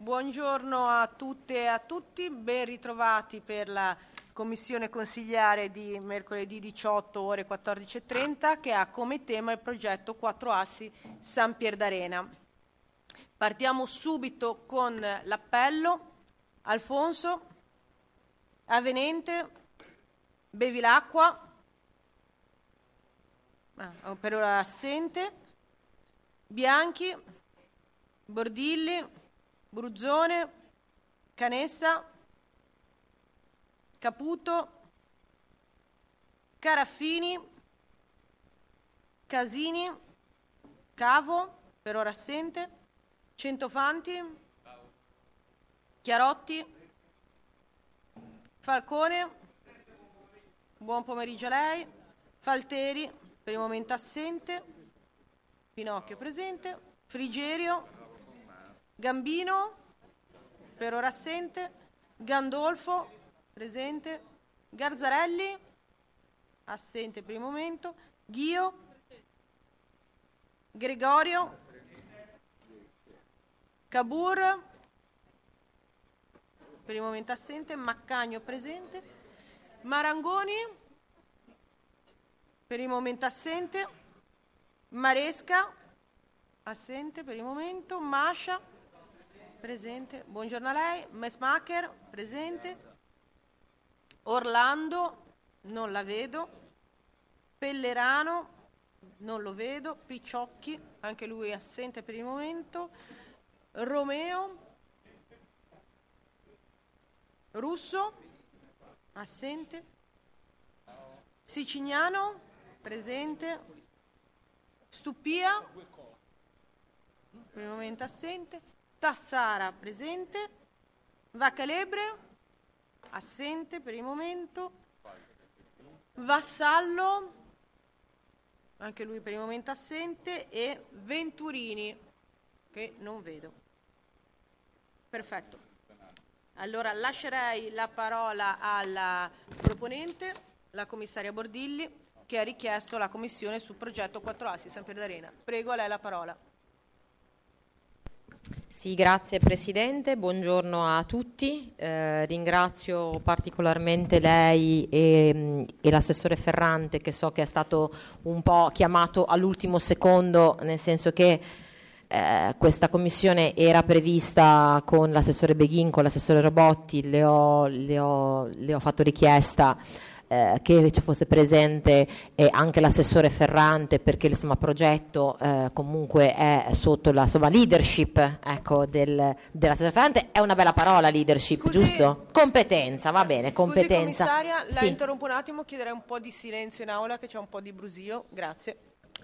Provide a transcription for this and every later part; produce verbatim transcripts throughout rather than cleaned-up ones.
Buongiorno a tutte e a tutti, ben ritrovati per la commissione consigliare di mercoledì diciotto ore quattordici e trenta che ha come tema il progetto Quattro Assi San Pier d'Arena. Partiamo subito con l'appello. Alfonso, Avenente, Bevilacqua, ah, per ora assente, Bianchi, Bordilli, Bruzzone, Canessa, Caputo, Caraffini, Casini, Cavo, per ora assente, Centofanti, Chiarotti, Falcone, buon pomeriggio a lei, Falteri, per il momento assente, Pinocchio presente, Frigerio, Gambino, per ora assente, Gandolfo, presente, Garzarelli, assente per il momento, Ghio, Gregorio, Cabur, per il momento assente, Maccagno presente, Marangoni, per il momento assente, Maresca, assente per il momento, Mascia, presente, buongiorno a lei, Mesmacher, presente, Orlando, non la vedo, Pellerano, non lo vedo, Picciocchi, anche lui assente per il momento, Romeo, Russo, assente, Sicignano, presente, Stupia, per il momento assente, Tassara presente, Vaccalebre assente per il momento, Vassallo anche lui per il momento assente e Venturini che non vedo. Perfetto. Allora lascerei la parola alla proponente, la commissaria Bordilli, che ha richiesto la commissione sul progetto Quattro Assi San Pier d'Arena. Prego, a lei la parola. Sì, grazie Presidente, buongiorno a tutti, eh, ringrazio particolarmente lei e, e l'assessore Ferrante, che so che è stato un po' chiamato all'ultimo secondo, nel senso che eh, questa commissione era prevista con l'assessore Beghin, con l'assessore Robotti, le ho, le ho, le ho fatto richiesta Eh, che ci fosse presente eh, anche l'assessore Ferrante, perché insomma, il progetto eh, comunque è sotto la insomma, leadership ecco, del, dell'assessore Ferrante. È una bella parola leadership, Scusi, giusto? Competenza, va bene, competenza. Scusi commissaria, la sì. interrompo un attimo, chiederei un po' di silenzio in aula che c'è un po' di brusio, grazie.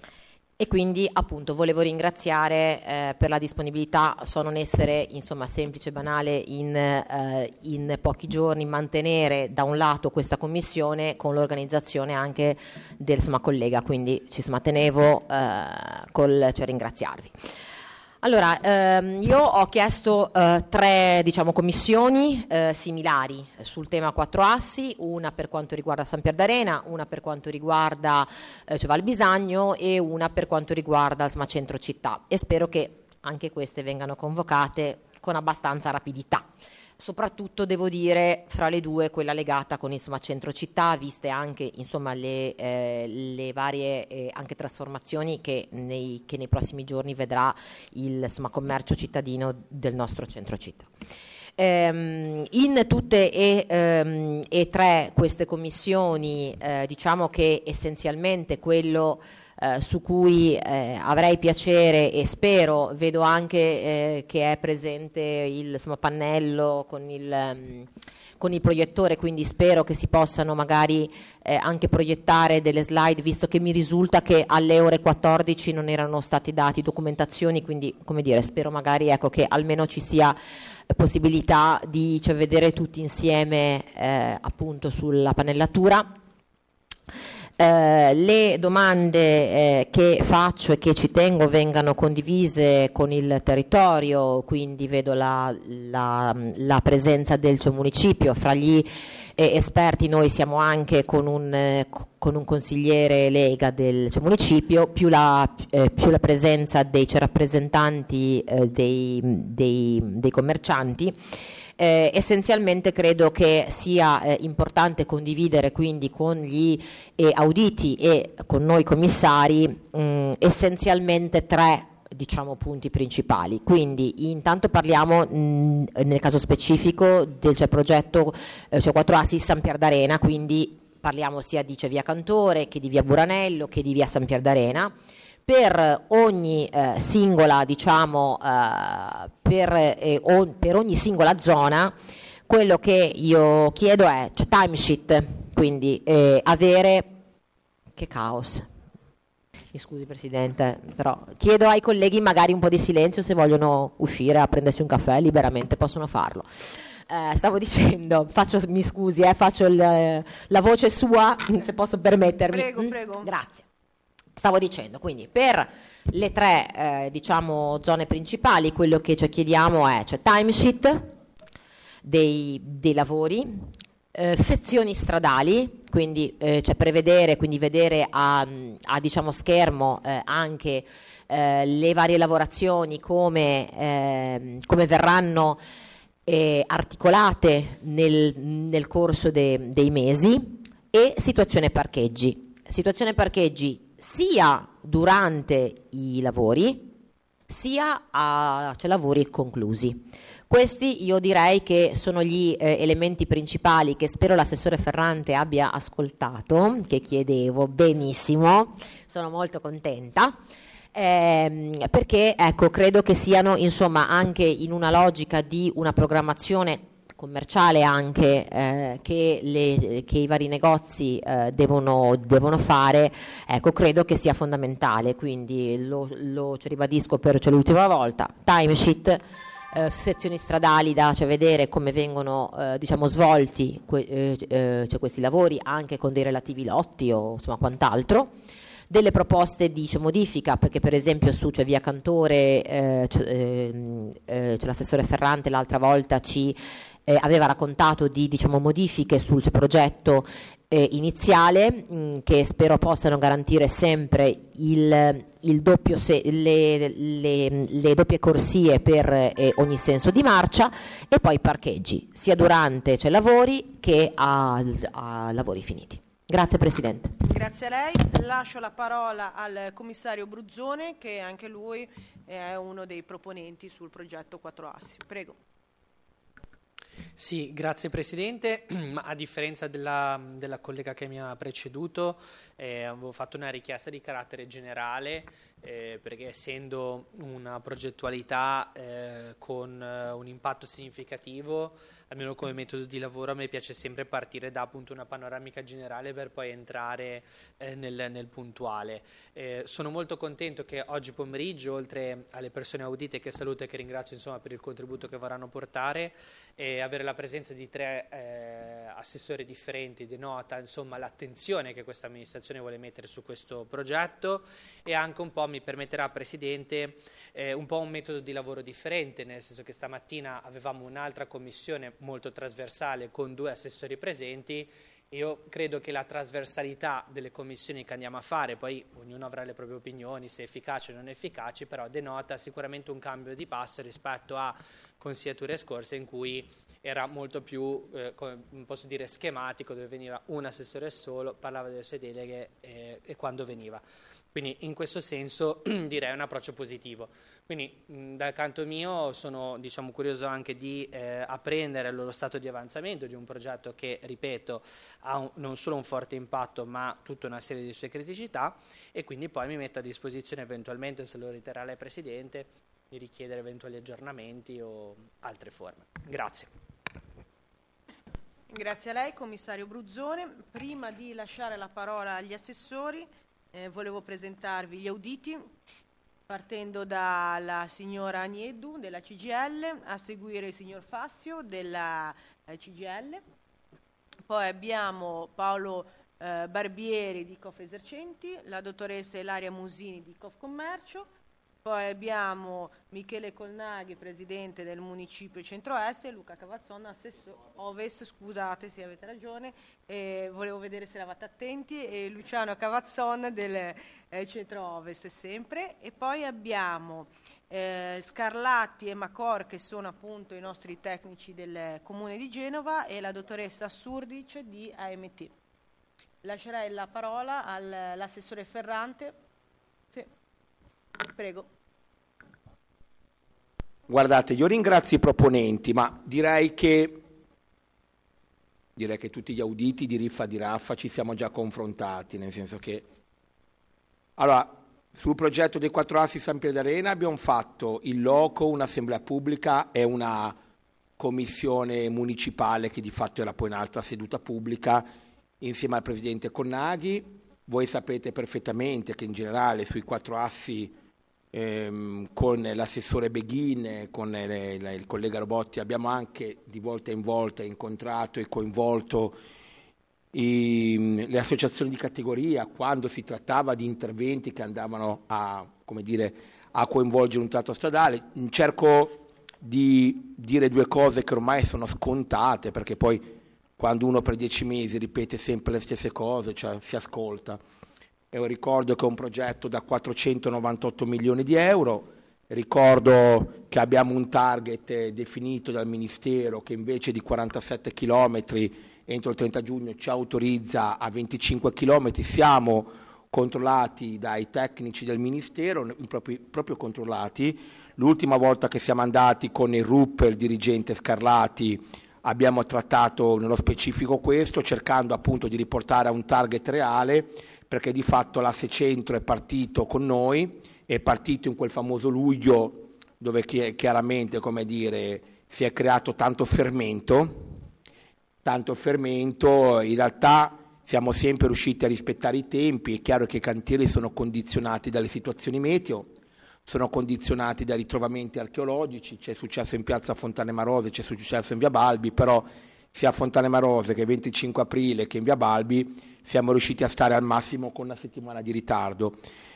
E quindi appunto volevo ringraziare eh, per la disponibilità, so non essere insomma semplice e banale in, eh, in pochi giorni mantenere da un lato questa commissione con l'organizzazione anche del insomma, collega, quindi ci insomma, tenevo eh, col, cioè, ringraziarvi. Allora, ehm, io ho chiesto eh, tre diciamo, commissioni eh, similari sul tema Quattro Assi, una per quanto riguarda San Pier d'Arena, una per quanto riguarda eh, cioè Valbisagno e una per quanto riguarda insomma, Centro Città, e spero che anche queste vengano convocate con abbastanza rapidità. Soprattutto devo dire fra le due quella legata con insomma Centro Città, viste anche insomma le, eh, le varie eh, anche trasformazioni che nei, che nei prossimi giorni vedrà il insomma commercio cittadino del nostro Centro Città. Ehm, in tutte e, ehm, e tre queste commissioni eh, diciamo che essenzialmente quello Eh, su cui eh, avrei piacere e spero, vedo anche eh, che è presente il insomma, pannello con il, um, con il proiettore, quindi spero che si possano magari eh, anche proiettare delle slide, visto che mi risulta che alle ore quattordici non erano stati dati documentazioni, quindi come dire, spero magari ecco, che almeno ci sia possibilità di cioè, vedere tutti insieme eh, appunto sulla panellatura. Eh, le domande eh, che faccio e che ci tengo vengano condivise con il territorio, quindi vedo la, la, la presenza del cioè, municipio fra gli eh, esperti, noi siamo anche con un, eh, con un consigliere Lega del cioè, municipio, più la, eh, più la presenza dei cioè, rappresentanti eh, dei, dei, dei commercianti. Eh, essenzialmente credo che sia eh, importante condividere quindi con gli eh, auditi e con noi commissari mh, essenzialmente tre diciamo punti principali. Quindi intanto parliamo mh, nel caso specifico del cioè, progetto eh, cioè quattro assi San Pier d'Arena, quindi parliamo sia di cioè, via Cantore che di via Buranello che di via San Pier d'Arena. Per ogni eh, singola, diciamo, eh, per, eh, o, per ogni singola zona, quello che io chiedo è cioè, timesheet, quindi eh, avere, che caos, mi scusi Presidente, però chiedo ai colleghi magari un po' di silenzio se vogliono uscire a prendersi un caffè, liberamente possono farlo. Eh, stavo dicendo, faccio, mi scusi, eh, faccio il, la voce sua, se posso permettermi. Prego, prego. Grazie. Stavo dicendo, quindi per le tre eh, diciamo zone principali quello che cioè, chiediamo è cioè, timesheet dei, dei lavori, eh, sezioni stradali, quindi eh, cioè, prevedere, quindi vedere a, a diciamo, schermo eh, anche eh, le varie lavorazioni come, eh, come verranno eh, articolate nel, nel corso de, dei mesi, e situazione parcheggi. Situazione parcheggi sia durante i lavori sia a cioè, lavori conclusi. Questi io direi che sono gli eh, elementi principali che spero l'assessore Ferrante abbia ascoltato, che chiedevo. Benissimo, sono molto contenta. Ehm, perché ecco, credo che siano insomma anche in una logica di una programmazione commerciale anche eh, che, le, che i vari negozi eh, devono, devono fare, ecco, credo che sia fondamentale, quindi lo, lo cioè, ribadisco per cioè, l'ultima volta, timesheet, eh, sezioni stradali da cioè, vedere come vengono eh, diciamo, svolti que, eh, eh, cioè, questi lavori anche con dei relativi lotti o insomma quant'altro. Delle proposte di cioè, modifica, perché per esempio su cioè, via Cantore eh, cioè, eh, cioè, l'assessore Ferrante l'altra volta ci eh, aveva raccontato di diciamo, modifiche sul cioè, progetto eh, iniziale mh, che spero possano garantire sempre il, il doppio se- le, le, le doppie corsie per eh, ogni senso di marcia, e poi parcheggi sia durante cioè, lavori che a, a lavori finiti. Grazie Presidente. Grazie a lei. Lascio la parola al commissario Bruzzone, che anche lui è uno dei proponenti sul progetto quattro assi. Prego. Sì, grazie Presidente. Ma a differenza della, della collega che mi ha preceduto, eh, avevo fatto una richiesta di carattere generale eh, perché essendo una progettualità eh, con eh, un impatto significativo, almeno come metodo di lavoro a me piace sempre partire da appunto una panoramica generale per poi entrare eh, nel, nel puntuale. Eh, sono molto contento che oggi pomeriggio, oltre alle persone audite che saluto e che ringrazio insomma, per il contributo che vorranno portare, e avere la presenza di tre eh, assessori differenti denota insomma l'attenzione che questa amministrazione vuole mettere su questo progetto, e anche un po' mi permetterà Presidente eh, un po' un metodo di lavoro differente, nel senso che stamattina avevamo un'altra commissione molto trasversale con due assessori presenti. Io credo che la trasversalità delle commissioni che andiamo a fare, poi ognuno avrà le proprie opinioni, se efficaci o non efficaci, però denota sicuramente un cambio di passo rispetto a consigliature scorse in cui era molto più, eh, come posso dire, schematico, dove veniva un assessore solo, parlava delle sue deleghe eh, e quando veniva. Quindi in questo senso direi un approccio positivo. Quindi mh, dal canto mio sono diciamo, curioso anche di eh, apprendere lo stato di avanzamento di un progetto che, ripeto, ha un, non solo un forte impatto ma tutta una serie di sue criticità, e quindi poi mi metto a disposizione eventualmente, se lo riterrà lei Presidente, di richiedere eventuali aggiornamenti o altre forme. Grazie. Grazie a lei, commissario Bruzzone. Prima di lasciare la parola agli assessori, eh, volevo presentarvi gli auditi, partendo dalla signora Agneddu della C G I L, a seguire il signor Fassio della eh, C G I L, poi abbiamo Paolo eh, Barbieri di Confesercenti, la dottoressa Ilaria Musini di Confcommercio, Poi abbiamo Michele Colnaghi, presidente del Municipio Centro-Est, e Luca Cavazzon, assessore Ovest, scusate, sì, avete ragione, eh, volevo vedere se eravate attenti, e Luciano Cavazzon del eh, Centro-Ovest sempre. E poi abbiamo eh, Scarlatti e Macor, che sono appunto i nostri tecnici del Comune di Genova, e la dottoressa Surdic di A M T. Lascerei la parola all'assessore Ferrante. Sì. Prego. Guardate, io ringrazio i proponenti, ma direi che direi che tutti gli auditi di Riffa di Raffa ci siamo già confrontati, nel senso che allora sul progetto dei quattro assi San Pier d'Arena abbiamo fatto il loco, un'assemblea pubblica e una commissione municipale che di fatto era poi un'altra seduta pubblica insieme al presidente Colnaghi. Voi sapete perfettamente che in generale sui quattro assi ehm, con l'assessore Beghin, con le, le, il collega Robotti abbiamo anche di volta in volta incontrato e coinvolto i, le associazioni di categoria quando si trattava di interventi che andavano a, come dire, a coinvolgere un tratto stradale. Cerco di dire due cose che ormai sono scontate, perché poi quando uno per dieci mesi ripete sempre le stesse cose, cioè si ascolta. E ricordo che è un progetto da quattrocentonovantotto milioni di euro, ricordo che abbiamo un target definito dal Ministero che invece di quarantasette chilometri entro il trenta giugno ci autorizza a venticinque chilometri, siamo controllati dai tecnici del Ministero, proprio, proprio controllati. L'ultima volta che siamo andati con il R U P, il dirigente Scarlatti, abbiamo trattato nello specifico questo, cercando appunto di riportare a un target reale, perché di fatto l'Asse Centro è partito con noi, è partito in quel famoso luglio dove chiaramente, come dire, si è creato tanto fermento, tanto fermento, in realtà siamo sempre riusciti a rispettare i tempi. È chiaro che i cantieri sono condizionati dalle situazioni meteo, sono condizionati dai ritrovamenti archeologici, c'è successo in piazza Fontane Marose, c'è successo in via Balbi, però sia a Fontane Marose che venticinque aprile che in via Balbi siamo riusciti a stare al massimo con una settimana di ritardo.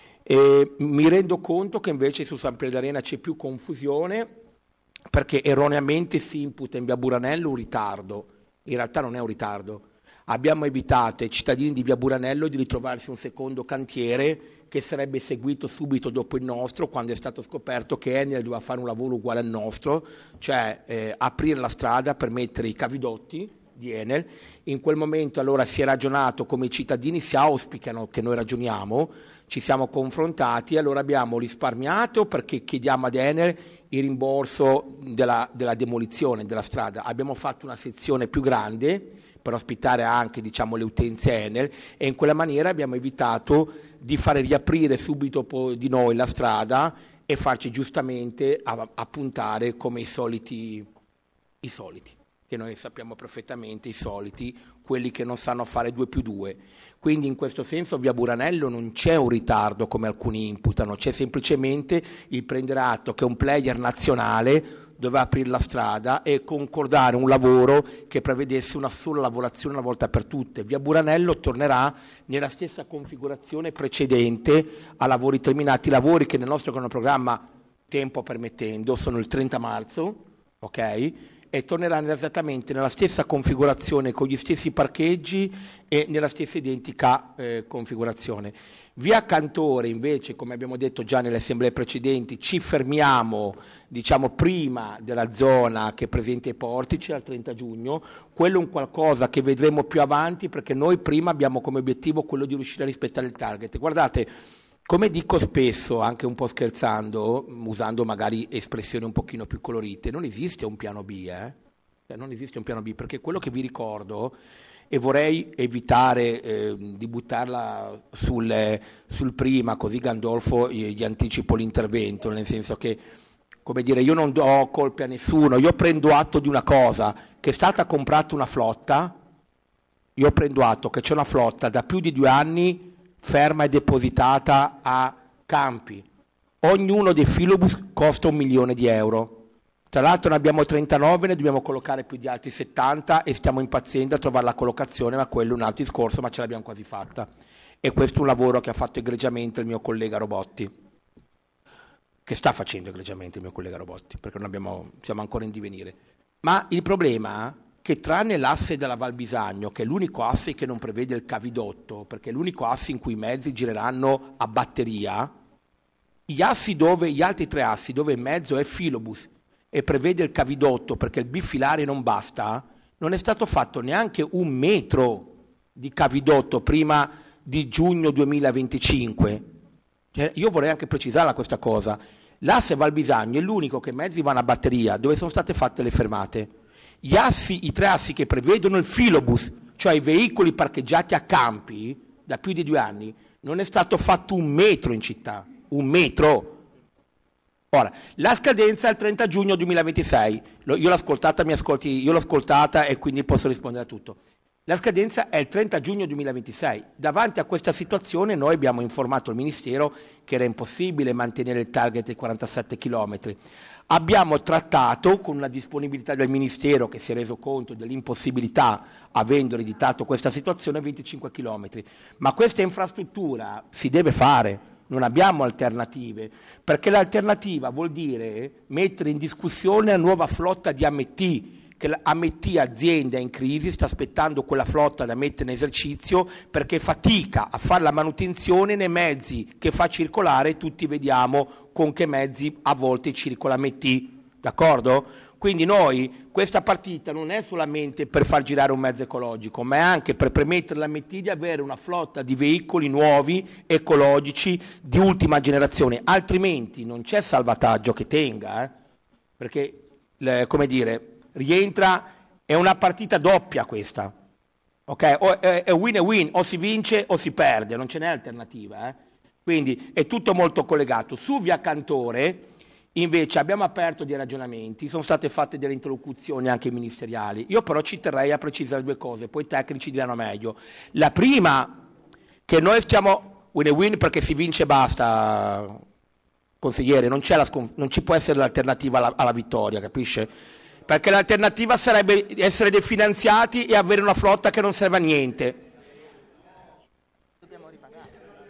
E mi rendo conto che invece su San Pier d'Arena c'è più confusione, perché erroneamente si imputa in via Buranello un ritardo, in realtà non è un ritardo. Abbiamo evitato ai cittadini di via Buranello di ritrovarsi un secondo cantiere che sarebbe seguito subito dopo il nostro, quando è stato scoperto che Enel doveva fare un lavoro uguale al nostro, cioè eh, aprire la strada per mettere i cavidotti di Enel. In quel momento allora si è ragionato come i cittadini si auspicano che noi ragioniamo, ci siamo confrontati e allora abbiamo risparmiato, perché chiediamo ad Enel il rimborso della, della demolizione della strada. Abbiamo fatto una sezione più grande per ospitare anche, diciamo, le utenze Enel, e in quella maniera abbiamo evitato di fare riaprire subito di noi la strada e farci giustamente appuntare come i soliti, i soliti, che noi sappiamo perfettamente, i soliti, quelli che non sanno fare due più due. Quindi in questo senso via Buranello non c'è un ritardo come alcuni imputano, c'è semplicemente il prendere atto che un player nazionale doveva aprire la strada e concordare un lavoro che prevedesse una sola lavorazione una volta per tutte. Via Buranello tornerà nella stessa configurazione precedente a lavori terminati, lavori che nel nostro cronoprogramma, tempo permettendo, sono il trenta marzo, ok? E tornerà esattamente nella stessa configurazione, con gli stessi parcheggi e nella stessa identica eh, configurazione. Via Cantore invece, come abbiamo detto già nelle assemblee precedenti, ci fermiamo, diciamo, prima della zona che presenta i portici al trenta giugno. Quello è un qualcosa che vedremo più avanti, perché noi prima abbiamo come obiettivo quello di riuscire a rispettare il target. Guardate, come dico spesso, anche un po' scherzando, usando magari espressioni un pochino più colorite, non esiste un piano B, eh? Cioè, non esiste un piano B, perché quello che vi ricordo, e vorrei evitare eh, di buttarla sul, sul prima, così Gandolfo gli, gli anticipo l'intervento, nel senso che, come dire, io non do colpe a nessuno, io prendo atto di una cosa, che è stata comprata una flotta, io prendo atto che c'è una flotta da più di due anni ferma e depositata a Campi. Ognuno dei filobus costa un milione di euro. Tra l'altro ne abbiamo trentanove, ne dobbiamo collocare più di altri settanta e stiamo impazzendo a trovare la collocazione, ma quello è un altro discorso, ma ce l'abbiamo quasi fatta. E questo è un lavoro che ha fatto egregiamente il mio collega Robotti. che sta facendo egregiamente il mio collega Robotti, perché non abbiamo, siamo ancora in divenire. Ma il problema è che tranne l'asse della Val Bisagno, che è l'unico asse che non prevede il cavidotto, perché è l'unico asse in cui i mezzi gireranno a batteria, gli assi dove, gli altri tre assi dove il mezzo è filobus e prevede il cavidotto perché il bifilare non basta, non è stato fatto neanche un metro di cavidotto prima di giugno duemilaventicinque. Cioè, io vorrei anche precisarla questa cosa. L'asse Val Bisagno è l'unico che i mezzi vanno a batteria, dove sono state fatte le fermate. Gli assi, i tre assi che prevedono il filobus, cioè i veicoli parcheggiati a campi da più di due anni, non è stato fatto un metro in città, un metro. Ora, la scadenza è il trenta giugno duemilaventisei, io l'ho ascoltata, mi ascolti, io l'ho ascoltata e quindi posso rispondere a tutto. La scadenza è il trenta giugno duemilaventisei. Davanti a questa situazione noi abbiamo informato il Ministero che era impossibile mantenere il target di quarantasette chilometri. Abbiamo trattato con una disponibilità del Ministero che si è reso conto dell'impossibilità, avendo ereditato questa situazione, venticinque chilometri. Ma questa infrastruttura si deve fare, non abbiamo alternative, perché l'alternativa vuol dire mettere in discussione la nuova flotta di A M T, che l'A M T azienda in crisi sta aspettando quella flotta da mettere in esercizio perché fatica a fare la manutenzione nei mezzi che fa circolare, tutti vediamo con che mezzi a volte circola A M T, d'accordo? Quindi noi, questa partita non è solamente per far girare un mezzo ecologico, ma è anche per permettere all'A M T di avere una flotta di veicoli nuovi, ecologici, di ultima generazione, altrimenti non c'è salvataggio che tenga, eh? Perché, le, come dire, rientra, è una partita doppia questa, ok? O è, è win e win, o si vince o si perde, non ce n'è alternativa, eh? Quindi è tutto molto collegato. Su Via Cantore invece abbiamo aperto dei ragionamenti, sono state fatte delle interlocuzioni anche ministeriali, io però ci terrei a precisare due cose, poi i tecnici diranno meglio. La prima, che noi stiamo win e win perché si vince e basta, consigliere, non, c'è la sconf- non ci può essere l'alternativa alla, alla vittoria, capisce? Perché l'alternativa sarebbe essere definanziati e avere una flotta che non serve a niente. Dobbiamo ripagare.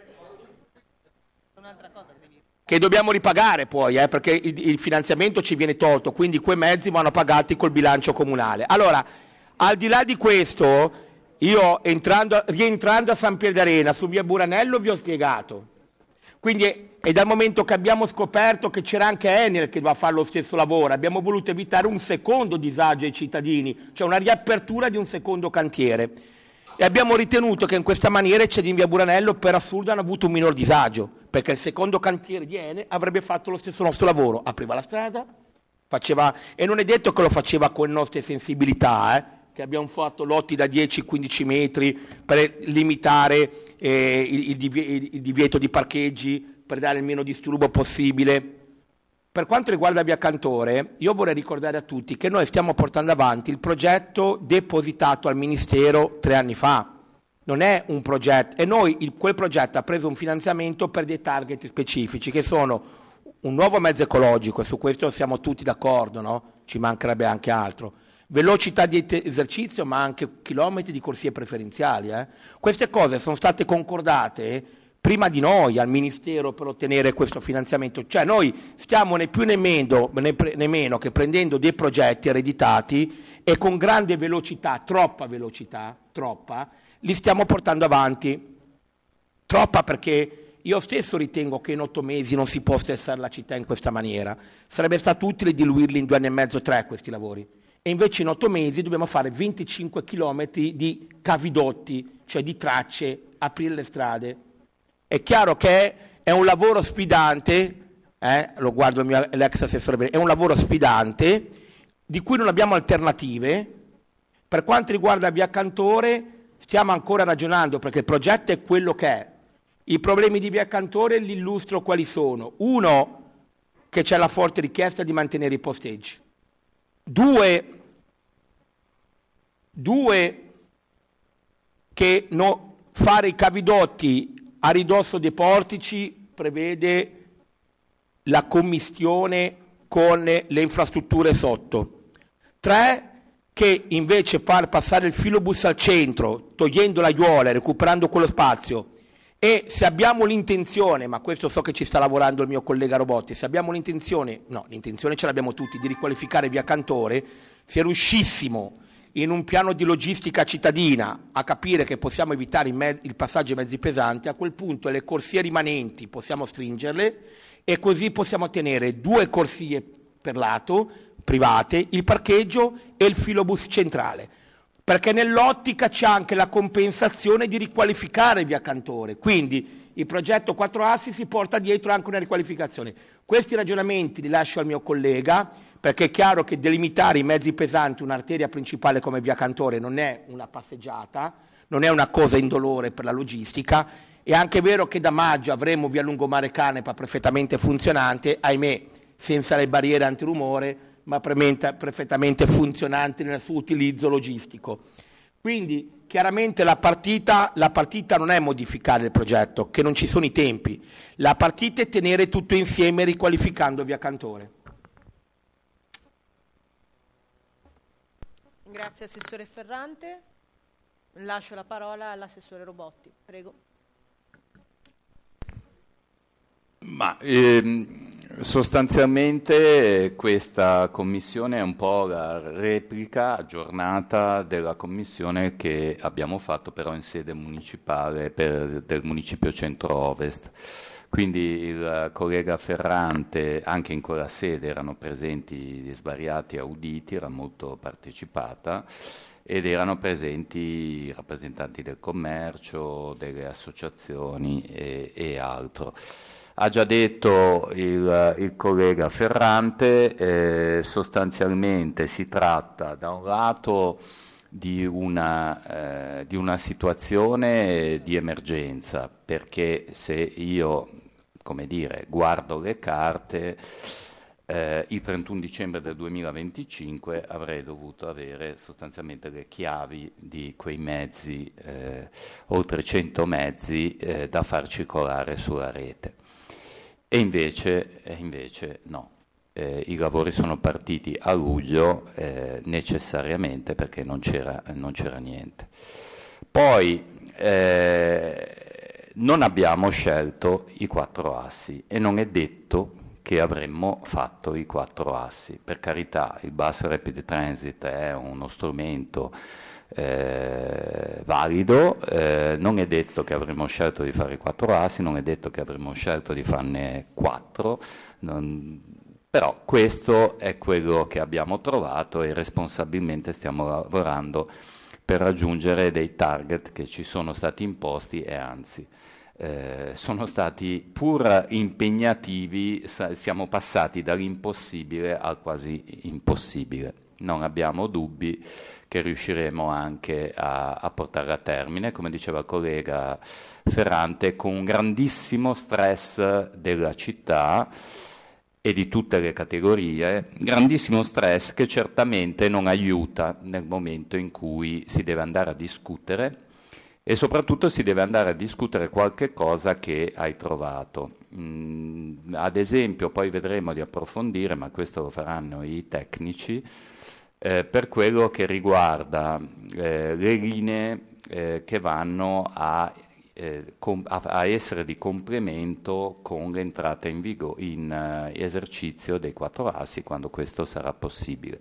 Un'altra cosa che devi... Che dobbiamo ripagare poi, eh, perché il, il finanziamento ci viene tolto, quindi quei mezzi vanno pagati col bilancio comunale. Allora, al di là di questo, io entrando, rientrando a San Pierdarena, su via Buranello, vi ho spiegato. Quindi è dal momento che abbiamo scoperto che c'era anche Enel che doveva fare lo stesso lavoro, abbiamo voluto evitare un secondo disagio ai cittadini, cioè una riapertura di un secondo cantiere. E abbiamo ritenuto che in questa maniera i cittadini di via Buranello per assurdo hanno avuto un minor disagio, perché il secondo cantiere di Enel avrebbe fatto lo stesso nostro lavoro, apriva la strada, faceva, e non è detto che lo faceva con le nostre sensibilità, eh, che abbiamo fatto lotti da dieci quindici metri per limitare eh, il, il, divieto, il divieto di parcheggi, per dare il meno disturbo possibile. Per quanto riguarda Via Cantore, io vorrei ricordare a tutti che noi stiamo portando avanti il progetto depositato al Ministero tre anni fa. Non è un progetto, e noi il, quel progetto ha preso un finanziamento per dei target specifici, che sono un nuovo mezzo ecologico, e su questo siamo tutti d'accordo, no? Ci mancherebbe anche altro. Velocità di esercizio, ma anche chilometri di corsie preferenziali. Eh? Queste cose sono state concordate prima di noi al Ministero per ottenere questo finanziamento. Cioè noi stiamo né più né meno, né, né meno che prendendo dei progetti ereditati e con grande velocità, troppa velocità, troppa, li stiamo portando avanti. Troppa perché io stesso ritengo che in otto mesi non si può stressare la città in questa maniera. Sarebbe stato utile diluirli in due anni e mezzo, tre questi lavori. E invece in otto mesi dobbiamo fare venticinque chilometri di cavidotti, cioè di tracce, aprire le strade. È chiaro che è un lavoro sfidante, eh, lo guardo il mio, l'ex assessore, è un lavoro sfidante, di cui non abbiamo alternative. Per quanto riguarda Via Cantore, stiamo ancora ragionando, perché il progetto è quello che è. I problemi di Via Cantore li illustro quali sono. Uno, che c'è la forte richiesta di mantenere i posteggi. Due, due che no, fare i cavidotti a ridosso dei portici prevede la commistione con le infrastrutture sotto. Tre, che invece far passare il filobus al centro, togliendo l'aiuola e recuperando quello spazio, E se abbiamo l'intenzione, ma questo so che ci sta lavorando il mio collega Robotti, se abbiamo l'intenzione, no, l'intenzione ce l'abbiamo tutti, di riqualificare via Cantore, se riuscissimo in un piano di logistica cittadina a capire che possiamo evitare il, mezz- il passaggio ai mezzi pesanti, a quel punto le corsie rimanenti possiamo stringerle e così possiamo tenere due corsie per lato, private, il parcheggio e il filobus centrale, perché nell'ottica c'è anche la compensazione di riqualificare via Cantore, quindi il progetto quattro assi si porta dietro anche una riqualificazione. Questi ragionamenti li lascio al mio collega, perché è chiaro che delimitare i mezzi pesanti un'arteria principale come via Cantore non è una passeggiata, non è una cosa indolore per la logistica. È anche vero che da maggio avremo via Lungomare Canepa perfettamente funzionante, ahimè senza le barriere antirumore, ma perfettamente funzionante nel suo utilizzo logistico. Quindi chiaramente la partita, la partita non è modificare il progetto, che non ci sono i tempi, la partita è tenere tutto insieme riqualificando via Cantore. Grazie Assessore Ferrante. Lascio la parola all'Assessore Robotti. Prego. Ma ehm, sostanzialmente questa commissione è un po' la replica aggiornata della commissione che abbiamo fatto però in sede municipale per, del municipio centro-ovest. Quindi il collega Ferrante, anche in quella sede erano presenti svariati auditi, era molto partecipata ed erano presenti rappresentanti del commercio, delle associazioni e, e altro. Ha già detto il, il collega Ferrante, eh, sostanzialmente si tratta da un lato di una, eh, di una situazione di emergenza, perché se io, come dire, guardo le carte, eh, il trentuno dicembre del duemilaventicinque avrei dovuto avere sostanzialmente le chiavi di quei mezzi, eh, oltre cento mezzi eh, da far circolare sulla rete. E invece, e invece no, eh, i lavori sono partiti a luglio eh, necessariamente perché non c'era, non c'era niente. Poi eh, non abbiamo scelto i quattro assi e non è detto che avremmo fatto i quattro assi. Per carità, il Bus Rapid Transit è uno strumento Eh, valido, eh, non è detto che avremmo scelto di fare i quattro assi, non è detto che avremmo scelto di farne quattro, non, però questo è quello che abbiamo trovato e responsabilmente stiamo lavorando per raggiungere dei target che ci sono stati imposti e anzi eh, sono stati pur impegnativi, siamo passati dall'impossibile al quasi impossibile. Non abbiamo dubbi che riusciremo anche a, a portare a termine, come diceva il collega Ferrante, con un grandissimo stress della città e di tutte le categorie, grandissimo stress che certamente non aiuta nel momento in cui si deve andare a discutere e soprattutto si deve andare a discutere qualche cosa che hai trovato. Mm, ad esempio, poi vedremo di approfondire, ma questo lo faranno i tecnici, Eh, per quello che riguarda eh, le linee eh, che vanno a, eh, com- a, a essere di complemento con l'entrata in, vigo- in uh, esercizio dei quattro assi quando questo sarà possibile.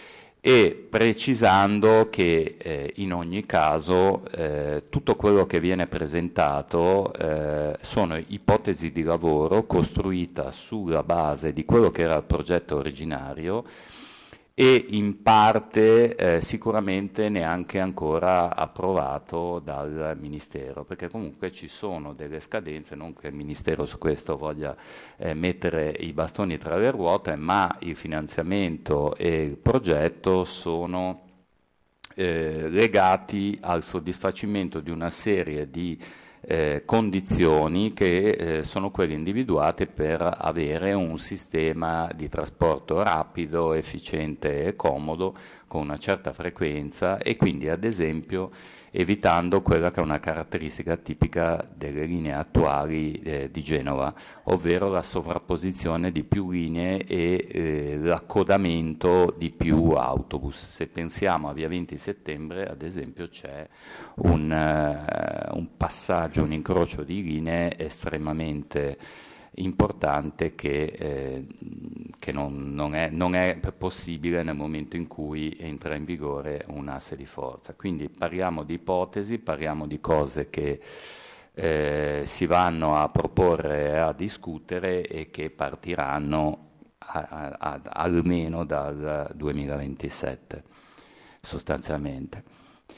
E precisando che eh, in ogni caso eh, tutto quello che viene presentato eh, sono ipotesi di lavoro costruita sulla base di quello che era il progetto originario e in parte eh, sicuramente neanche ancora approvato dal Ministero, perché comunque ci sono delle scadenze, non che il Ministero su questo voglia eh, mettere i bastoni tra le ruote, ma il finanziamento e il progetto sono eh, legati al soddisfacimento di una serie di Eh, condizioni che eh, sono quelle individuate per avere un sistema di trasporto rapido, efficiente e comodo con una certa frequenza e quindi ad esempio evitando quella che è una caratteristica tipica delle linee attuali eh, di Genova, ovvero la sovrapposizione di più linee e eh, l'accodamento di più autobus. Se pensiamo a Via venti Settembre, ad esempio, c'è un, uh, un passaggio, un incrocio di linee estremamente importante che, eh, che non, non, è, non è possibile nel momento in cui entra in vigore un asse di forza. Quindi parliamo di ipotesi, parliamo di cose che eh, si vanno a proporre e a discutere e che partiranno a, a, a, almeno dal duemilaventisette sostanzialmente.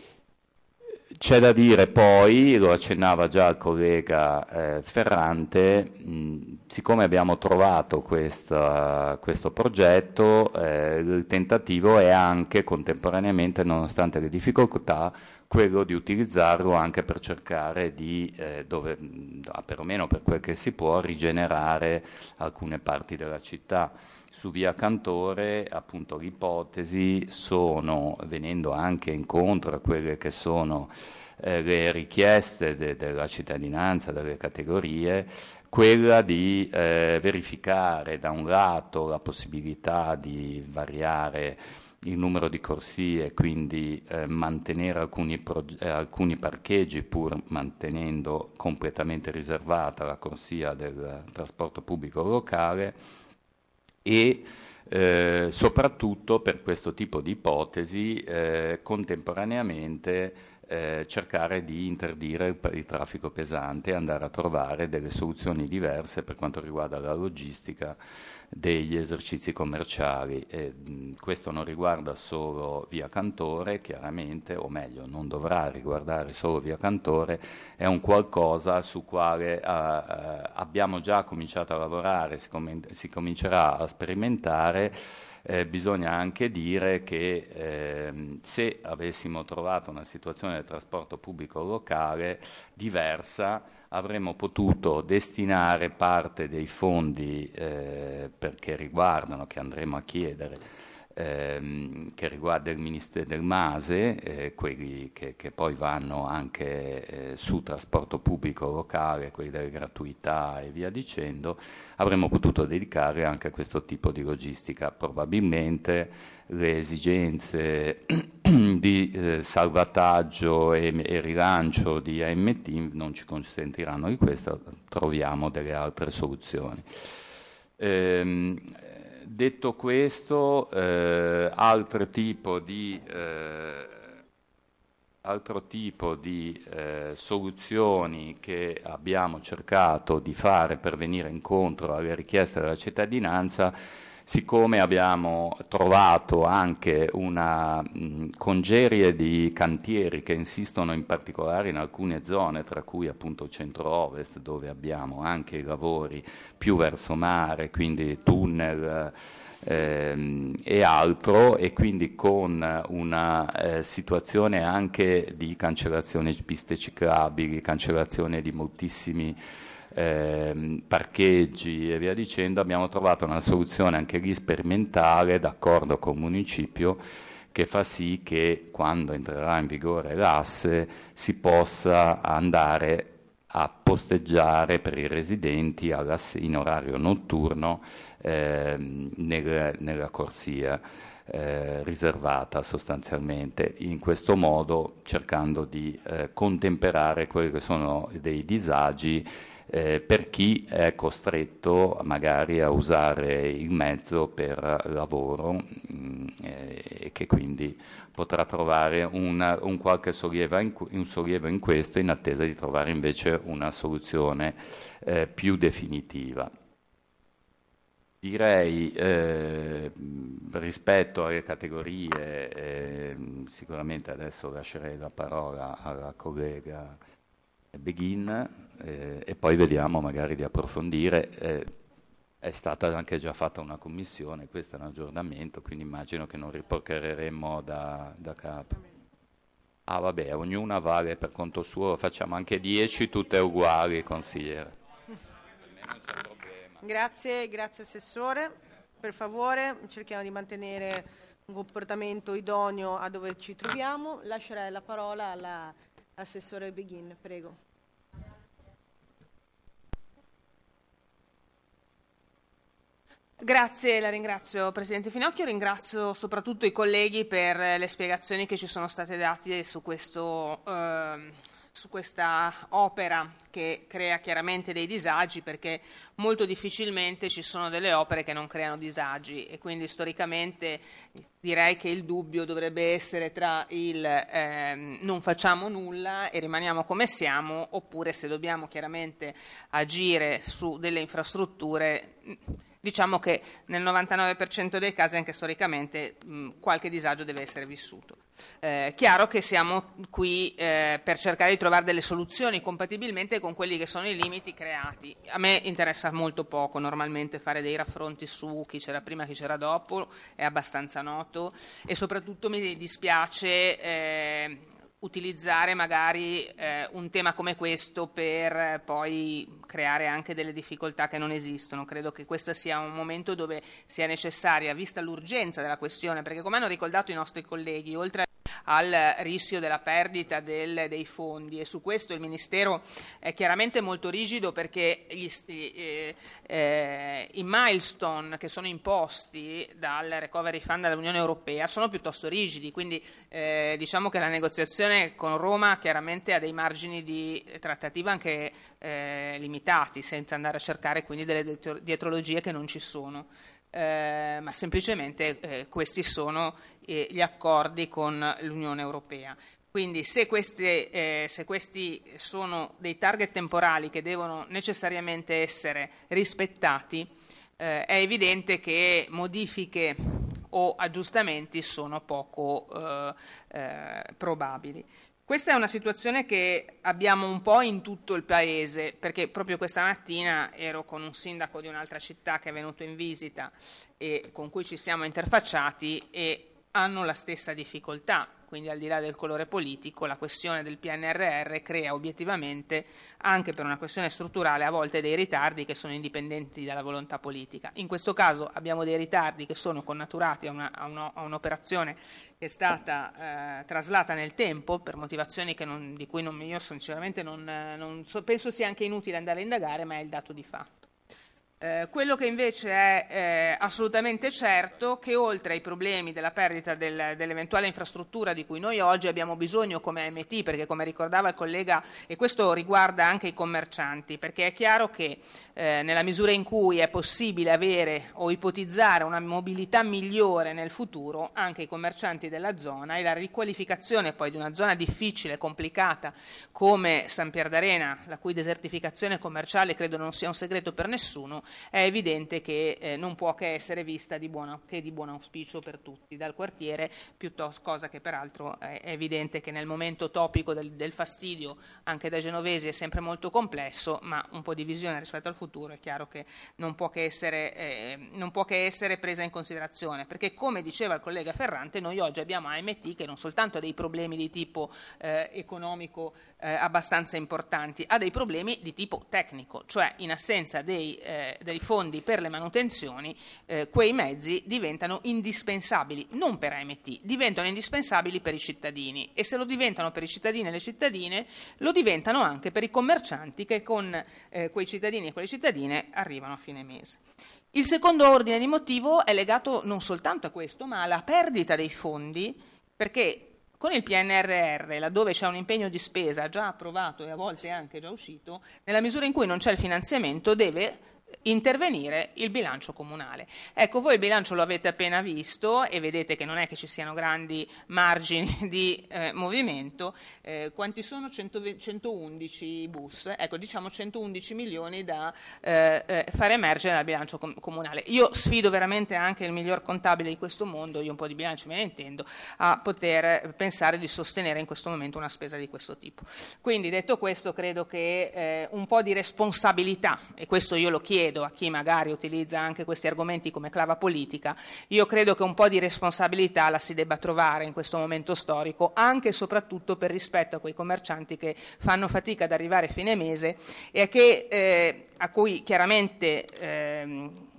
C'è da dire poi, lo accennava già il collega eh, Ferrante, mh, siccome abbiamo trovato questa, questo progetto, eh, il tentativo è anche contemporaneamente, nonostante le difficoltà, quello di utilizzarlo anche per cercare di, eh, dove, perlomeno per quel che si può, rigenerare alcune parti della città. Su Via Cantore, appunto, l'ipotesi sono, venendo anche incontro a quelle che sono eh, le richieste de- della cittadinanza, delle categorie, quella di eh, verificare da un lato la possibilità di variare il numero di corsie, quindi eh, mantenere alcuni, proge- eh, alcuni parcheggi pur mantenendo completamente riservata la corsia del trasporto pubblico locale, e eh, soprattutto per questo tipo di ipotesi eh, contemporaneamente eh, cercare di interdire il, il traffico pesante e andare a trovare delle soluzioni diverse per quanto riguarda la logistica degli esercizi commerciali. E, mh, questo non riguarda solo Via Cantore, chiaramente, o meglio, non dovrà riguardare solo Via Cantore, è un qualcosa su quale eh, abbiamo già cominciato a lavorare, si, com- si comincerà a sperimentare. Eh, bisogna anche dire che eh, se avessimo trovato una situazione del trasporto pubblico locale diversa, avremmo potuto destinare parte dei fondi eh, perché riguardano, che andremo a chiedere, ehm, che riguarda il Ministero del Mase, eh, quelli che, che poi vanno anche eh, sul trasporto pubblico locale, quelli delle gratuità e via dicendo, avremmo potuto dedicare anche a questo tipo di logistica. Probabilmente le esigenze di eh, salvataggio e, e rilancio di A M T non ci consentiranno di questo, troviamo delle altre soluzioni. Ehm, detto questo, eh, altro tipo di, eh, altro tipo di eh, soluzioni che abbiamo cercato di fare per venire incontro alle richieste della cittadinanza, siccome abbiamo trovato anche una mh, congerie di cantieri che insistono in particolare in alcune zone, tra cui appunto il centro-ovest, dove abbiamo anche i lavori più verso mare, quindi tunnel ehm, e altro, e quindi con una eh, situazione anche di cancellazione di piste ciclabili, cancellazione di moltissimi Eh, parcheggi e via dicendo, abbiamo trovato una soluzione anche lì sperimentale, d'accordo con il municipio, che fa sì che quando entrerà in vigore l'asse si possa andare a posteggiare per i residenti in orario notturno eh, nel, nella corsia eh, riservata sostanzialmente, in questo modo cercando di eh, contemperare quelli che sono dei disagi Eh, per chi è costretto magari a usare il mezzo per lavoro mh, eh, e che quindi potrà trovare una, un qualche sollievo in, un sollievo in questo, in attesa di trovare invece una soluzione eh, più definitiva. Direi eh, rispetto alle categorie, eh, sicuramente adesso lascerei la parola alla collega Beghin eh, e poi vediamo magari di approfondire. Eh, è stata anche già fatta una commissione, questo è un aggiornamento, quindi immagino che non ripercorreremo da, da capo. Ah vabbè, ognuna vale per conto suo, facciamo anche dieci, tutte uguali, consigliere. Grazie, grazie Assessore. Per favore, cerchiamo di mantenere un comportamento idoneo a dove ci troviamo. Lascerei la parola all'assessore Beghin, prego. Grazie, la ringrazio Presidente Finocchio, ringrazio soprattutto i colleghi per le spiegazioni che ci sono state date su, questo, eh, su questa opera che crea chiaramente dei disagi, perché molto difficilmente ci sono delle opere che non creano disagi e quindi storicamente direi che il dubbio dovrebbe essere tra il eh, non facciamo nulla e rimaniamo come siamo, oppure se dobbiamo chiaramente agire su delle infrastrutture. Diciamo che nel novantanove per cento dei casi anche storicamente mh, qualche disagio deve essere vissuto. Eh, chiaro che siamo qui eh, per cercare di trovare delle soluzioni compatibilmente con quelli che sono i limiti creati. A me interessa molto poco normalmente fare dei raffronti su chi c'era prima, chi c'era dopo, è abbastanza noto e soprattutto mi dispiace eh, utilizzare magari eh, un tema come questo per eh, poi creare anche delle difficoltà che non esistono. Credo che questo sia un momento dove sia necessaria, vista l'urgenza della questione, perché come hanno ricordato i nostri colleghi, oltre al rischio della perdita del, dei fondi, e su questo il Ministero è chiaramente molto rigido perché gli, eh, eh, i milestone che sono imposti dal Recovery Fund dall'Unione Europea sono piuttosto rigidi, quindi eh, diciamo che la negoziazione con Roma chiaramente ha dei margini di trattativa anche eh, limitati, senza andare a cercare quindi delle dietrologie che non ci sono. Eh, ma semplicemente eh, questi sono eh, gli accordi con l'Unione Europea. Quindi se, queste, eh, se questi sono dei target temporali che devono necessariamente essere rispettati, eh, è evidente che modifiche o aggiustamenti sono poco eh, eh, probabili. Questa è una situazione che abbiamo un po' in tutto il Paese, perché proprio questa mattina ero con un sindaco di un'altra città che è venuto in visita e con cui ci siamo interfacciati e hanno la stessa difficoltà. Quindi al di là del colore politico, la questione del P N R R crea obiettivamente, anche per una questione strutturale, a volte dei ritardi che sono indipendenti dalla volontà politica. In questo caso abbiamo dei ritardi che sono connaturati a, una, a, uno, a un'operazione che è stata eh, traslata nel tempo per motivazioni che non, di cui non, io sinceramente non, non so, penso sia anche inutile andare a indagare, ma è il dato di fatto. Eh, quello che invece è eh, assolutamente certo che oltre ai problemi della perdita del, dell'eventuale infrastruttura di cui noi oggi abbiamo bisogno come A M T, perché come ricordava il collega, e questo riguarda anche i commercianti, perché è chiaro che eh, nella misura in cui è possibile avere o ipotizzare una mobilità migliore nel futuro, anche i commercianti della zona e la riqualificazione poi di una zona difficile, complicata come San Pierdarena, la cui desertificazione commerciale credo non sia un segreto per nessuno, è evidente che eh, non può che essere vista di buona, che di buon auspicio per tutti dal quartiere, piuttosto, cosa che peraltro è, è evidente che nel momento topico del, del fastidio anche da genovesi è sempre molto complesso, ma un po' di visione rispetto al futuro è chiaro che non può che essere, eh, non può che essere presa in considerazione, perché come diceva il collega Ferrante, noi oggi abbiamo A M T che non soltanto ha dei problemi di tipo eh, economico eh, abbastanza importanti, ha dei problemi di tipo tecnico, cioè in assenza dei eh, dei fondi per le manutenzioni, eh, quei mezzi diventano indispensabili, non per A M T, diventano indispensabili per i cittadini e se lo diventano per i cittadini e le cittadine, lo diventano anche per i commercianti che con eh, quei cittadini e quelle cittadine arrivano a fine mese. Il secondo ordine di motivo è legato non soltanto a questo, ma alla perdita dei fondi, perché con il P N R R, laddove c'è un impegno di spesa già approvato e a volte anche già uscito, nella misura in cui non c'è il finanziamento deve intervenire il bilancio comunale. Ecco, voi il bilancio lo avete appena visto e vedete che non è che ci siano grandi margini di eh, movimento. Eh, quanti sono? centoundici bus, ecco, diciamo centoundici milioni da eh, eh, fare emergere dal bilancio com- comunale. Io sfido veramente anche il miglior contabile di questo mondo, io un po' di bilancio me ne intendo, a poter pensare di sostenere in questo momento una spesa di questo tipo. Quindi detto questo credo che eh, un po' di responsabilità, e questo io lo chiedo a chi magari utilizza anche questi argomenti come clava politica, io credo che un po' di responsabilità la si debba trovare in questo momento storico, anche e soprattutto per rispetto a quei commercianti che fanno fatica ad arrivare a fine mese e che, eh, a cui chiaramente eh,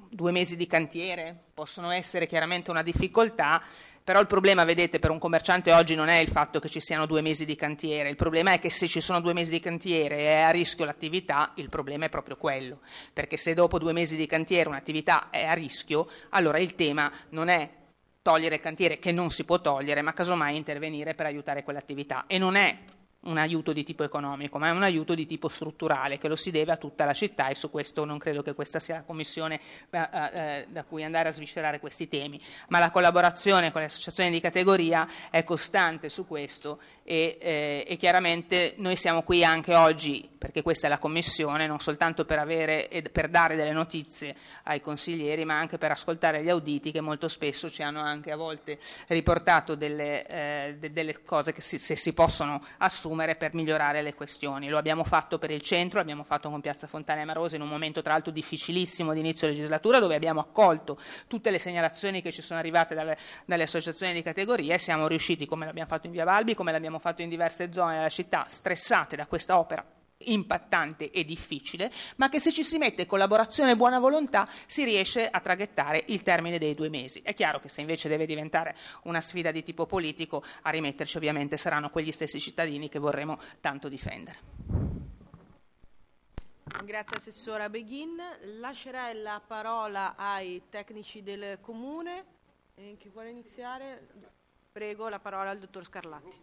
due mesi di cantiere possono essere chiaramente una difficoltà, però il problema, vedete, per un commerciante oggi non è il fatto che ci siano due mesi di cantiere, il problema è che se ci sono due mesi di cantiere e è a rischio l'attività, il problema è proprio quello, perché se dopo due mesi di cantiere un'attività è a rischio, allora il tema non è togliere il cantiere, che non si può togliere, ma casomai intervenire per aiutare quell'attività, e non è un aiuto di tipo economico, ma è un aiuto di tipo strutturale che lo si deve a tutta la città, e su questo non credo che questa sia la commissione eh, eh, da cui andare a sviscerare questi temi, ma la collaborazione con le associazioni di categoria è costante su questo e, eh, e chiaramente noi siamo qui anche oggi perché questa è la commissione, non soltanto per avere e per dare delle notizie ai consiglieri, ma anche per ascoltare gli auditi che molto spesso ci hanno anche a volte riportato delle, eh, de, delle cose che si, se si possono assumere per migliorare le questioni. Lo abbiamo fatto per il centro, l'abbiamo fatto con Piazza Fontana e Marosa in un momento tra l'altro difficilissimo di inizio legislatura, dove abbiamo accolto tutte le segnalazioni che ci sono arrivate dalle, dalle associazioni di categoria e siamo riusciti, come l'abbiamo fatto in Via Balbi, come l'abbiamo fatto in diverse zone della città stressate da questa opera impattante e difficile, ma che se ci si mette collaborazione e buona volontà si riesce a traghettare il termine dei due mesi. È chiaro che se invece deve diventare una sfida di tipo politico, a rimetterci ovviamente saranno quegli stessi cittadini che vorremmo tanto difendere. Grazie Assessora Beghin. Lascerei la parola ai tecnici del Comune. E chi vuole iniziare? Prego la parola al Dottor Scarlatti.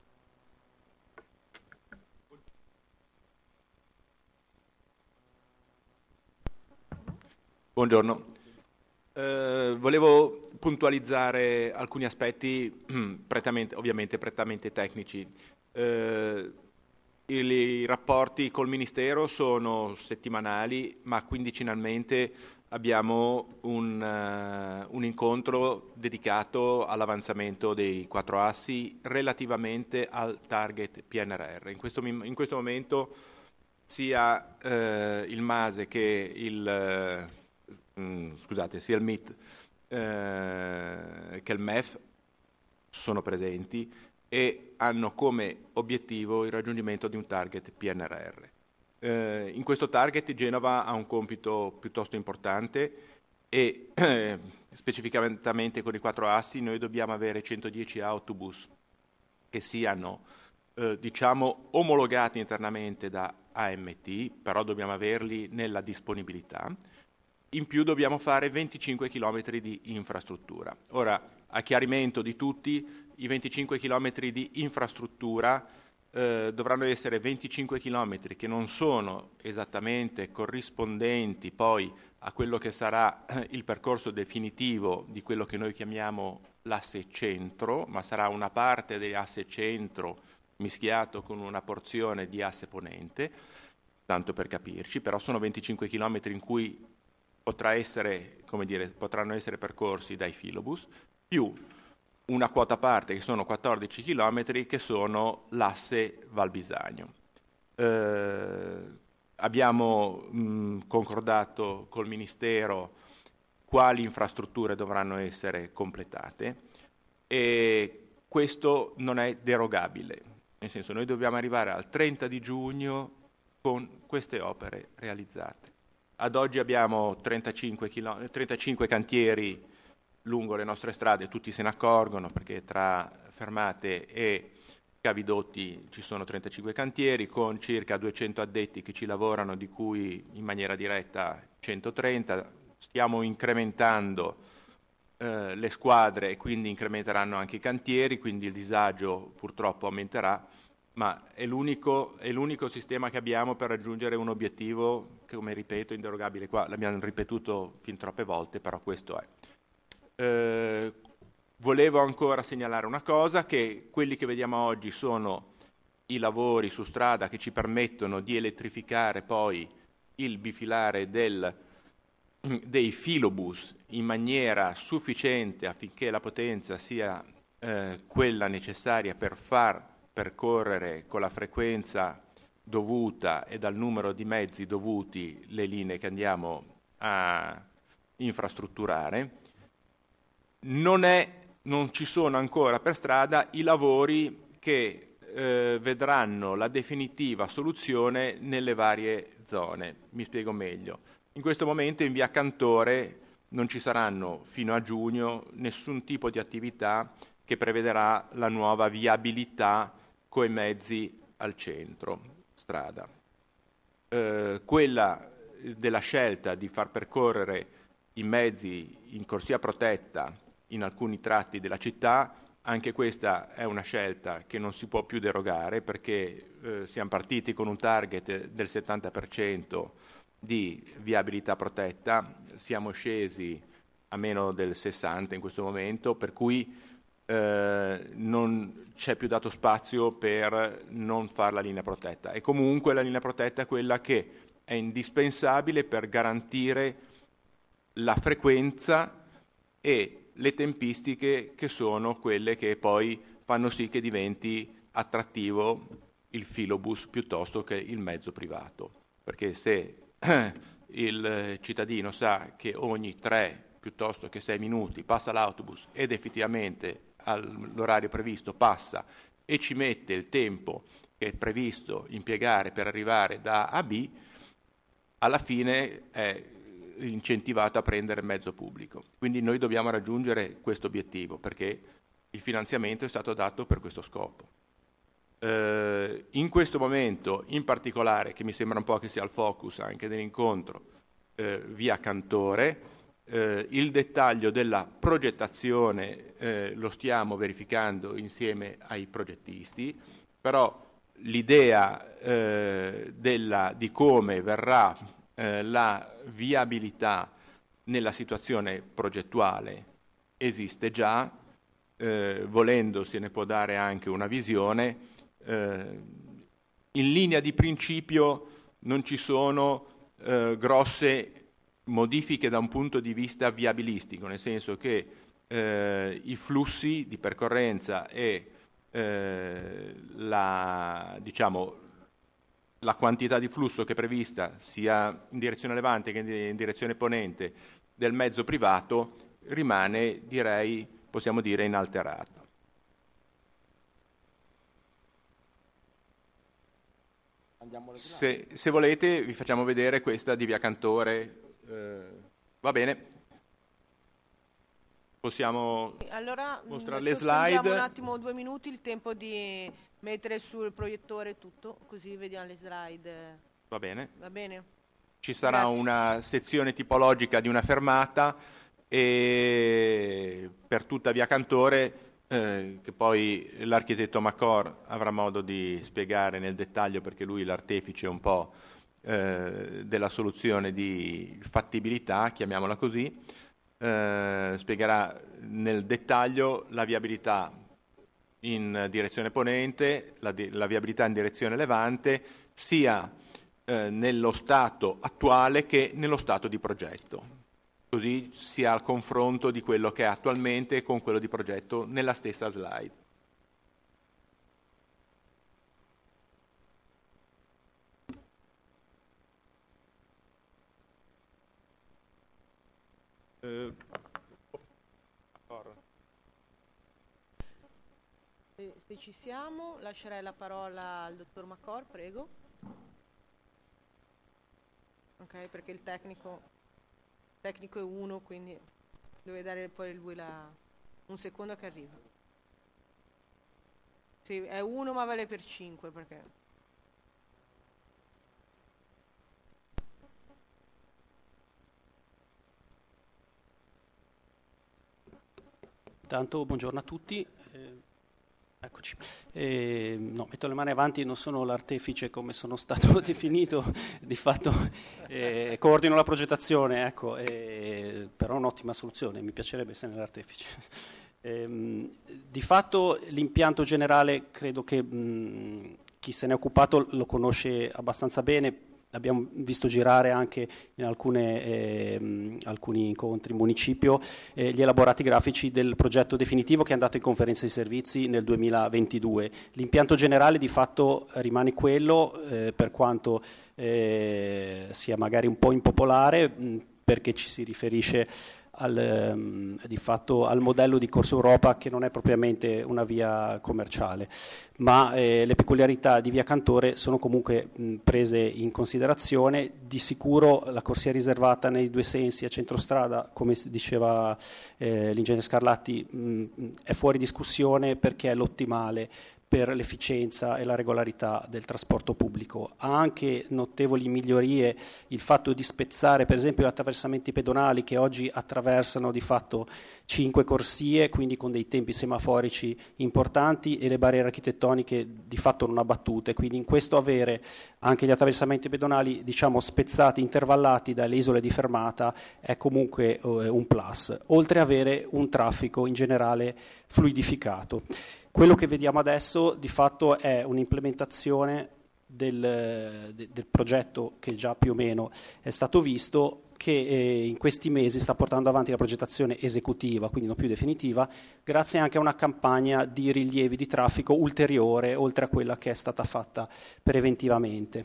Buongiorno, eh, volevo puntualizzare alcuni aspetti prettamente, ovviamente prettamente tecnici. Eh, i, I rapporti col Ministero sono settimanali, ma quindicinalmente abbiamo un, uh, un incontro dedicato all'avanzamento dei quattro assi relativamente al target P N R R. In questo, in questo momento sia eh, il MASE che il... Mm, scusate, sia il M I T eh, che il M E F sono presenti e hanno come obiettivo il raggiungimento di un target P N R R. Eh, in questo target Genova ha un compito piuttosto importante e eh, specificamente con i quattro assi noi dobbiamo avere centodieci autobus che siano eh, diciamo omologati internamente da A M T, però dobbiamo averli nella disponibilità. In più dobbiamo fare venticinque chilometri di infrastruttura. Ora, a chiarimento di tutti, i venticinque chilometri di infrastruttura eh, dovranno essere venticinque chilometri che non sono esattamente corrispondenti poi a quello che sarà eh, il percorso definitivo di quello che noi chiamiamo l'asse centro, ma sarà una parte dell'asse centro mischiato con una porzione di asse ponente, tanto per capirci, però sono venticinque chilometri in cui potrà essere, come dire, potranno essere percorsi dai filobus, più una quota parte che sono quattordici chilometri che sono l'asse Val Bisagno. Eh, abbiamo mh, concordato col Ministero quali infrastrutture dovranno essere completate e questo non è derogabile, nel senso noi dobbiamo arrivare al trenta di giugno con queste opere realizzate. Ad oggi abbiamo trentacinque, chilo- trentacinque cantieri lungo le nostre strade, tutti se ne accorgono perché tra fermate e cavidotti ci sono trentacinque cantieri con circa duecento addetti che ci lavorano, di cui in maniera diretta centotrenta. Stiamo incrementando eh, le squadre e quindi incrementeranno anche i cantieri, quindi il disagio purtroppo aumenterà, ma è l'unico, è l'unico sistema che abbiamo per raggiungere un obiettivo che, come ripeto, è inderogabile. Qua l'abbiamo ripetuto fin troppe volte, però questo è. Eh, volevo ancora segnalare una cosa, che quelli che vediamo oggi sono i lavori su strada che ci permettono di elettrificare poi il bifilare del, dei filobus in maniera sufficiente affinché la potenza sia eh, quella necessaria per far percorrere con la frequenza dovuta e dal numero di mezzi dovuti le linee che andiamo a infrastrutturare. Non, è, non ci sono ancora per strada i lavori che eh, vedranno la definitiva soluzione nelle varie zone. Mi spiego meglio. In questo momento in via Cantore non ci saranno fino a giugno nessun tipo di attività che prevederà la nuova viabilità coi mezzi al centro strada. Eh, quella della scelta di far percorrere i mezzi in corsia protetta in alcuni tratti della città, anche questa è una scelta che non si può più derogare, perché eh, siamo partiti con un target del settanta per cento di viabilità protetta, siamo scesi a meno del sessanta in questo momento, per cui eh, non c'è più dato spazio per non fare la linea protetta. E comunque la linea protetta è quella che è indispensabile per garantire la frequenza e le tempistiche che sono quelle che poi fanno sì che diventi attrattivo il filobus piuttosto che il mezzo privato. Perché se il cittadino sa che ogni tre piuttosto che sei minuti passa l'autobus ed effettivamente all'orario previsto passa e ci mette il tempo che è previsto impiegare per arrivare da A a B, alla fine è incentivato a prendere mezzo pubblico. Quindi noi dobbiamo raggiungere questo obiettivo, perché il finanziamento è stato dato per questo scopo. Eh, in questo momento, in particolare, che mi sembra un po' che sia il focus anche dell'incontro, eh, via Cantore, eh, il dettaglio della progettazione eh, lo stiamo verificando insieme ai progettisti, però l'idea eh, della, di come verrà eh, la viabilità nella situazione progettuale esiste già, eh, volendo se ne può dare anche una visione. Eh, in linea di principio non ci sono eh, grosse modifiche da un punto di vista viabilistico, nel senso che eh, i flussi di percorrenza e eh, la, diciamo, la quantità di flusso che è prevista sia in direzione levante che in direzione ponente del mezzo privato rimane, direi, possiamo dire, inalterata. Se, se volete vi facciamo vedere questa di via Cantore, eh, va bene? Possiamo allora, mostrare le slide? Un attimo, due minuti, il tempo di mettere sul proiettore tutto, così vediamo le slide. Va bene. Va bene. Ci sarà Grazie. Una sezione tipologica di una fermata e per tutta via Cantore, eh, che poi l'architetto Macor avrà modo di spiegare nel dettaglio, perché lui è l'artefice un po' eh, della soluzione di fattibilità, chiamiamola così, eh, spiegherà nel dettaglio la viabilità in direzione ponente, la, di, la viabilità in direzione levante, sia eh, nello stato attuale che nello stato di progetto. Così si ha il confronto di quello che è attualmente con quello di progetto nella stessa slide. Eh, se, se ci siamo, lascerei la parola al dottor Macor, prego. Ok, perché il tecnico... Il tecnico è uno, quindi deve dare poi lui la... un secondo che arriva. Sì, è uno ma vale per cinque, perché... Intanto buongiorno a tutti. Eh, eccoci. Eh, no, metto le mani avanti, non sono l'artefice come sono stato definito, di fatto eh, coordino la progettazione, ecco, eh, però è un'ottima soluzione, mi piacerebbe essere l'artefice. Eh, di fatto l'impianto generale credo che mh, chi se ne è occupato lo conosce abbastanza bene. Abbiamo visto girare anche in alcune, eh, alcuni incontri in municipio eh, gli elaborati grafici del progetto definitivo che è andato in conferenza di servizi nel duemilaventidue. L'impianto generale di fatto rimane quello, eh, per quanto eh, sia magari un po' impopolare, mh, perché ci si riferisce al, um, di fatto al modello di Corso Europa, che non è propriamente una via commerciale, ma eh, le peculiarità di via Cantore sono comunque mh, prese in considerazione. Di sicuro la corsia riservata nei due sensi a centrostrada, come diceva eh, l'ingegnere Scarlatti, mh, è fuori discussione perché è l'ottimale per l'efficienza e la regolarità del trasporto pubblico. Ha anche notevoli migliorie il fatto di spezzare per esempio gli attraversamenti pedonali, che oggi attraversano di fatto cinque corsie, quindi con dei tempi semaforici importanti, e le barriere architettoniche di fatto non abbattute. Quindi in questo avere anche gli attraversamenti pedonali, diciamo, spezzati, intervallati dalle isole di fermata è comunque eh, un plus, oltre ad avere un traffico in generale fluidificato. Quello che vediamo adesso di fatto è un'implementazione del, de, del progetto che già più o meno è stato visto, che eh, in questi mesi sta portando avanti la progettazione esecutiva, quindi non più definitiva, grazie anche a una campagna di rilievi di traffico ulteriore, oltre a quella che è stata fatta preventivamente.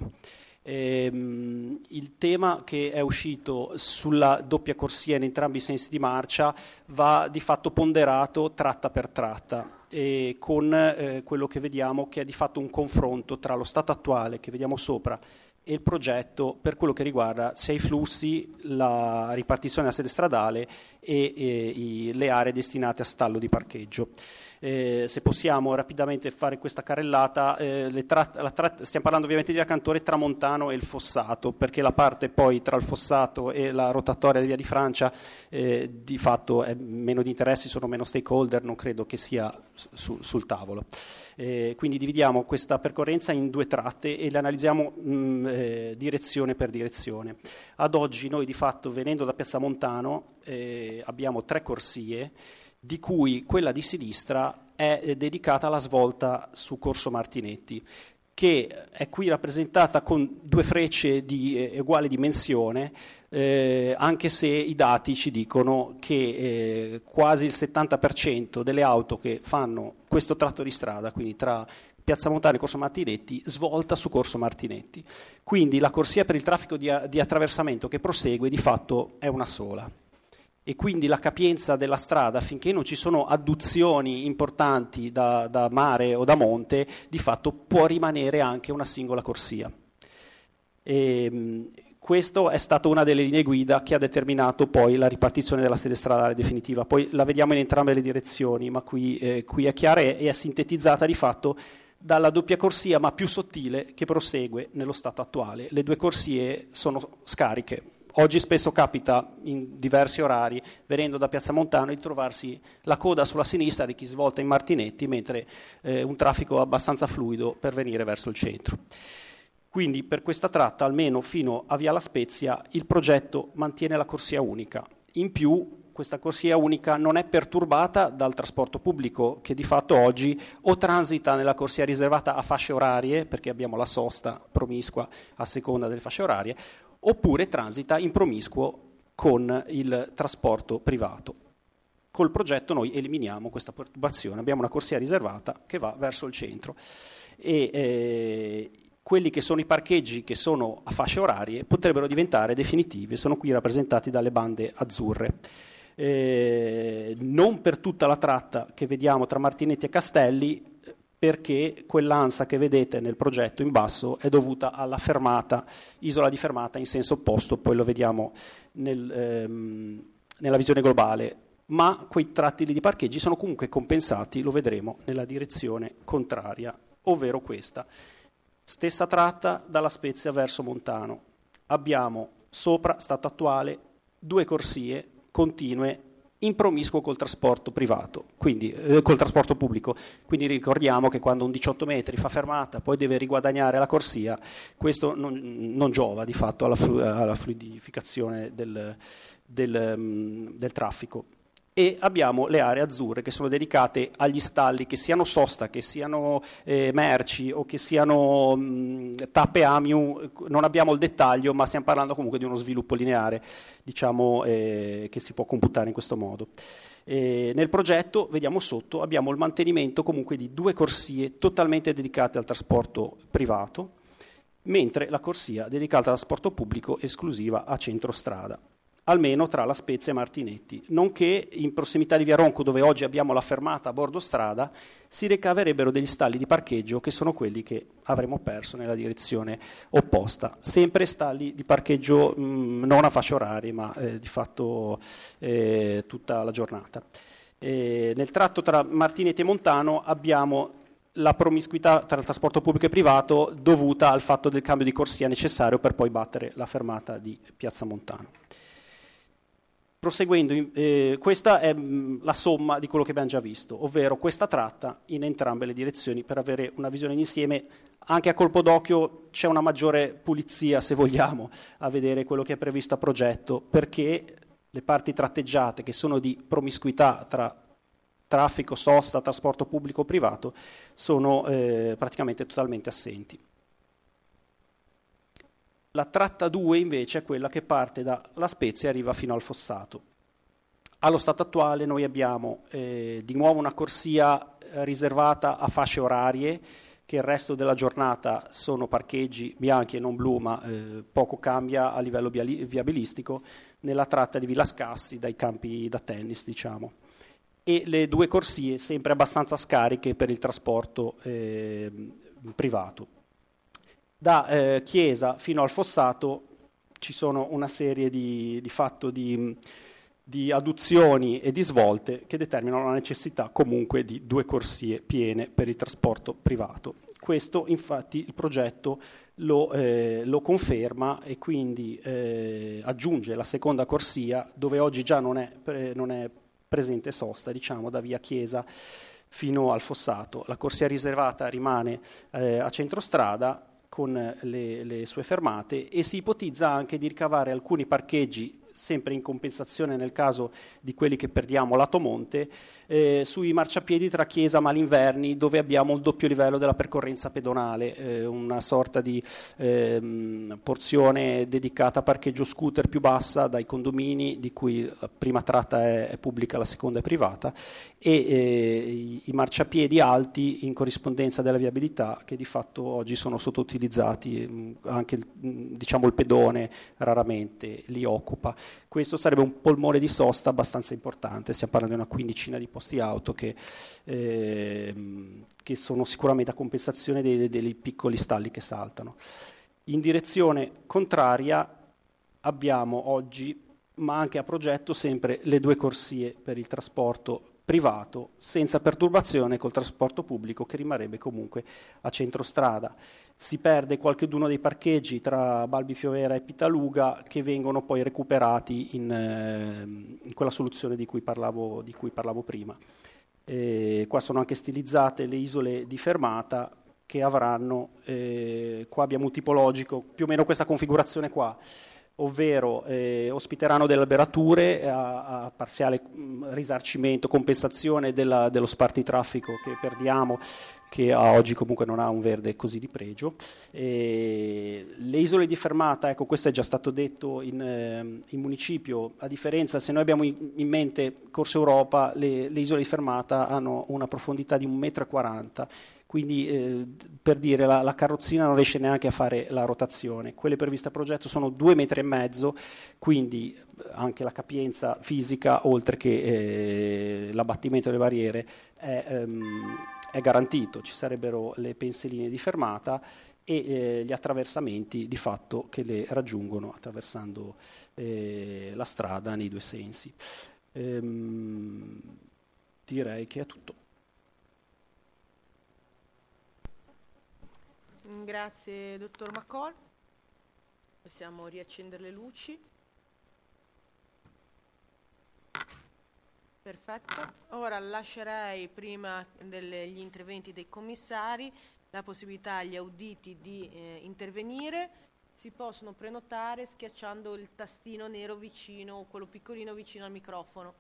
Ehm, il tema che è uscito sulla doppia corsia in entrambi i sensi di marcia va di fatto ponderato tratta per tratta, e con eh, quello che vediamo che è di fatto un confronto tra lo stato attuale che vediamo sopra e il progetto per quello che riguarda sia i flussi, la ripartizione della sede stradale e, e i, le aree destinate a stallo di parcheggio. Eh, se possiamo rapidamente fare questa carrellata, eh, le tratt- la tratt- stiamo parlando ovviamente di via Cantore, Tramontano e il Fossato, perché la parte poi tra il Fossato e la rotatoria di via di Francia eh, di fatto è meno di interessi, sono meno stakeholder, non credo che sia su- sul tavolo. Eh, quindi dividiamo questa percorrenza in due tratte e le analizziamo mh, eh, direzione per direzione. Ad oggi noi di fatto, venendo da Piazza Montano, eh, abbiamo tre corsie, di cui quella di sinistra è dedicata alla svolta su Corso Martinetti, che è qui rappresentata con due frecce di eh, uguale dimensione, eh, anche se i dati ci dicono che eh, quasi il settanta per cento delle auto che fanno questo tratto di strada, quindi tra Piazza Montano e Corso Martinetti, svolta su Corso Martinetti. Quindi la corsia per il traffico di, di attraversamento che prosegue di fatto è una sola. E quindi la capienza della strada, finché non ci sono adduzioni importanti da, da mare o da monte, di fatto può rimanere anche una singola corsia. E, questo è stata una delle linee guida che ha determinato poi la ripartizione della sede stradale definitiva. Poi la vediamo in entrambe le direzioni, ma qui, eh, qui è chiara e è sintetizzata di fatto dalla doppia corsia, ma più sottile, che prosegue nello stato attuale. Le due corsie sono scariche. Oggi spesso capita in diversi orari, venendo da Piazza Montano, di trovarsi la coda sulla sinistra di chi svolta in Martinetti, mentre eh, un traffico abbastanza fluido per venire verso il centro. Quindi per questa tratta, almeno fino a Via La Spezia, il progetto mantiene la corsia unica. In più, questa corsia unica non è perturbata dal trasporto pubblico, che di fatto oggi o transita nella corsia riservata a fasce orarie, perché abbiamo la sosta promiscua a seconda delle fasce orarie, oppure transita in promiscuo con il trasporto privato. Col progetto noi eliminiamo questa perturbazione, abbiamo una corsia riservata che va verso il centro e eh, quelli che sono i parcheggi che sono a fasce orarie potrebbero diventare definitivi, sono qui rappresentati dalle bande azzurre. Eh, non per tutta la tratta che vediamo tra Martinetti e Castelli, perché quell'ansa che vedete nel progetto in basso è dovuta alla fermata, isola di fermata in senso opposto, poi lo vediamo nel, ehm, nella visione globale, ma quei tratti di parcheggi sono comunque compensati, lo vedremo, nella direzione contraria, ovvero questa. Stessa tratta dalla Spezia verso Montano. Abbiamo sopra, stato attuale, due corsie continue in promiscuo col trasporto privato, quindi eh, col trasporto pubblico. Quindi ricordiamo che quando un diciotto metri fa fermata, poi deve riguadagnare la corsia, questo non, non giova di fatto alla, flu- alla fluidificazione del, del, um, del traffico. E abbiamo le aree azzurre che sono dedicate agli stalli, che siano sosta, che siano eh, merci o che siano mh, tappe Amiu, non abbiamo il dettaglio, ma stiamo parlando comunque di uno sviluppo lineare, diciamo, eh, che si può computare in questo modo. E nel progetto, vediamo sotto, abbiamo il mantenimento comunque di due corsie totalmente dedicate al trasporto privato, mentre la corsia dedicata al trasporto pubblico esclusiva a centrostrada. almeno tra La Spezia e Martinetti, nonché in prossimità di Via Ronco, dove oggi abbiamo la fermata a bordo strada, si ricaverebbero degli stalli di parcheggio che sono quelli che avremmo perso nella direzione opposta. Sempre stalli di parcheggio mh, non a fasce orarie, ma eh, di fatto eh, tutta la giornata. Eh, nel tratto tra Martinetti e Montano abbiamo la promiscuità tra il trasporto pubblico e privato dovuta al fatto del cambio di corsia necessario per poi battere la fermata di Piazza Montano. Proseguendo, eh, questa è mh, la somma di quello che abbiamo già visto, ovvero questa tratta in entrambe le direzioni per avere una visione d'insieme. Anche a colpo d'occhio c'è una maggiore pulizia, se vogliamo, a vedere quello che è previsto a progetto, perché le parti tratteggiate che sono di promiscuità tra traffico, sosta, trasporto pubblico privato sono eh, praticamente totalmente assenti. La tratta due invece è quella che parte da La Spezia e arriva fino al Fossato. Allo stato attuale noi abbiamo eh, di nuovo una corsia riservata a fasce orarie, che il resto della giornata sono parcheggi bianchi e non blu, ma eh, poco cambia a livello viabilistico nella tratta di Villa Scassi dai campi da tennis, diciamo. E le due corsie sempre abbastanza scariche per il trasporto eh, privato. Da eh, Chiesa fino al Fossato ci sono una serie di, di fatto di, di adduzioni e di svolte che determinano la necessità comunque di due corsie piene per il trasporto privato. Questo infatti il progetto lo, eh, lo conferma e quindi eh, aggiunge la seconda corsia dove oggi già non è, pre, non è presente sosta, diciamo da via Chiesa fino al Fossato. La corsia riservata rimane eh, a centrostrada con le, le sue fermate e si ipotizza anche di ricavare alcuni parcheggi, sempre in compensazione nel caso di quelli che perdiamo lato monte, eh, sui marciapiedi tra Chiesa e Malinverni, dove abbiamo il doppio livello della percorrenza pedonale, eh, una sorta di eh, porzione dedicata a parcheggio scooter più bassa dai condomini, di cui la prima tratta è, è pubblica, la seconda è privata, e eh, i, i marciapiedi alti in corrispondenza della viabilità, che di fatto oggi sono sottoutilizzati, anche il, diciamo il pedone raramente li occupa. Questo sarebbe un polmone di sosta abbastanza importante, stiamo parlando di una quindicina di posti auto che, eh, che sono sicuramente a compensazione dei, dei piccoli stalli che saltano. In direzione contraria abbiamo oggi, ma anche a progetto, sempre le due corsie per il trasporto privato, senza perturbazione col trasporto pubblico che rimarrebbe comunque a centrostrada. Si perde qualcheduno dei parcheggi tra Balbi Fiovera e Pitaluga che vengono poi recuperati in, eh, in quella soluzione di cui parlavo, di cui parlavo prima. E qua sono anche stilizzate le isole di fermata che avranno, eh, qua abbiamo un tipologico, più o meno questa configurazione qua, ovvero eh, ospiteranno delle alberature a, a parziale mh, risarcimento, compensazione della, dello spartitraffico che perdiamo, che a oggi comunque non ha un verde così di pregio. E le isole di fermata, ecco, questo è già stato detto in, eh, in municipio, a differenza, se noi abbiamo in, in mente Corso Europa, le, le isole di fermata hanno una profondità di un metro e quaranta, quindi eh, per dire la, la carrozzina non riesce neanche a fare la rotazione. Quelle previste a progetto sono due metri e mezzo, quindi anche la capienza fisica, oltre che eh, l'abbattimento delle barriere, è, ehm, è garantito. Ci sarebbero le pensiline di fermata e eh, gli attraversamenti di fatto che le raggiungono attraversando eh, la strada nei due sensi. Ehm, direi che è tutto. Grazie dottor Macol. Possiamo riaccendere le luci. Perfetto. Ora lascerei, prima degli interventi dei commissari, la possibilità agli auditi di eh, intervenire. Si possono prenotare schiacciando il tastino nero vicino, quello piccolino vicino al microfono.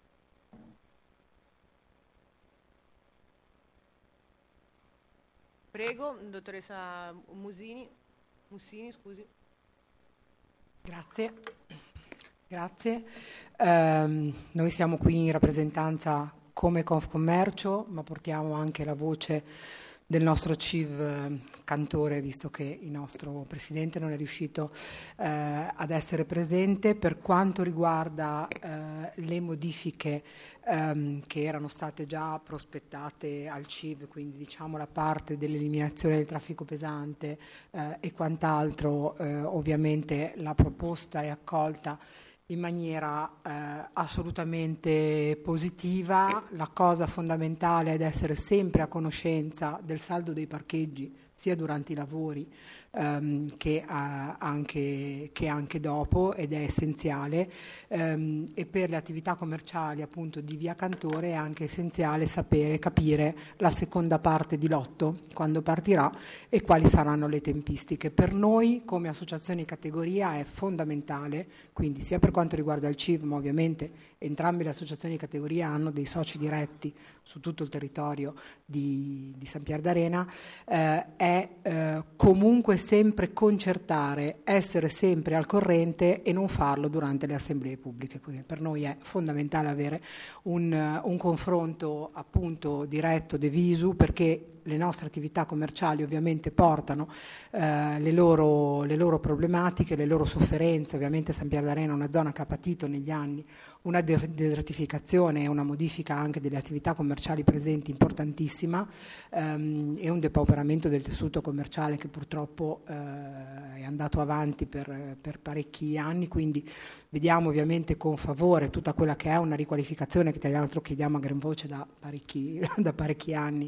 Prego, dottoressa Musini, Mussini, scusi. Grazie. Grazie. Um, noi siamo qui in rappresentanza come Confcommercio, ma portiamo anche la voce del nostro C I V Cantore, visto che il nostro Presidente non è riuscito eh, ad essere presente. Per quanto riguarda eh, le modifiche ehm, che erano state già prospettate al C I V, quindi diciamo la parte dell'eliminazione del traffico pesante eh, e quant'altro, eh, ovviamente la proposta è accolta in maniera eh, assolutamente positiva. La cosa fondamentale è essere sempre a conoscenza del saldo dei parcheggi, sia durante i lavori ehm, che, eh, anche, che anche dopo, ed è essenziale. Ehm, e per le attività commerciali appunto di Via Cantore è anche essenziale sapere, capire la seconda parte di lotto, quando partirà e quali saranno le tempistiche. Per noi come associazione di categoria è fondamentale, quindi sia per quanto riguarda il C I V, ma ovviamente entrambe le associazioni di categoria hanno dei soci diretti su tutto il territorio di, di San Pier d'Arena, eh, è eh, comunque sempre concertare, essere sempre al corrente e non farlo durante le assemblee pubbliche. Quindi per noi è fondamentale avere un, un confronto appunto diretto de visu, perché le nostre attività commerciali ovviamente portano eh, le, loro, le loro problematiche, le loro sofferenze. Ovviamente San Pier d'Arena è una zona che ha patito negli anni una desertificazione e una modifica anche delle attività commerciali presenti importantissima, ehm, e un depauperamento del tessuto commerciale che purtroppo eh, è andato avanti per, per parecchi anni. Quindi vediamo ovviamente con favore tutta quella che è una riqualificazione che tra l'altro chiediamo a gran voce da parecchi, da parecchi anni,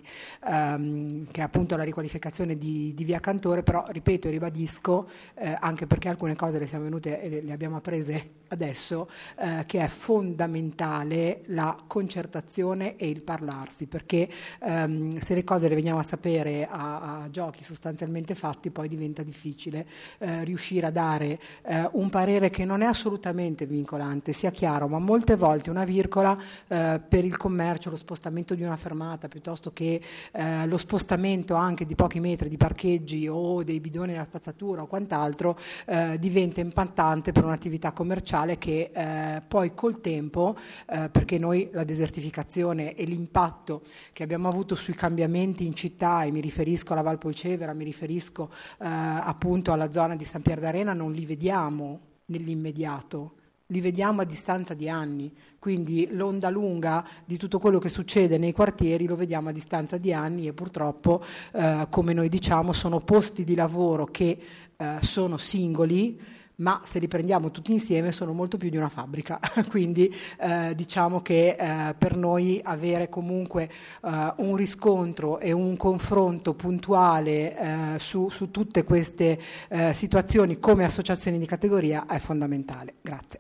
ehm, che è appunto la riqualificazione di, di Via Cantore. Però ripeto e ribadisco, eh, anche perché alcune cose le siamo venute e le, le abbiamo apprese adesso, eh, che è fondamentale la concertazione e il parlarsi, perché ehm, se le cose le veniamo a sapere a, a giochi sostanzialmente fatti, poi diventa difficile eh, riuscire a dare eh, un parere che non è assolutamente vincolante, sia chiaro, ma molte volte una virgola eh, per il commercio, lo spostamento di una fermata piuttosto che eh, lo spostamento anche di pochi metri di parcheggi o dei bidoni della spazzatura o quant'altro eh, diventa impattante per un'attività commerciale che eh, poi col tempo, eh, perché noi la desertificazione e l'impatto che abbiamo avuto sui cambiamenti in città, e mi riferisco alla Val Polcevera, mi riferisco eh, appunto alla zona di San Pier d'Arena, non li vediamo nell'immediato, li vediamo a distanza di anni. Quindi l'onda lunga di tutto quello che succede nei quartieri lo vediamo a distanza di anni, e purtroppo eh, come noi diciamo sono posti di lavoro che eh, sono singoli, ma se li prendiamo tutti insieme sono molto più di una fabbrica. Quindi eh, diciamo che eh, per noi avere comunque eh, un riscontro e un confronto puntuale eh, su, su tutte queste eh, situazioni come associazioni di categoria è fondamentale. Grazie.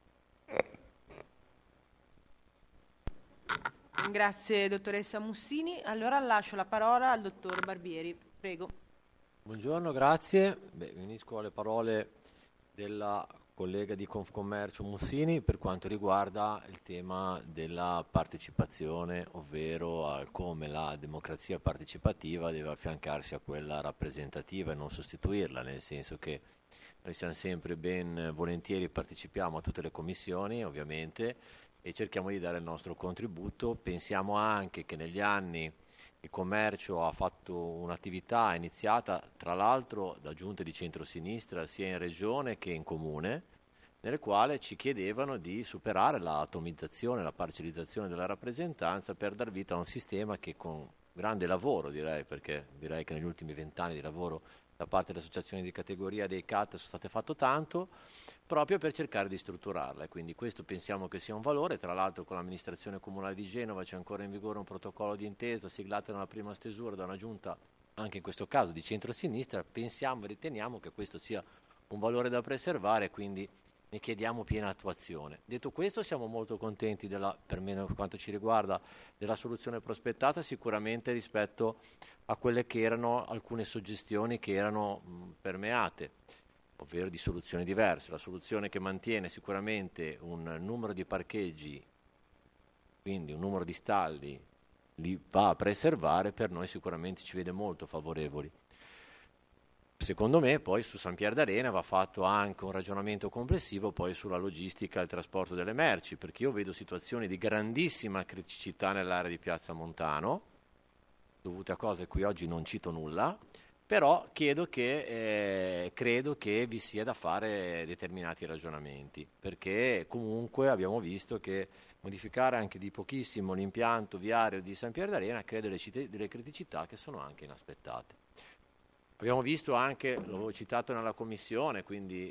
Grazie dottoressa Mussini. Allora lascio la parola al dottor Barbieri. Prego. Buongiorno, grazie. Beh, unisco alle parole della collega di Confcommercio Mussini per quanto riguarda il tema della partecipazione, ovvero al come la democrazia partecipativa deve affiancarsi a quella rappresentativa e non sostituirla, nel senso che noi siamo sempre ben volentieri, partecipiamo a tutte le commissioni ovviamente e cerchiamo di dare il nostro contributo. Pensiamo anche che negli anni il commercio ha fatto un'attività iniziata tra l'altro da giunte di centrosinistra sia in regione che in comune, nelle quali ci chiedevano di superare l'atomizzazione, la parcellizzazione della rappresentanza per dar vita a un sistema che con grande lavoro, direi, perché direi che negli ultimi vent'anni di lavoro da parte delle associazioni di categoria dei C A T sono state fatto tanto, proprio per cercare di strutturarla, e quindi questo pensiamo che sia un valore. Tra l'altro con l'amministrazione comunale di Genova c'è ancora in vigore un protocollo di intesa siglato nella prima stesura da una giunta, anche in questo caso di centrosinistra. Pensiamo e riteniamo che questo sia un valore da preservare, quindi ne chiediamo piena attuazione. Detto questo, siamo molto contenti, della, per me per quanto ci riguarda, della soluzione prospettata, sicuramente rispetto a quelle che erano alcune suggestioni che erano mh, permeate, ovvero di soluzioni diverse. La soluzione che mantiene sicuramente un numero di parcheggi, quindi un numero di stalli, li va a preservare, per noi sicuramente ci vede molto favorevoli. Secondo me poi su San Pier d'Arena va fatto anche un ragionamento complessivo poi sulla logistica e il trasporto delle merci, perché io vedo situazioni di grandissima criticità nell'area di Piazza Montano, dovute a cose a cui oggi non cito nulla, però chiedo che, eh, credo che vi sia da fare determinati ragionamenti, perché comunque abbiamo visto che modificare anche di pochissimo l'impianto viario di San Pier d'Arena crea delle, cite- delle criticità che sono anche inaspettate. Abbiamo visto anche, l'ho citato nella commissione, quindi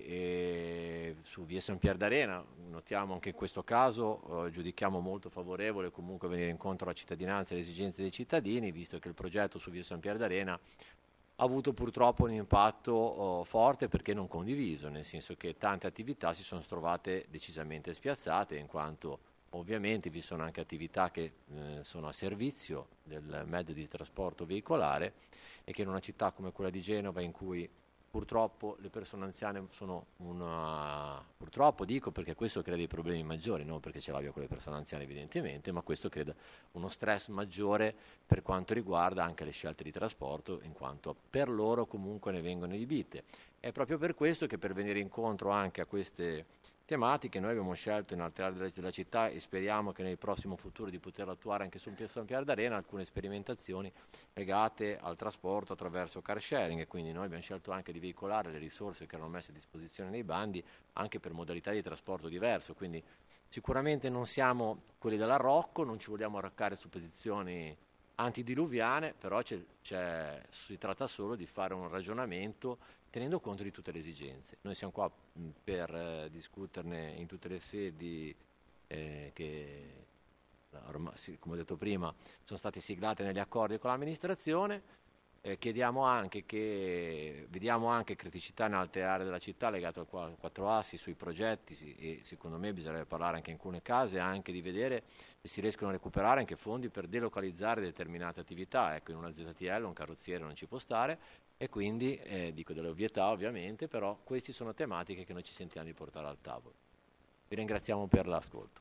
eh, su via San Pier d'Arena, notiamo anche in questo caso, eh, giudichiamo molto favorevole comunque venire incontro alla cittadinanza e alle esigenze dei cittadini, visto che il progetto su via San Pier d'Arena ha avuto purtroppo un impatto oh, forte perché non condiviso, nel senso che tante attività si sono trovate decisamente spiazzate, in quanto ovviamente vi sono anche attività che eh, sono a servizio del mezzo di trasporto veicolare e che in una città come quella di Genova, in cui purtroppo le persone anziane sono una... purtroppo dico perché questo crea dei problemi maggiori, non perché ce l'abbia con le persone anziane evidentemente, ma questo crea uno stress maggiore per quanto riguarda anche le scelte di trasporto, in quanto per loro comunque ne vengono adibite. È proprio per questo che per venire incontro anche a queste tematiche noi abbiamo scelto in altre aree della città e speriamo che nel prossimo futuro di poterlo attuare anche su San Pier d'Arena alcune sperimentazioni legate al trasporto attraverso car sharing, e quindi noi abbiamo scelto anche di veicolare le risorse che erano messe a disposizione nei bandi anche per modalità di trasporto diverso, quindi sicuramente non siamo quelli della Rocco, non ci vogliamo arraccare su posizioni antidiluviane, però c'è, c'è, si tratta solo di fare un ragionamento tenendo conto di tutte le esigenze. Noi siamo qua mh, per eh, discuterne in tutte le sedi eh, che, ormai, sì, come ho detto prima, sono state siglate negli accordi con l'amministrazione. Eh, chiediamo anche che, vediamo anche criticità in altre aree della città legate al quattro assi sui progetti, sì, e secondo me bisognerebbe parlare anche in alcune case anche di vedere se si riescono a recuperare anche fondi per delocalizzare determinate attività. Ecco, in una Z T L un carrozziere non ci può stare, e quindi eh, dico delle ovvietà ovviamente, però queste sono tematiche che noi ci sentiamo di portare al tavolo. Vi ringraziamo per l'ascolto.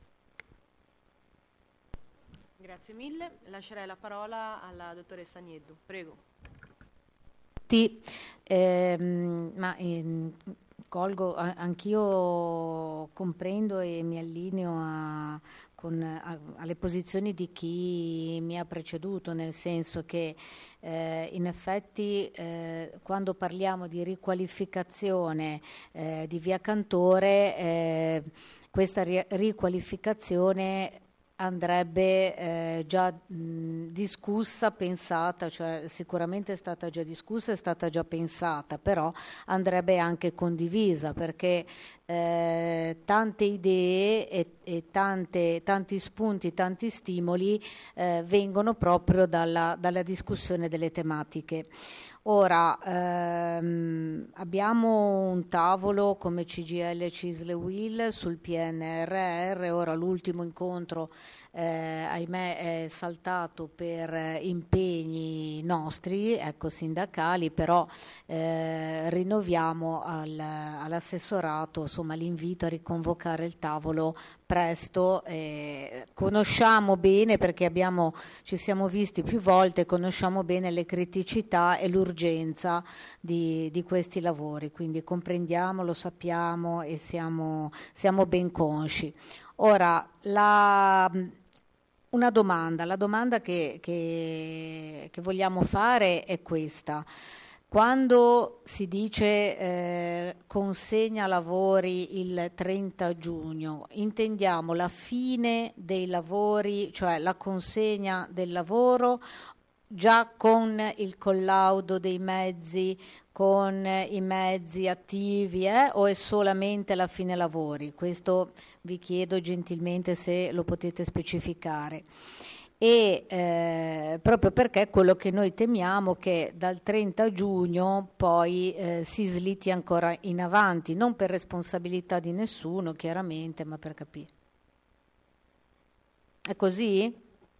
Grazie mille, lascerei la parola alla dottoressa Nieddu, prego. Sì, ehm, ma ehm, colgo, a- anch'io comprendo e mi allineo a, con, a- alle posizioni di chi mi ha preceduto, nel senso che eh, in effetti eh, quando parliamo di riqualificazione eh, di via Cantore, eh, questa ri- riqualificazione andrebbe eh, già mh, discussa, pensata, cioè sicuramente è stata già discussa, è stata già pensata, però andrebbe anche condivisa, perché eh, tante idee e, e tante, tanti spunti, tanti stimoli eh, vengono proprio dalla, dalla discussione delle tematiche. Ora, ehm, abbiamo un tavolo come C G I L Cisle Will sul P N R R, ora l'ultimo incontro eh, ahimè è saltato per eh, impegni nostri, ecco, sindacali, però eh, rinnoviamo al, all'assessorato insomma, l'invito a riconvocare il tavolo presto. Eh, conosciamo bene, perché abbiamo, ci siamo visti più volte, conosciamo bene le criticità e l'urgenza di, di questi lavori, quindi comprendiamo, lo sappiamo e siamo, siamo ben consci. Ora, la, una domanda, la domanda che, che, che vogliamo fare è questa. Quando si dice eh, consegna lavori il trenta giugno, intendiamo la fine dei lavori, cioè la consegna del lavoro già con il collaudo dei mezzi, con i mezzi attivi, eh, o è solamente la fine lavori? Questo vi chiedo gentilmente se lo potete specificare. E eh, proprio perché quello che noi temiamo che dal trenta giugno poi eh, si slitti ancora in avanti, non per responsabilità di nessuno chiaramente, ma per capire. È così?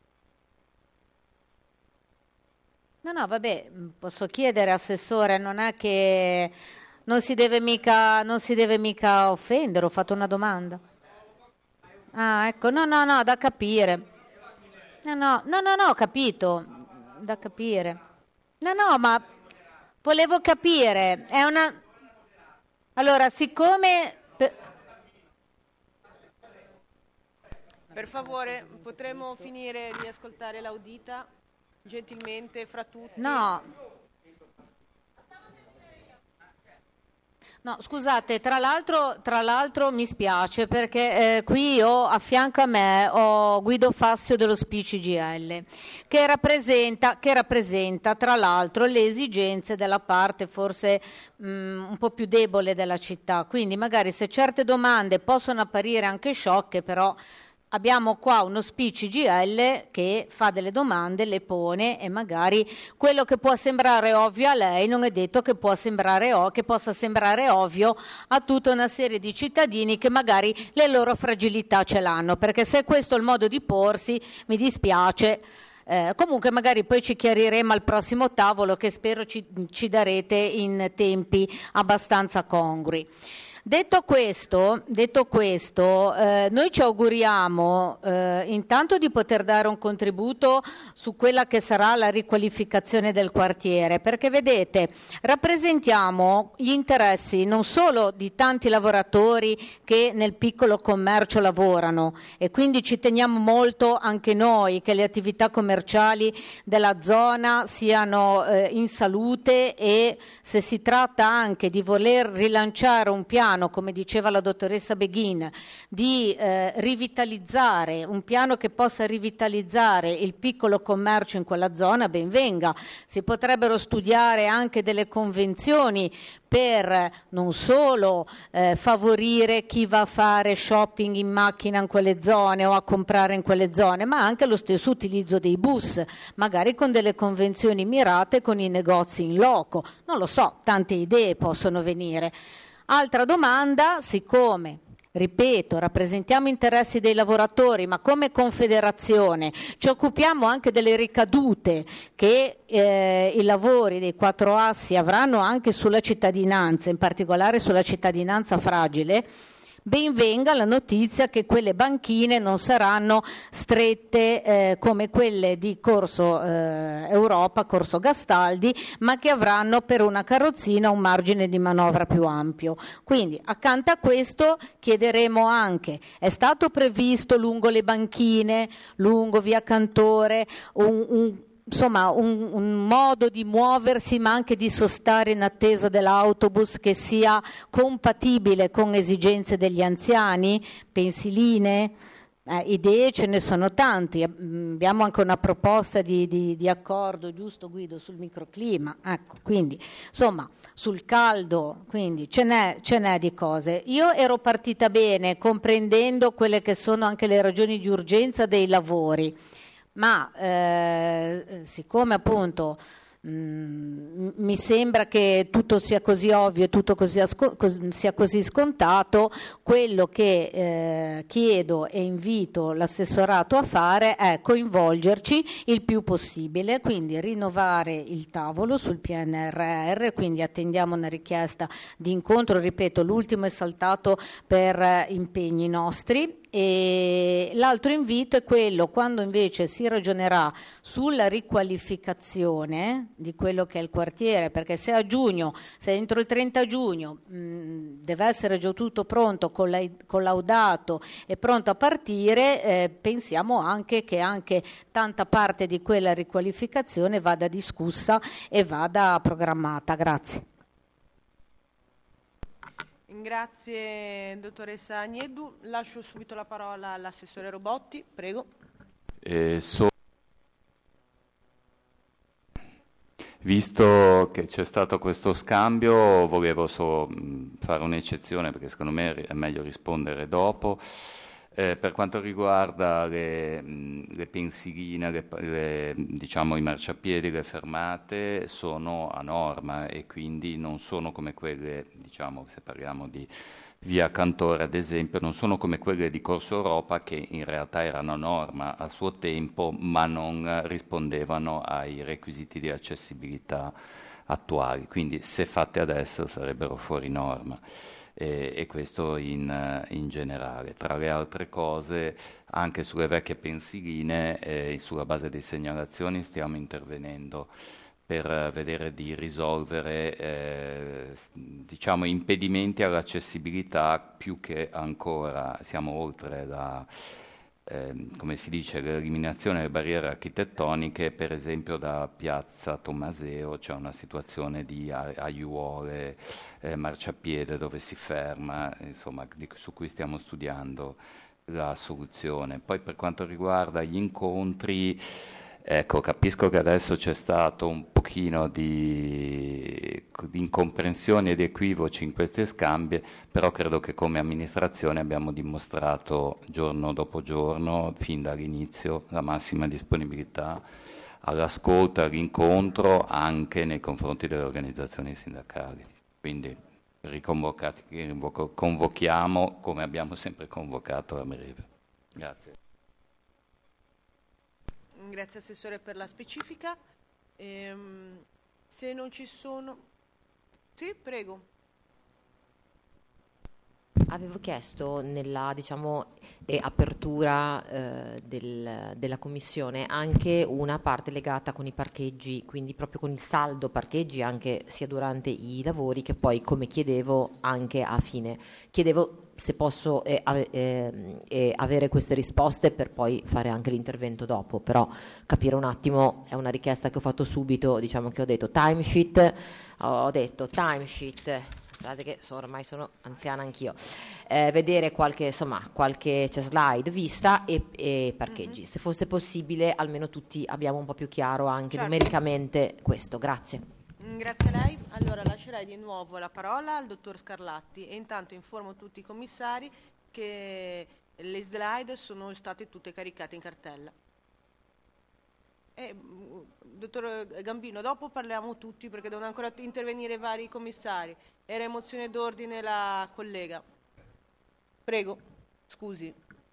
No, no, vabbè, posso chiedere, assessore, non è che non si deve mica, non si deve mica offendere, ho fatto una domanda. Ah, ecco, no, no, no, da capire. No, no, no, no, no, ho capito, da capire. No, no, ma volevo capire, è una... Allora, siccome... Per, per favore, potremmo finire di ascoltare l'audita? gentilmente fra tutti. No. No, scusate, tra l'altro, tra l'altro mi spiace perché eh, qui io a fianco a me ho Guido Fassio dello S P I C G I L che rappresenta, che rappresenta tra l'altro le esigenze della parte forse mh, un po' più debole della città, quindi magari se certe domande possono apparire anche sciocche, però abbiamo qua uno S P I C G I L che fa delle domande, le pone e magari quello che può sembrare ovvio a lei non è detto che, può sembrare o- che possa sembrare ovvio a tutta una serie di cittadini che magari le loro fragilità ce l'hanno, perché se questo è il modo di porsi mi dispiace. Eh, comunque magari poi ci chiariremo al prossimo tavolo che spero ci, ci darete in tempi abbastanza congrui. Detto questo, detto questo eh, noi ci auguriamo eh, intanto di poter dare un contributo su quella che sarà la riqualificazione del quartiere, perché vedete, rappresentiamo gli interessi non solo di tanti lavoratori che nel piccolo commercio lavorano e quindi ci teniamo molto anche noi che le attività commerciali della zona siano eh, in salute, e se si tratta anche di voler rilanciare un piano, come diceva la dottoressa Beghin, di eh, rivitalizzare un piano che possa rivitalizzare il piccolo commercio in quella zona, ben venga. Si potrebbero studiare anche delle convenzioni per non solo eh, favorire chi va a fare shopping in macchina in quelle zone o a comprare in quelle zone, ma anche lo stesso utilizzo dei bus, magari con delle convenzioni mirate con i negozi in loco. Non lo so, tante idee possono venire. Altra domanda, siccome, ripeto, rappresentiamo interessi dei lavoratori, ma come Confederazione ci occupiamo anche delle ricadute che eh, i lavori dei quattro assi avranno anche sulla cittadinanza, in particolare sulla cittadinanza fragile, ben venga la notizia che quelle banchine non saranno strette eh, come quelle di Corso eh, Europa, Corso Gastaldi, ma che avranno per una carrozzina un margine di manovra più ampio. Quindi accanto a questo chiederemo anche, è stato previsto lungo le banchine, lungo via Cantore, un, un insomma un, un modo di muoversi ma anche di sostare in attesa dell'autobus che sia compatibile con esigenze degli anziani, pensiline, eh, idee ce ne sono tanti. Abbiamo anche una proposta di, di, di accordo, giusto Guido, sul microclima, ecco, quindi insomma sul caldo, quindi ce n'è, ce n'è di cose. Io ero partita bene comprendendo quelle che sono anche le ragioni di urgenza dei lavori, ma eh, siccome appunto mh, mi sembra che tutto sia così ovvio e tutto così asco- cos- sia così scontato, quello che eh, chiedo e invito l'assessorato a fare è coinvolgerci il più possibile, quindi rinnovare il tavolo sul P N R R, quindi attendiamo una richiesta di incontro, ripeto, l'ultimo è saltato per eh, impegni nostri. E l'altro invito è quello, quando invece si ragionerà sulla riqualificazione di quello che è il quartiere, perché se a giugno, se entro il trenta giugno mh, deve essere già tutto pronto, collaudato e pronto a partire, eh, pensiamo anche che anche tanta parte di quella riqualificazione vada discussa e vada programmata. Grazie. Grazie dottoressa Agneddu. Lascio subito la parola all'assessore Robotti, prego. Eh, so- Visto che c'è stato questo scambio, volevo solo mh, fare un'eccezione perché secondo me è meglio rispondere dopo. Eh, per quanto riguarda le, mh, le pensiline, le, le, diciamo i marciapiedi, le fermate sono a norma e quindi non sono come quelle, diciamo, se parliamo di via Cantore ad esempio, non sono come quelle di Corso Europa che in realtà erano a norma a suo tempo ma non rispondevano ai requisiti di accessibilità attuali, quindi se fatte adesso sarebbero fuori norma. E, e questo in, in generale. Tra le altre cose, anche sulle vecchie pensiline, eh, sulla base delle segnalazioni, stiamo intervenendo per vedere di risolvere eh, diciamo impedimenti all'accessibilità, più che ancora siamo oltre la, eh, come si dice, l'eliminazione delle barriere architettoniche. Per esempio da Piazza Tommaseo c'è una situazione di aiuole, eh, marciapiede dove si ferma, insomma, di, su cui stiamo studiando la soluzione. Poi per quanto riguarda gli incontri, ecco, capisco che adesso c'è stato un pochino di, di incomprensioni e di equivoci in questi scambi, però credo che come amministrazione abbiamo dimostrato giorno dopo giorno, fin dall'inizio, la massima disponibilità all'ascolto, all'incontro, anche nei confronti delle organizzazioni sindacali. Quindi riconvocati, convochiamo come abbiamo sempre convocato a breve. Grazie. Grazie Assessore per la specifica. Ehm, se non ci sono... Sì, prego. Avevo chiesto nella, diciamo, eh, apertura eh, del, della Commissione anche una parte legata con i parcheggi, quindi proprio con il saldo parcheggi anche sia durante i lavori che poi, come chiedevo, anche a fine. Chiedevo se posso eh, ave, eh, eh, avere queste risposte per poi fare anche l'intervento dopo, però capire un attimo, è una richiesta che ho fatto subito, diciamo che ho detto timesheet, ho detto timesheet, guardate che so, ormai sono anziana anch'io, eh, vedere qualche, insomma, qualche cioè, slide vista e, e parcheggi. Mm-hmm. Se fosse possibile, almeno tutti abbiamo un po' più chiaro anche certo. numericamente questo. Grazie. Grazie a lei. Allora lascerei di nuovo la parola al dottor Scarlatti e intanto informo tutti i commissari che le slide sono state tutte caricate in cartella. Eh, dottor Gambino, dopo parliamo tutti perché devono ancora intervenire vari commissari. Era in mozione d'ordine la collega. Prego, scusi.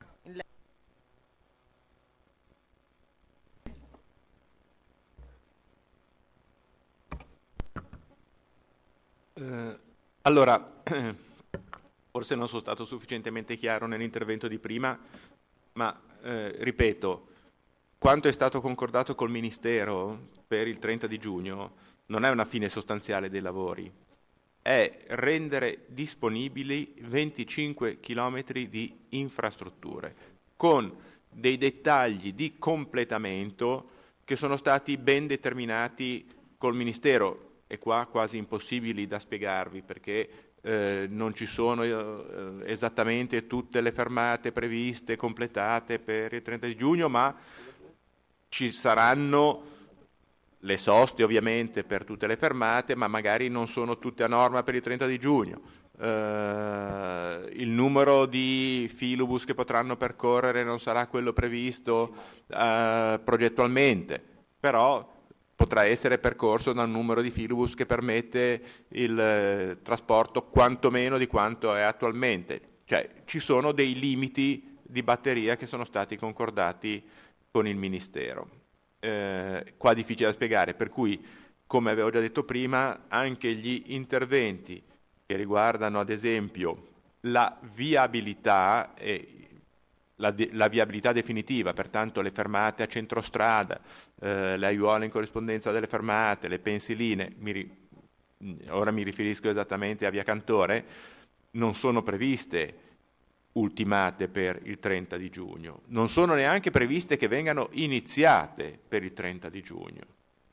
Eh, allora, forse non sono stato sufficientemente chiaro nell'intervento di prima, ma eh, ripeto, quanto è stato concordato col Ministero per il trenta di giugno non è una fine sostanziale dei lavori, è rendere disponibili venticinque chilometri di infrastrutture con dei dettagli di completamento che sono stati ben determinati col Ministero e qua quasi impossibili da spiegarvi perché eh, non ci sono eh, esattamente tutte le fermate previste, completate per il trenta di giugno, ma ci saranno le soste ovviamente per tutte le fermate, ma magari non sono tutte a norma per il trenta di giugno. Eh, il numero di filobus che potranno percorrere non sarà quello previsto eh, progettualmente, però potrà essere percorso da un numero di filobus che permette il eh, trasporto quantomeno di quanto è attualmente. Cioè ci sono dei limiti di batteria che sono stati concordati con il Ministero. Eh, qua difficile da spiegare, per cui, come avevo già detto prima, anche gli interventi che riguardano ad esempio la viabilità e La, la viabilità definitiva, pertanto le fermate a centrostrada, eh, le aiuole in corrispondenza delle fermate, le pensiline, mi ri, ora mi riferisco esattamente a Via Cantore, non sono previste ultimate per il trenta di giugno, non sono neanche previste che vengano iniziate per il trenta di giugno.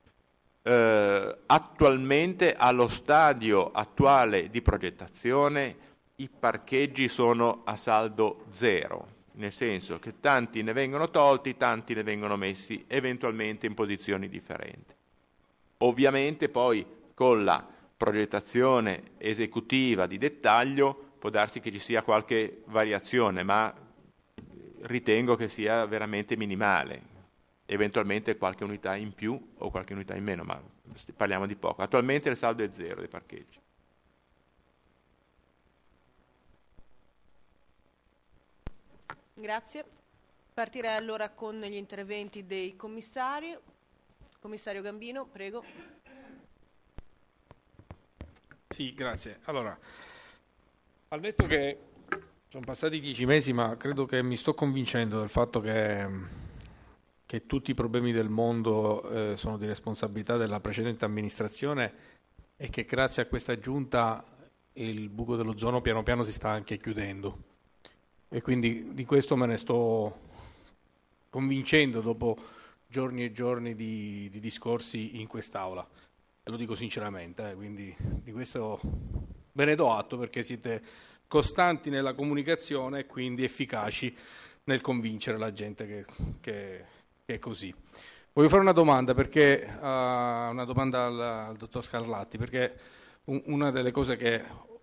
Eh, attualmente, allo stadio attuale di progettazione, i parcheggi sono a saldo zero, nel senso che tanti ne vengono tolti, tanti ne vengono messi eventualmente in posizioni differenti. Ovviamente poi con la progettazione esecutiva di dettaglio può darsi che ci sia qualche variazione, ma ritengo che sia veramente minimale, eventualmente qualche unità in più o qualche unità in meno, ma parliamo di poco. Attualmente il saldo è zero dei parcheggi. Grazie. Partirei allora con gli interventi dei commissari. Commissario Gambino, prego. Sì, grazie. Allora, al netto che sono passati dieci mesi, ma credo che mi sto convincendo del fatto che, che tutti i problemi del mondo eh, sono di responsabilità della precedente amministrazione e che grazie a questa giunta il buco dell'ozono piano piano si sta anche chiudendo. E quindi di questo me ne sto convincendo dopo giorni e giorni di, di discorsi in quest'Aula. E lo dico sinceramente, eh, quindi di questo ve ne do atto, perché siete costanti nella comunicazione e quindi efficaci nel convincere la gente che, che, che è così. Voglio fare una domanda, perché, uh, una domanda al, al dottor Scarlatti, perché un, una delle cose che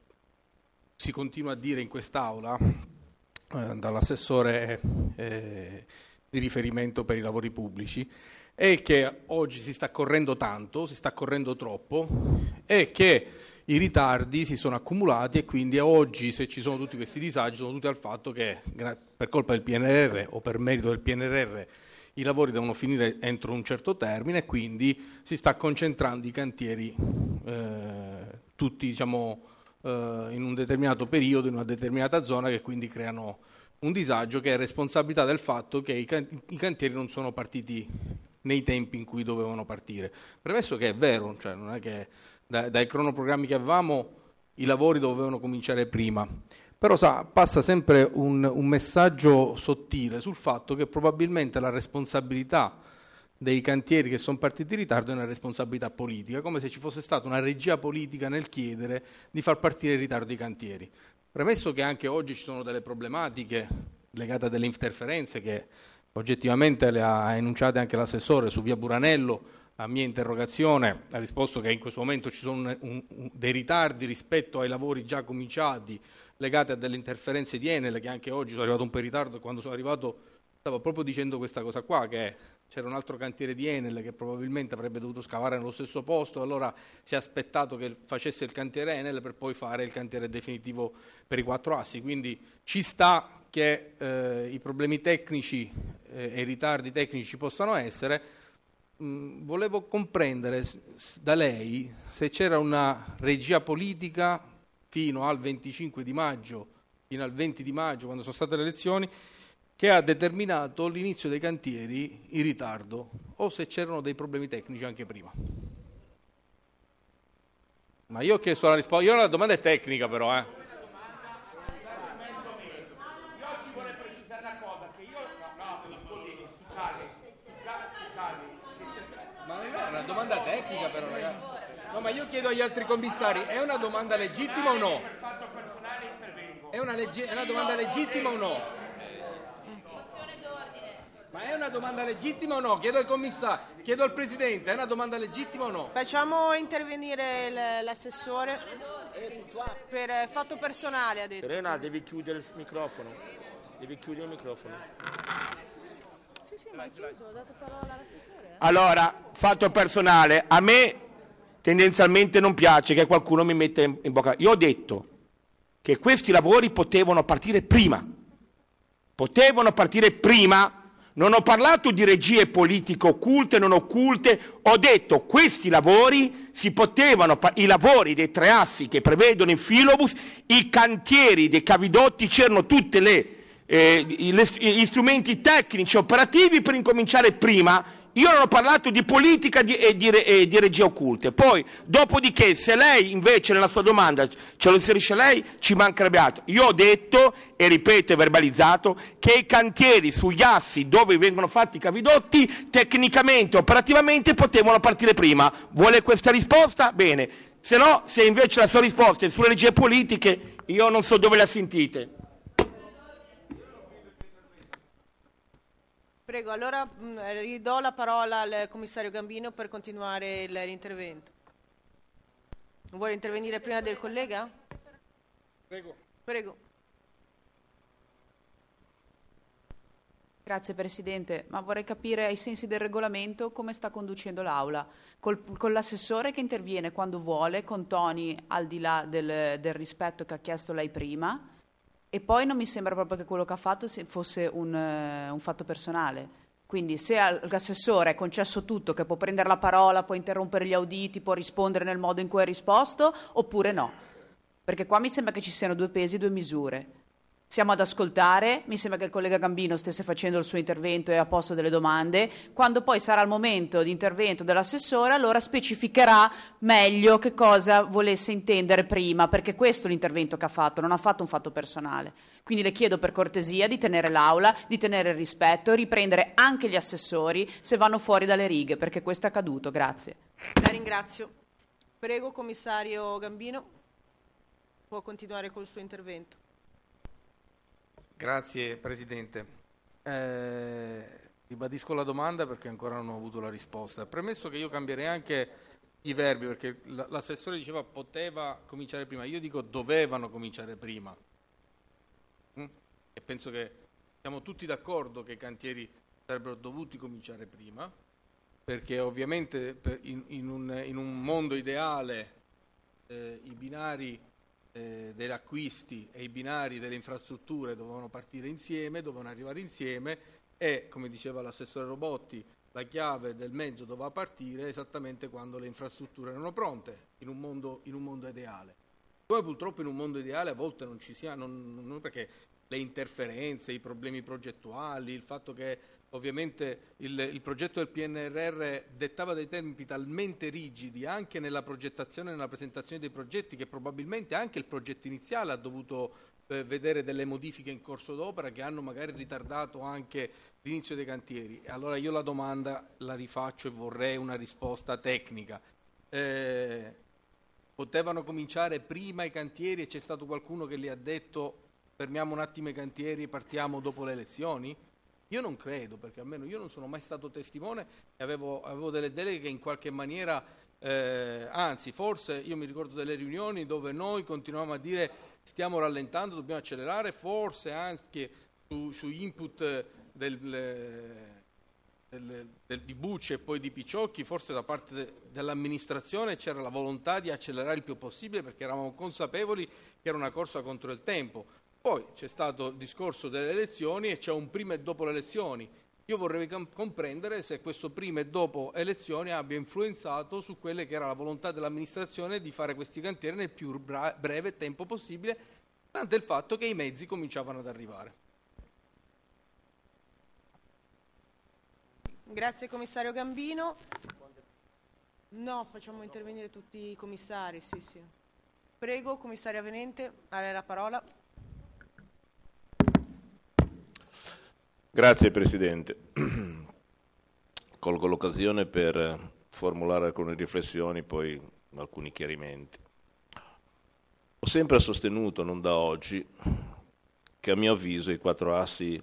si continua a dire in quest'Aula eh, dall'assessore eh, di riferimento per i lavori pubblici è che oggi si sta correndo tanto, si sta correndo troppo, e che i ritardi si sono accumulati, e quindi oggi, se ci sono tutti questi disagi, sono tutti al fatto che per colpa del P N R R o per merito del P N R R i lavori devono finire entro un certo termine, e quindi si sta concentrando i cantieri eh, tutti, diciamo, eh, in un determinato periodo, in una determinata zona, che quindi creano un disagio che è responsabilità del fatto che i, can- i cantieri non sono partiti nei tempi in cui dovevano partire. Premesso che è vero, cioè non è che da- dai cronoprogrammi che avevamo i lavori dovevano cominciare prima, però sa, passa sempre un, un messaggio sottile sul fatto che probabilmente la responsabilità dei cantieri che sono partiti in ritardo è una responsabilità politica, come se ci fosse stata una regia politica nel chiedere di far partire in ritardo i cantieri. Premesso che anche oggi ci sono delle problematiche legate a delle interferenze che oggettivamente le ha enunciate anche l'assessore su via Buranello, a mia interrogazione ha risposto che in questo momento ci sono un, un, un, dei ritardi rispetto ai lavori già cominciati legati a delle interferenze di Enel, che anche oggi sono arrivato un po' in ritardo, e quando sono arrivato stavo proprio dicendo questa cosa qua, che c'era un altro cantiere di Enel che probabilmente avrebbe dovuto scavare nello stesso posto, allora si è aspettato che facesse il cantiere Enel per poi fare il cantiere definitivo per i quattro assi, quindi ci sta che eh, i problemi tecnici eh, e i ritardi tecnici ci possano essere. Mm, volevo comprendere s- s- da lei se c'era una regia politica fino al venticinque di maggio, fino al venti di maggio, quando sono state le elezioni, che ha determinato l'inizio dei cantieri in ritardo, o se c'erano dei problemi tecnici anche prima. Ma io ho chiesto la risposta, io la domanda è tecnica però, eh. Io ci vorrei precisare una cosa, che io no, no, si calmi, si calmi. Ma no, è una domanda tecnica però, ragazzi. No, ma io chiedo agli altri commissari, è una domanda legittima o no? È una, legge- è una domanda legittima o no? Ma è una domanda legittima o no? Chiedo al commissario, chiedo al Presidente, è una domanda legittima o no? Facciamo intervenire l- l'assessore per eh, fatto personale, ha detto. Serena, devi chiudere il microfono. Devi chiudere il microfono. Sì, sì, ma è chiuso, ho dato parola all'assessore. Allora, fatto personale, a me tendenzialmente non piace che qualcuno mi metta in, in bocca. Io ho detto che questi lavori potevano partire prima. Potevano partire prima. Non ho parlato di regie politiche occulte, non occulte, ho detto questi lavori si potevano, i lavori dei tre assi che prevedono il filobus, i cantieri dei cavidotti, c'erano tutti eh, gli strumenti tecnici operativi per incominciare prima. Io non ho parlato di politica di, e, di, e di regie occulte. Poi, dopodiché, se lei invece nella sua domanda ce lo inserisce lei, ci mancherebbe altro. Io ho detto, e ripeto e verbalizzato, che i cantieri sugli assi dove vengono fatti i cavidotti, tecnicamente, operativamente, potevano partire prima. Vuole questa risposta? Bene. Se no, se invece la sua risposta è sulle regie politiche, io non so dove la sentite. Prego, allora mh, ridò la parola al commissario Gambino per continuare il- l'intervento. Vuole intervenire prima del collega? Prego. Prego. Grazie Presidente, ma vorrei capire ai sensi del regolamento come sta conducendo l'Aula, Col, con l'assessore che interviene quando vuole, con toni al di là del, del rispetto che ha chiesto lei prima, e poi non mi sembra proprio che quello che ha fatto fosse un, uh, un fatto personale. Quindi se all'assessore è concesso tutto, che può prendere la parola, può interrompere gli auditi, può rispondere nel modo in cui ha risposto, oppure no. Perché qua mi sembra che ci siano due pesi e due misure. Siamo ad ascoltare, mi sembra che il collega Gambino stesse facendo il suo intervento e ha posto delle domande. Quando poi sarà il momento di intervento dell'assessore, allora specificherà meglio che cosa volesse intendere prima, perché questo è l'intervento che ha fatto, non ha fatto un fatto personale. Quindi le chiedo per cortesia di tenere l'aula, di tenere il rispetto e riprendere anche gli assessori se vanno fuori dalle righe, perché questo è accaduto. Grazie. La ringrazio. Prego, commissario Gambino, può continuare col suo intervento. Grazie Presidente. Eh, ribadisco la domanda perché ancora non ho avuto la risposta. Premesso che io cambierei anche i verbi, perché l- l'assessore diceva poteva cominciare prima, io dico dovevano cominciare prima. Mm? E penso che siamo tutti d'accordo che i cantieri sarebbero dovuti cominciare prima, perché ovviamente per in, in, un, in un mondo ideale eh, i binari eh, degli acquisti e i binari delle infrastrutture dovevano partire insieme, dovevano arrivare insieme e, come diceva l'assessore Robotti, la chiave del mezzo doveva partire esattamente quando le infrastrutture erano pronte, in un mondo, in un mondo ideale. Come purtroppo in un mondo ideale a volte non ci sia, non, non perché le interferenze, i problemi progettuali, il fatto che ovviamente il, il progetto del P N R R dettava dei tempi talmente rigidi anche nella progettazione e nella presentazione dei progetti che probabilmente anche il progetto iniziale ha dovuto eh, vedere delle modifiche in corso d'opera che hanno magari ritardato anche l'inizio dei cantieri. E allora io la domanda la rifaccio e vorrei una risposta tecnica. Eh, potevano cominciare prima i cantieri e c'è stato qualcuno che gli ha detto fermiamo un attimo i cantieri e partiamo dopo le elezioni? Io non credo, perché almeno io non sono mai stato testimone e avevo, avevo delle deleghe che in qualche maniera, eh, anzi forse io mi ricordo delle riunioni dove noi continuavamo a dire stiamo rallentando, dobbiamo accelerare, forse anche su, su input del, del, del, di Bucci e poi di Picciocchi, forse da parte de, dell'amministrazione c'era la volontà di accelerare il più possibile perché eravamo consapevoli che era una corsa contro il tempo. Poi c'è stato il discorso delle elezioni e c'è un prima e dopo le elezioni. Io vorrei com- comprendere se questo prima e dopo elezioni abbia influenzato su quelle che era la volontà dell'amministrazione di fare questi cantieri nel più bra- breve tempo possibile, tanto il fatto che i mezzi cominciavano ad arrivare. Grazie commissario Gambino. No, facciamo intervenire tutti i commissari, sì, sì. Prego, commissario Avenente, a lei la parola. Grazie Presidente. Colgo l'occasione per formulare alcune riflessioni, poi alcuni chiarimenti. Ho sempre sostenuto, non da oggi, che a mio avviso i quattro assi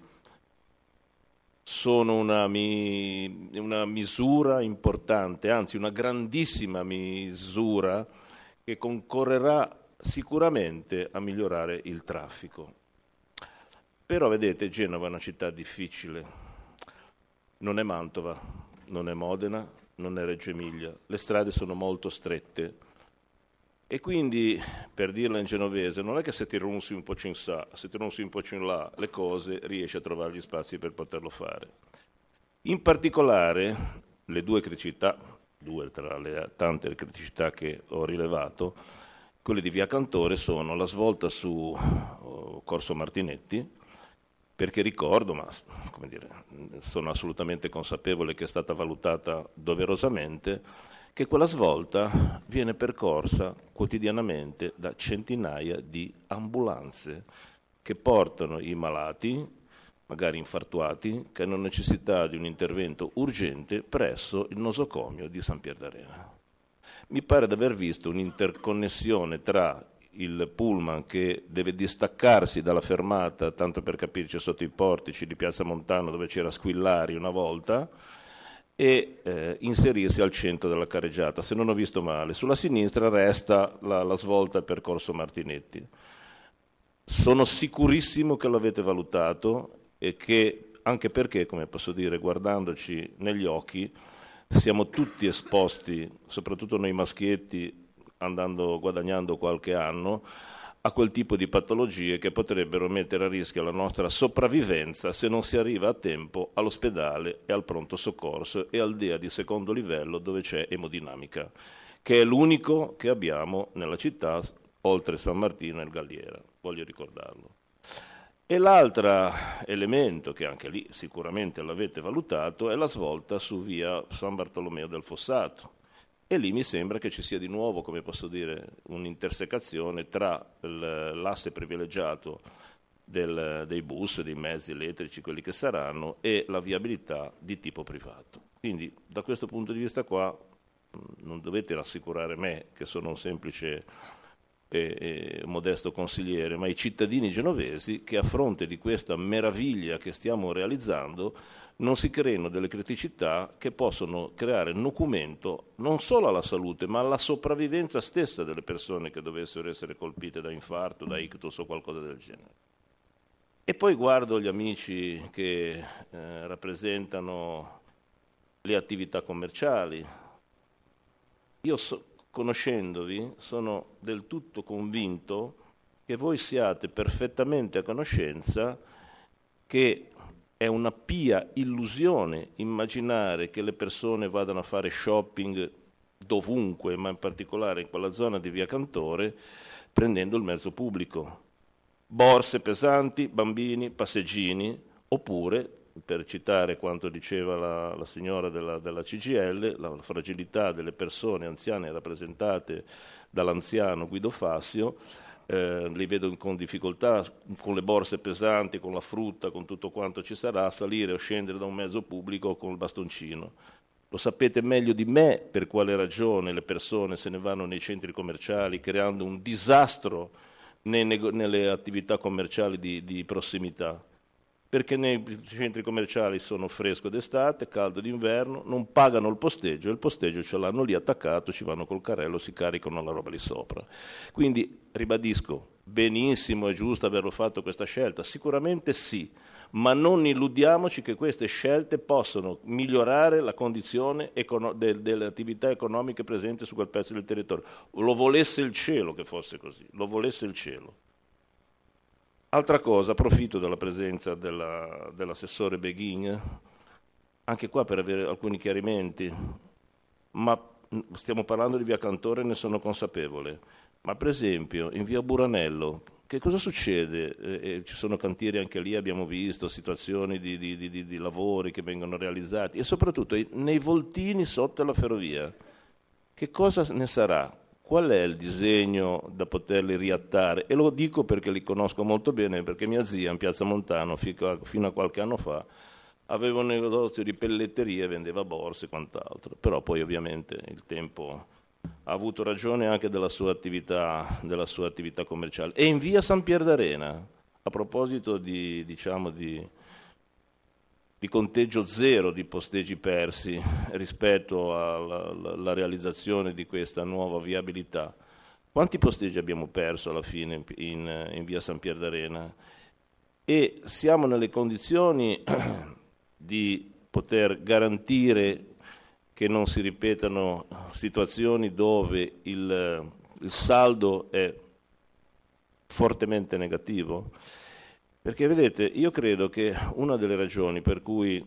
sono una, mi, una misura importante, anzi una grandissima misura che concorrerà sicuramente a migliorare il traffico. Però vedete, Genova è una città difficile, non è Mantova, non è Modena, non è Reggio Emilia, le strade sono molto strette e quindi, per dirla in genovese, non è che se ti runsi un po' in sa, se ti runsi un po' in là le cose riesci a trovare gli spazi per poterlo fare. In particolare le due criticità, due tra le tante criticità che ho rilevato, quelle di Via Cantore sono la svolta su oh, Corso Martinetti, perché ricordo, ma come dire, sono assolutamente consapevole che è stata valutata doverosamente, che quella svolta viene percorsa quotidianamente da centinaia di ambulanze che portano i malati, magari infartuati, che hanno necessità di un intervento urgente presso il nosocomio di San Pier d'Arena. Mi pare di aver visto un'interconnessione tra il pullman che deve distaccarsi dalla fermata, tanto per capirci, sotto i portici di Piazza Montano dove c'era Squillari una volta, e eh, inserirsi al centro della carreggiata. Se non ho visto male, sulla sinistra resta la, la svolta al percorso Martinetti. Sono sicurissimo che l'avete valutato e che, anche perché, come posso dire, guardandoci negli occhi, siamo tutti esposti, soprattutto noi maschietti, andando guadagnando qualche anno, a quel tipo di patologie che potrebbero mettere a rischio la nostra sopravvivenza se non si arriva a tempo all'ospedale e al pronto soccorso e al D E A di secondo livello dove c'è emodinamica, che è l'unico che abbiamo nella città oltre San Martino e il Galliera, voglio ricordarlo. E l'altro elemento, che anche lì sicuramente l'avete valutato, è la svolta su via San Bartolomeo del Fossato. E lì mi sembra che ci sia di nuovo, come posso dire, un'intersecazione tra l'asse privilegiato del, dei bus, dei mezzi elettrici, quelli che saranno, e la viabilità di tipo privato. Quindi da questo punto di vista qua non dovete rassicurare me, che sono un semplice e, e modesto consigliere, ma i cittadini genovesi che a fronte di questa meraviglia che stiamo realizzando non si creino delle criticità che possono creare nocumento non solo alla salute, ma alla sopravvivenza stessa delle persone che dovessero essere colpite da infarto, da ictus o qualcosa del genere. E poi guardo gli amici che eh, rappresentano le attività commerciali. Io, so, conoscendovi, sono del tutto convinto che voi siate perfettamente a conoscenza che è una pia illusione immaginare che le persone vadano a fare shopping dovunque, ma in particolare in quella zona di Via Cantore, prendendo il mezzo pubblico. Borse pesanti, bambini, passeggini, oppure, per citare quanto diceva la, la signora della, della C G I L, la fragilità delle persone anziane rappresentate dall'anziano Guido Fassio, eh, li vedo con difficoltà, con le borse pesanti, con la frutta, con tutto quanto ci sarà, salire o scendere da un mezzo pubblico con il bastoncino. Lo sapete meglio di me per quale ragione le persone se ne vanno nei centri commerciali creando un disastro nei nego- nelle attività commerciali di, di prossimità. Perché nei centri commerciali sono fresco d'estate, caldo d'inverno, non pagano il posteggio, il posteggio ce l'hanno lì attaccato, ci vanno col carrello, si caricano la roba lì sopra. Quindi ribadisco, benissimo, è giusto averlo fatto questa scelta, sicuramente sì, ma non illudiamoci che queste scelte possono migliorare la condizione econo- de- delle attività economiche presenti su quel pezzo del territorio. Lo volesse il cielo che fosse così, lo volesse il cielo. Altra cosa, approfitto della presenza della, dell'assessore Beghin, anche qua per avere alcuni chiarimenti, ma stiamo parlando di Via Cantore e ne sono consapevole, ma per esempio in Via Buranello, che cosa succede? Eh, ci sono cantieri anche lì, abbiamo visto situazioni di, di, di, di lavori che vengono realizzati e soprattutto nei voltini sotto la ferrovia. Che cosa ne sarà? Qual è il disegno da poterli riattare? E lo dico perché li conosco molto bene, perché mia zia in Piazza Montano fino a qualche anno fa aveva un negozio di pelletterie, vendeva borse e quant'altro, però poi ovviamente il tempo ha avuto ragione anche della sua attività, della sua attività commerciale. E in via San Pier d'Arena, a proposito di, diciamo, di, di conteggio zero di posteggi persi rispetto alla, alla, alla realizzazione di questa nuova viabilità, quanti posteggi abbiamo perso alla fine in, in via San Pier d'Arena? E siamo nelle condizioni di poter garantire che non si ripetano situazioni dove il, il saldo è fortemente negativo? Perché vedete, io credo che una delle ragioni per cui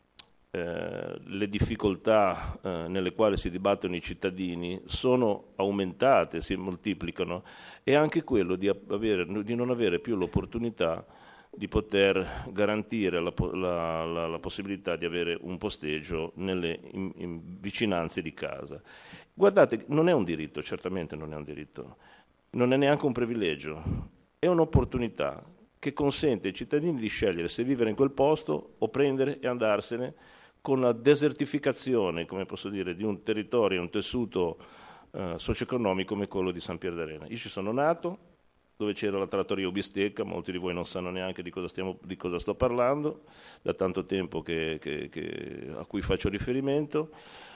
eh, le difficoltà eh, nelle quali si dibattono i cittadini sono aumentate, si moltiplicano, è anche quello di, avere, di non avere più l'opportunità di poter garantire la, la, la, la possibilità di avere un posteggio nelle in, in vicinanze di casa. Guardate, non è un diritto, certamente non è un diritto, non è neanche un privilegio, è un'opportunità che consente ai cittadini di scegliere se vivere in quel posto o prendere e andarsene con la desertificazione, come posso dire, di un territorio, un tessuto eh, socio-economico come quello di San Pier d'Arena. Io ci sono nato, dove c'era la trattoria Ubistecca, molti di voi non sanno neanche di cosa, stiamo, di cosa sto parlando, da tanto tempo che, che, che, a cui faccio riferimento.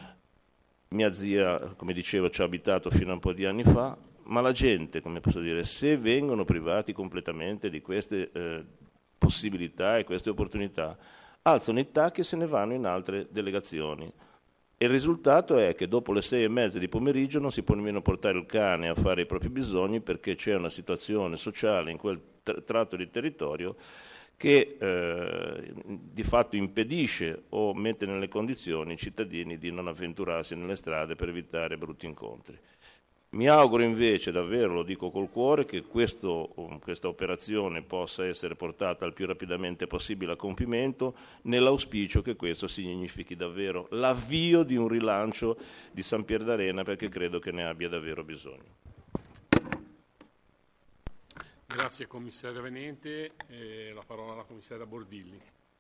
Mia zia, come dicevo, ci ha abitato fino a un po' di anni fa, ma la gente, come posso dire, se vengono privati completamente di queste eh, possibilità e queste opportunità, alzano i tacchi e se ne vanno in altre delegazioni. E il risultato è che dopo le sei e mezza di pomeriggio non si può nemmeno portare il cane a fare i propri bisogni perché c'è una situazione sociale in quel tratto di territorio che eh, di fatto impedisce o mette nelle condizioni i cittadini di non avventurarsi nelle strade per evitare brutti incontri. Mi auguro invece, davvero lo dico col cuore, che questo, questa operazione possa essere portata il più rapidamente possibile a compimento, nell'auspicio che questo significhi davvero l'avvio di un rilancio di San Pier d'Arena, perché credo che ne abbia davvero bisogno. Grazie commissario Venente, eh, la parola alla commissaria Bordilli.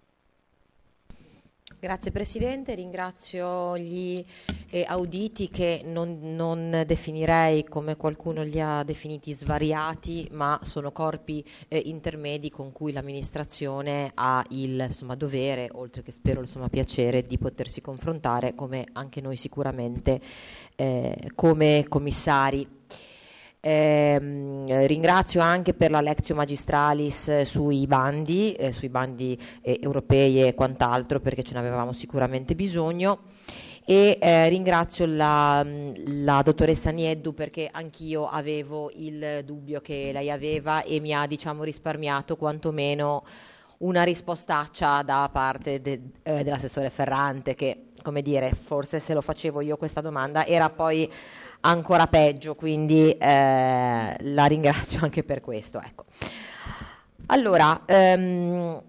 Grazie Presidente, ringrazio gli eh, auditi che non, non definirei come qualcuno li ha definiti svariati, ma sono corpi eh, intermedi con cui l'amministrazione ha il insomma, dovere, oltre che spero insomma, piacere, di potersi confrontare come anche noi sicuramente eh, come commissari. Eh, ringrazio anche per la Lectio Magistralis eh, sui bandi, eh, sui bandi eh, europei e quant'altro, perché ce ne avevamo sicuramente bisogno, e eh, ringrazio la, la dottoressa Nieddu, perché anch'io avevo il dubbio che lei aveva e mi ha diciamo risparmiato quantomeno una rispostaccia da parte de, eh, dell'assessore Ferrante, che come dire, forse se lo facevo io questa domanda era poi ancora peggio, quindi eh, la ringrazio anche per questo. Ecco. Allora, ehm,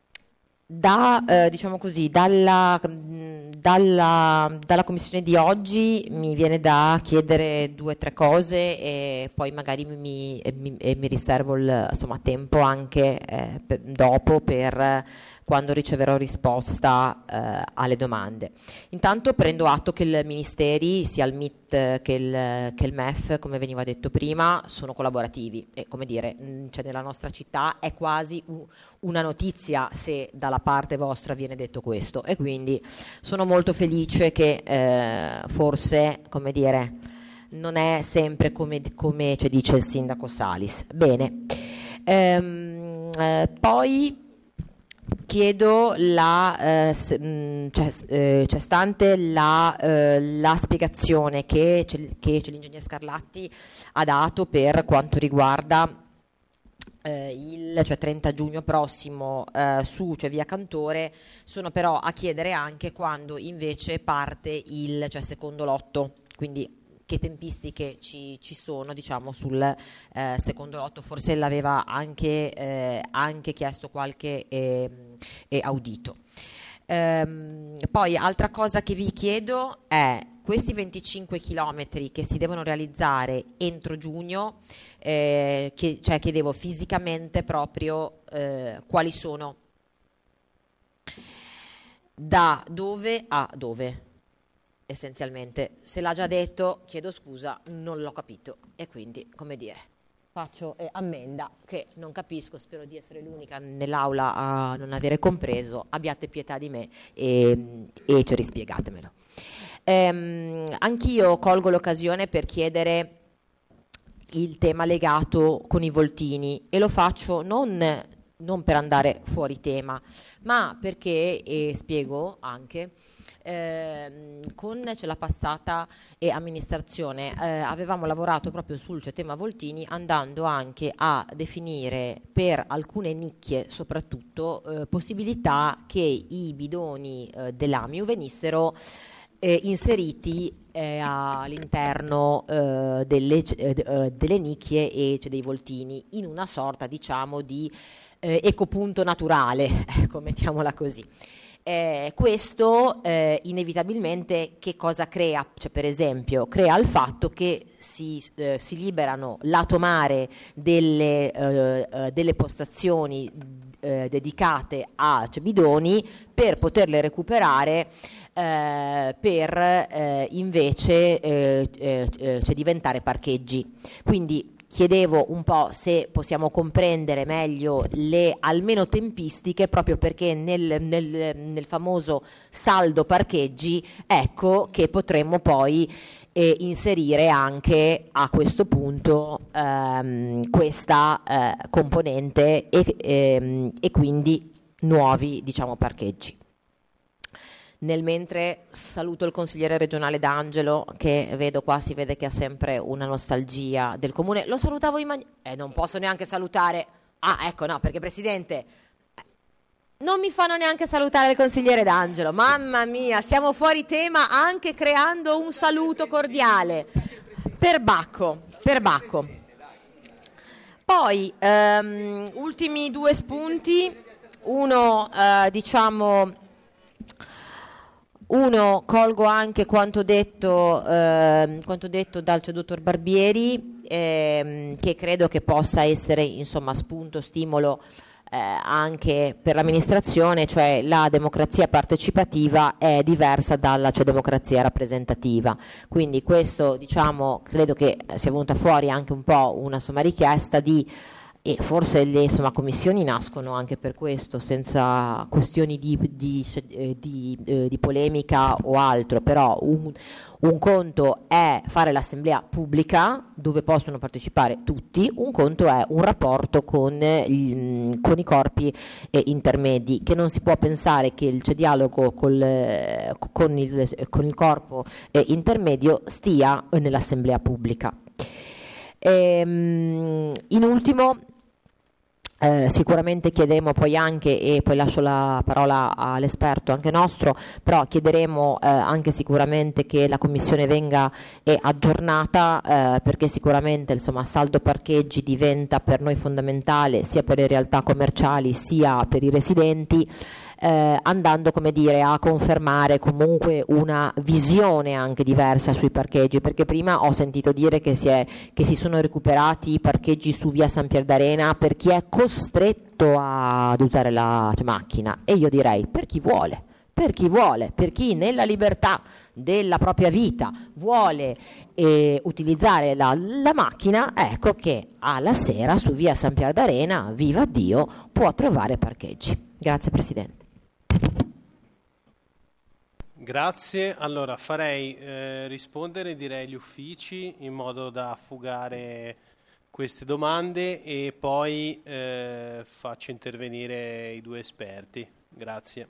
da, eh, diciamo così, dalla, dalla, dalla commissione di oggi mi viene da chiedere due o tre cose e poi magari mi, mi, mi riservo il insomma, tempo anche eh, per, dopo per quando riceverò risposta eh, alle domande. Intanto prendo atto che il Ministeri, sia il M I T che il, che il M E F, come veniva detto prima, sono collaborativi e come dire, mh, cioè nella nostra città è quasi u- una notizia se dalla parte vostra viene detto questo, e quindi sono molto felice che eh, forse, come dire, non è sempre come, come ci dice il sindaco Salis. Bene, ehm, eh, poi chiedo la, eh, se, mh, cioè, eh, cioè stante la, eh, la spiegazione che, che l'ingegner Scarlatti ha dato per quanto riguarda eh, il cioè trenta giugno prossimo eh, su cioè via Cantore, sono però a chiedere anche quando invece parte il cioè secondo lotto, quindi che tempistiche ci, ci sono diciamo sul eh, secondo lotto. Forse l'aveva anche, eh, anche chiesto qualche eh, eh, audito. Ehm, poi altra cosa che vi chiedo è questi venticinque chilometri che si devono realizzare entro giugno, eh, che, cioè chiedevo fisicamente proprio eh, quali sono, da dove a dove. Essenzialmente, se l'ha già detto, chiedo scusa, non l'ho capito e quindi, come dire, faccio eh, ammenda che non capisco, spero di essere l'unica nell'aula a non avere compreso, abbiate pietà di me e, e ci rispiegatemelo. Ehm, anch'io colgo l'occasione per chiedere il tema legato con i voltini e lo faccio non, non per andare fuori tema, ma perché, e spiego anche, Eh, con cioè, la passata e amministrazione eh, avevamo lavorato proprio sul cioè, tema voltini, andando anche a definire per alcune nicchie soprattutto eh, possibilità che i bidoni eh, dell'Amiu venissero eh, inseriti eh, all'interno eh, delle, eh, delle nicchie e cioè, dei voltini in una sorta diciamo di eh, ecopunto naturale, ecco, mettiamola così. Eh, questo eh, inevitabilmente che cosa crea? Cioè, per esempio, crea il fatto che si, eh, si liberano lato mare delle, eh, eh, delle postazioni eh, dedicate a cioè, bidoni per poterle recuperare eh, per eh, invece eh, eh, cioè diventare parcheggi. Quindi chiedevo un po' se possiamo comprendere meglio le almeno tempistiche, proprio perché nel, nel, nel famoso saldo parcheggi ecco che potremmo poi eh, inserire anche a questo punto ehm, questa eh, componente e, ehm, e quindi nuovi diciamo parcheggi. Nel mentre saluto il consigliere regionale D'Angelo, che vedo qua, si vede che ha sempre una nostalgia del comune. Lo salutavo in maniera... Eh, non posso neanche salutare... Ah, ecco, no, perché Presidente... Non mi fanno neanche salutare il consigliere D'Angelo. Mamma mia, siamo fuori tema anche creando un saluto cordiale. Perbacco, perbacco. Poi, ehm, ultimi due spunti, uno eh, diciamo... Uno, colgo anche quanto detto, eh, quanto detto dal dottor Barbieri, ehm, che credo che possa essere insomma spunto, stimolo eh, anche per l'amministrazione, cioè la democrazia partecipativa è diversa dalla cioè, democrazia rappresentativa. Quindi questo diciamo credo che sia venuta fuori anche un po' una insomma, richiesta di e forse le insomma, commissioni nascono anche per questo, senza questioni di, di, eh, di, eh, di polemica o altro, però un, un conto è fare l'assemblea pubblica dove possono partecipare tutti, un conto è un rapporto con, gli, con i corpi eh, intermedi, che non si può pensare che il cioè, dialogo col, con, il, con il corpo eh, intermedio stia nell'assemblea pubblica. Ehm, in ultimo Eh, sicuramente chiederemo poi anche, e poi lascio la parola all'esperto anche nostro, però chiederemo eh, anche sicuramente che la commissione venga eh, aggiornata eh, perché sicuramente insomma saldo parcheggi diventa per noi fondamentale sia per le realtà commerciali sia per i residenti, eh, andando come dire a confermare comunque una visione anche diversa sui parcheggi, perché prima ho sentito dire che si, è, che si sono recuperati i parcheggi su via San Pier d'Arena per chi è costretto ad usare la cioè, macchina, e io direi per chi vuole, per chi vuole, per chi nella libertà della propria vita vuole eh, utilizzare la, la macchina, ecco che alla sera su via San Pier d'Arena, viva Dio, può trovare parcheggi. Grazie Presidente. Grazie, allora farei eh, rispondere direi gli uffici in modo da fugare queste domande e poi eh, faccio intervenire i due esperti. Grazie.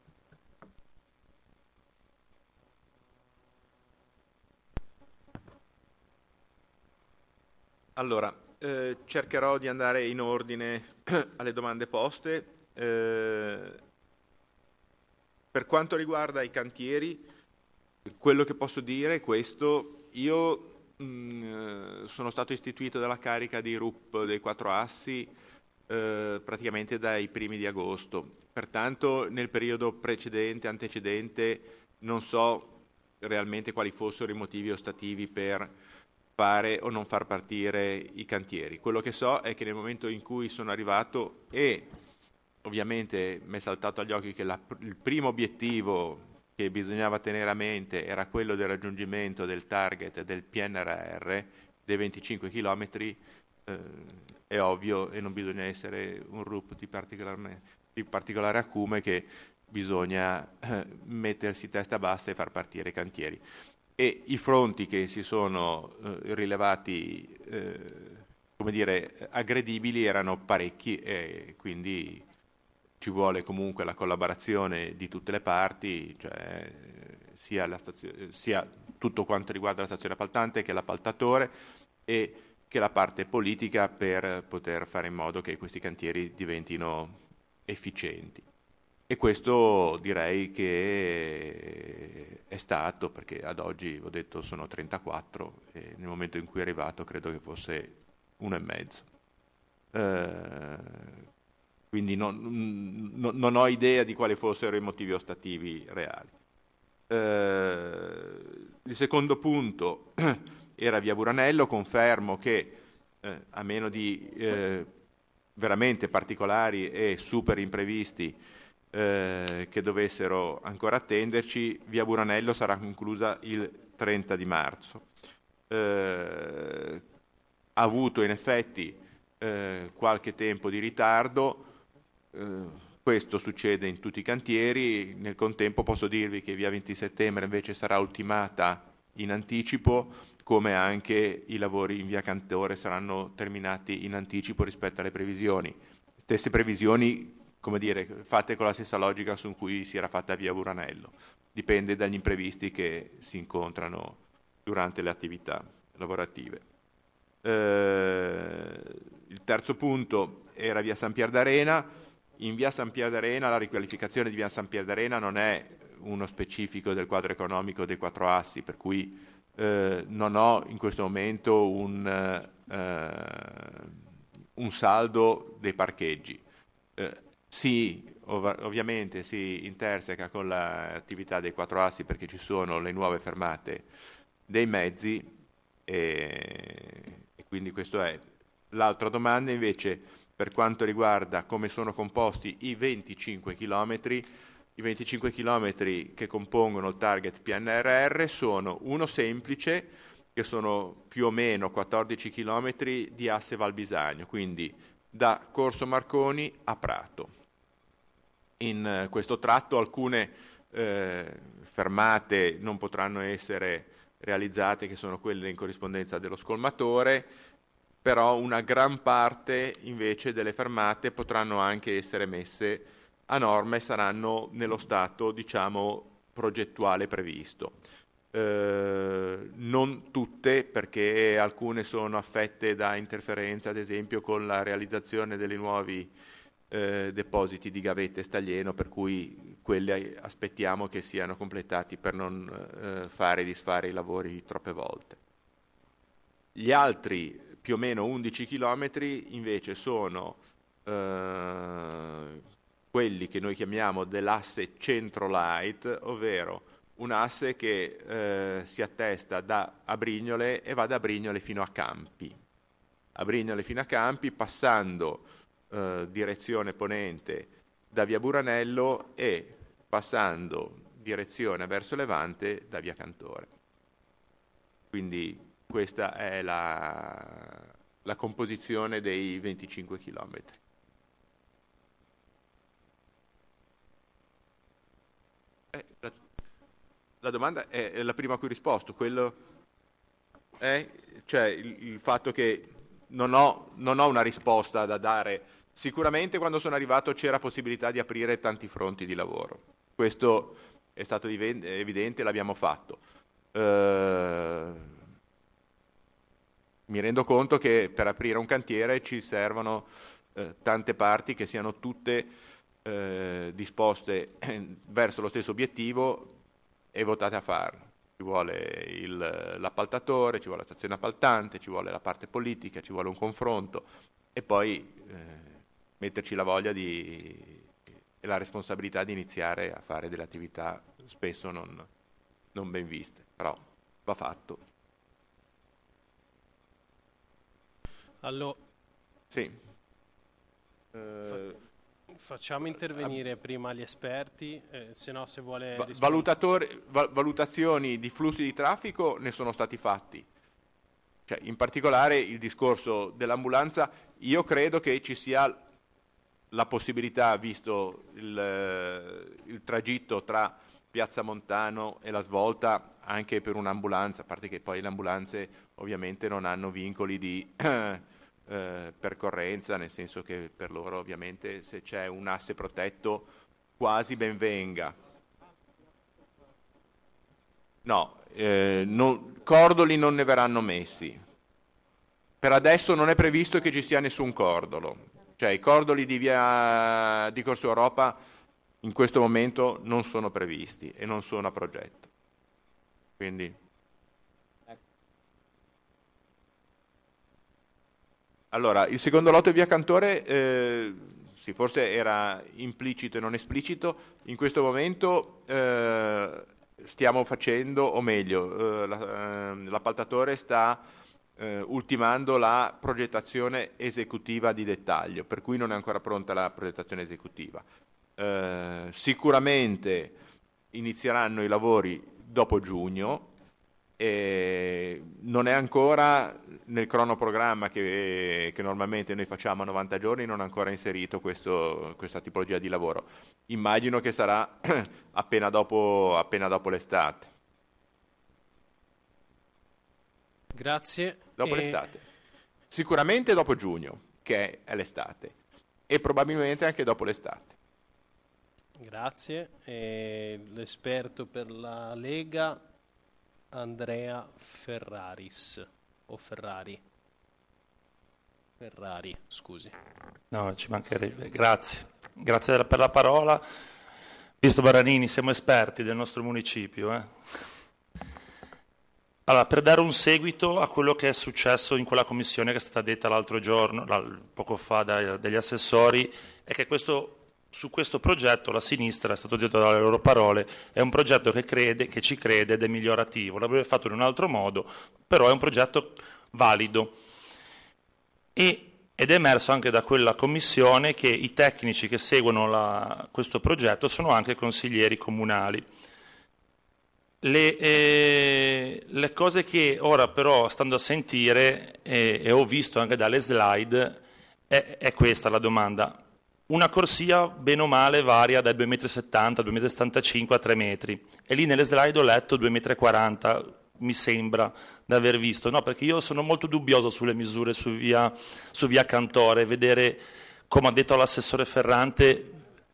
Allora, eh, cercherò di andare in ordine alle domande poste. Eh, per quanto riguarda i cantieri, quello che posso dire è questo. Io mh, sono stato istituito dalla carica di R U P dei Quattro Assi eh, praticamente dai primi di agosto. Pertanto nel periodo precedente, antecedente, non so realmente quali fossero i motivi ostativi per fare o non far partire i cantieri. Quello che so è che nel momento in cui sono arrivato e ovviamente mi è saltato agli occhi che la, il primo obiettivo che bisognava tenere a mente era quello del raggiungimento del target del P N R R dei venticinque chilometri, eh, è ovvio e non bisogna essere un R U P di, di particolare acume che bisogna eh, mettersi testa bassa e far partire i cantieri. E i fronti che si sono eh, rilevati eh, come dire, aggredibili erano parecchi e quindi ci vuole comunque la collaborazione di tutte le parti, cioè sia, la stazione, sia tutto quanto riguarda la stazione appaltante che l'appaltatore e che la parte politica per poter fare in modo che questi cantieri diventino efficienti. E questo direi che è stato, perché ad oggi ho detto sono trentaquattro e nel momento in cui è arrivato credo che fosse uno e mezzo. Eh, quindi non, non, non ho idea di quali fossero i motivi ostativi reali. Eh, il secondo punto era via Buranello. Confermo che eh, a meno di eh, veramente particolari e super imprevisti eh, che dovessero ancora attenderci, via Buranello sarà conclusa il trenta di marzo. Eh, ha avuto in effetti eh, qualche tempo di ritardo. Uh, questo succede in tutti i cantieri. Nel contempo posso dirvi che via venti settembre invece sarà ultimata in anticipo, come anche i lavori in via Cantore saranno terminati in anticipo rispetto alle previsioni. Stesse previsioni, come dire, fatte con la stessa logica su cui si era fatta via Buranello. Dipende dagli imprevisti che si incontrano durante le attività lavorative. Uh, il terzo punto era via San Pier d'Arena. In via San Pier d'Arena, la riqualificazione di via San Pier d'Arena non è uno specifico del quadro economico dei Quattro Assi, per cui eh, non ho in questo momento un, eh, un saldo dei parcheggi. Eh, sì, ov- ovviamente si interseca con l'attività dei quattro assi perché ci sono le nuove fermate dei mezzi e, e quindi questo è. L'altra domanda invece per quanto riguarda come sono composti i venticinque chilometri, i venticinque chilometri che compongono il target P N R R sono uno semplice, che sono più o meno quattordici chilometri di asse Valbisagno, quindi da Corso Marconi a Prato. In eh, questo tratto alcune eh, fermate non potranno essere realizzate, che sono quelle in corrispondenza dello scolmatore, però una gran parte invece delle fermate potranno anche essere messe a norma e saranno nello stato, diciamo, progettuale previsto. Eh, non tutte, perché alcune sono affette da interferenza, ad esempio con la realizzazione dei nuovi eh, depositi di gavette e staglieno, per cui quelli aspettiamo che siano completati per non eh, fare e disfare i lavori troppe volte. Gli altri più o meno undici chilometri invece sono eh, quelli che noi chiamiamo dell'asse centro-light, ovvero un asse che eh, si attesta da Abrignole e va da Abrignole fino a Campi. Abrignole fino a Campi, passando eh, direzione ponente da via Buranello e passando direzione verso Levante da via Cantore. Quindi questa è la, la composizione dei venticinque chilometri. Eh, la, la domanda è, è la prima a cui ho risposto, quello è, cioè il, il fatto che non ho, non ho una risposta da dare. Sicuramente quando sono arrivato c'era possibilità di aprire tanti fronti di lavoro. Questo è stato evidente, l'abbiamo fatto. Eh, Mi rendo conto che per aprire un cantiere ci servono eh, tante parti che siano tutte eh, disposte eh, verso lo stesso obiettivo e votate a farlo. Ci vuole il, l'appaltatore, ci vuole la stazione appaltante, ci vuole la parte politica, ci vuole un confronto e poi eh, metterci la voglia di, e la responsabilità di iniziare a fare delle attività spesso non, non ben viste, però va fatto. Allora, sì. Fa- facciamo intervenire prima gli esperti, eh, se no se vuole Va- rispondere. valutatori- va- valutazioni di flussi di traffico ne sono stati fatti. Cioè, in particolare il discorso dell'ambulanza, io credo che ci sia la possibilità, visto il, il tragitto tra Piazza Montano e la Svolta, anche per un'ambulanza, a parte che poi le ambulanze ovviamente non hanno vincoli di eh, percorrenza, nel senso che per loro ovviamente se c'è un asse protetto quasi ben venga. No, eh, non, cordoli non ne verranno messi. Per adesso non è previsto che ci sia nessun cordolo. Cioè i cordoli di via di Corso Europa in questo momento non sono previsti e non sono a progetto. Quindi allora, il secondo lotto di via Cantore eh, sì, forse era implicito e non esplicito. In questo momento eh, stiamo facendo, o meglio, eh, la, eh, l'appaltatore sta eh, ultimando la progettazione esecutiva di dettaglio, per cui non è ancora pronta la progettazione esecutiva. Eh, sicuramente inizieranno i lavori dopo giugno. E non è ancora nel cronoprogramma che, che normalmente noi facciamo a novanta giorni, non è ancora inserito questo, questa tipologia di lavoro. Immagino che sarà appena dopo, appena dopo l'estate. Grazie. Dopo E... l'estate. Sicuramente dopo giugno, che è l'estate, e probabilmente anche dopo l'estate. Grazie. E l'esperto per la Lega, Andrea Ferraris o Ferrari Ferrari, scusi. No, ci mancherebbe. Grazie. Grazie per la parola. Visto Baranini, siamo esperti del nostro municipio. Eh? Allora, per dare un seguito a quello che è successo in quella commissione che è stata detta l'altro giorno, poco fa dai, dagli assessori, è che questo, su questo progetto la sinistra, è stato detto dalle loro parole, è un progetto che crede, che ci crede ed è migliorativo. L'avrebbe fatto in un altro modo, però è un progetto valido. E, ed è emerso anche da quella commissione che i tecnici che seguono la, questo progetto sono anche consiglieri comunali. Le, eh, le cose che ora però, stando a sentire, eh, e ho visto anche dalle slide, è, è questa la domanda. Una corsia, bene o male, varia dai due virgola settanta metri, due virgola settantacinque a tre metri. E lì nelle slide ho letto due virgola quaranta metri, mi sembra di aver visto. No, perché io sono molto dubbioso sulle misure su via, su via Cantore. Vedere, come ha detto l'assessore Ferrante,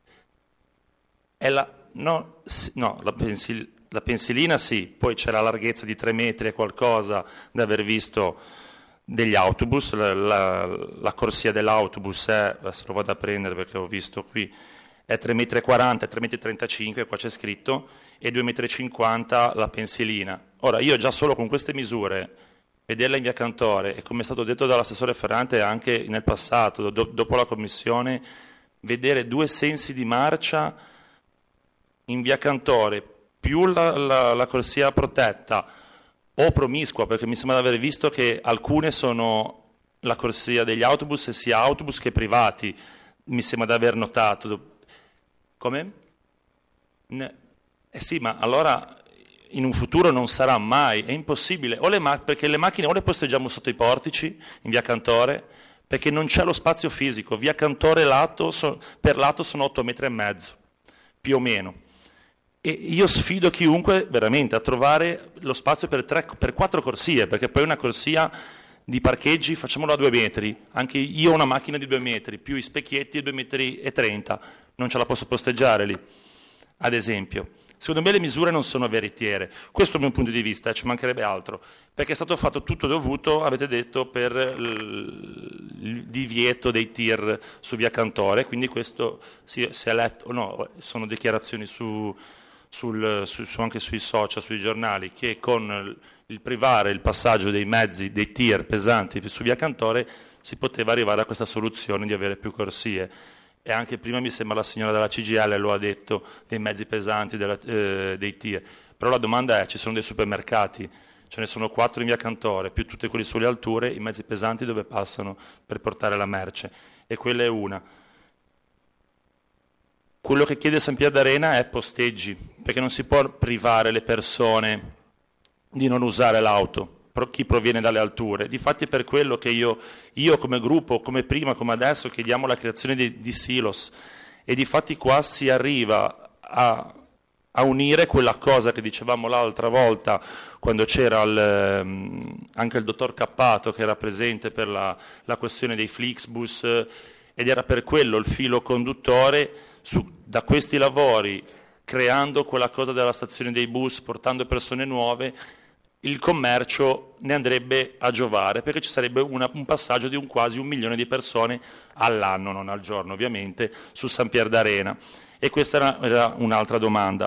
è la... No, no la pensil... La pensilina sì, poi c'è la larghezza di tre metri e qualcosa da aver visto degli autobus, la, la, la corsia dell'autobus è, adesso lo vado a prendere perché ho visto qui, è tre virgola quaranta metri, tre virgola trentacinque metri, qua c'è scritto, e due virgola cinquanta metri la pensilina. Ora, io già solo con queste misure, vederla in via Cantore, e come è stato detto dall'assessore Ferrante anche nel passato, do, dopo la commissione, vedere due sensi di marcia in via Cantore, più la, la, la corsia protetta o promiscua, perché mi sembra di aver visto che alcune sono la corsia degli autobus, sia autobus che privati, mi sembra di aver notato. Come? Ne, eh sì, ma allora in un futuro non sarà mai, è impossibile, o le ma- perché le macchine o le posteggiamo sotto i portici, in via Cantore, perché non c'è lo spazio fisico, via Cantore lato, so, per lato sono otto metri e mezzo, più o meno. E io sfido chiunque veramente a trovare lo spazio per, tre, per quattro corsie, perché poi una corsia di parcheggi facciamolo a due metri, anche io ho una macchina di due metri, più i specchietti due metri e trenta, non ce la posso posteggiare lì, ad esempio. Secondo me le misure non sono veritiere, questo è il mio punto di vista, ci mancherebbe altro, perché è stato fatto tutto dovuto, avete detto, per il divieto dei tir su via Cantore, quindi questo si, si è letto, no, sono dichiarazioni su... Sul, su, su anche sui social, sui giornali, che con il privare il passaggio dei mezzi, dei tir pesanti su via Cantore si poteva arrivare a questa soluzione di avere più corsie. E anche prima mi sembra la signora della C G I L lo ha detto, dei mezzi pesanti, della, eh, dei tir. Però la domanda è, ci sono dei supermercati, ce ne sono quattro in via Cantore, più tutti quelli sulle alture, i mezzi pesanti dove passano per portare la merce. E quella è una. Quello che chiede San Pier d'Arena è posteggi, perché non si può privare le persone di non usare l'auto, chi proviene dalle alture. Difatti è per quello che io, io come gruppo, come prima, come adesso, chiediamo la creazione di, di silos, e difatti qua si arriva a, a unire quella cosa che dicevamo l'altra volta, quando c'era il, anche il dottor Cappato che era presente per la, la questione dei Flixbus, ed era per quello il filo conduttore. Su, da questi lavori, creando quella cosa della stazione dei bus, portando persone nuove, il commercio ne andrebbe a giovare, perché ci sarebbe una, un passaggio di un quasi un milione di persone all'anno, non al giorno ovviamente, su San Pier d'Arena. E questa era, era un'altra domanda.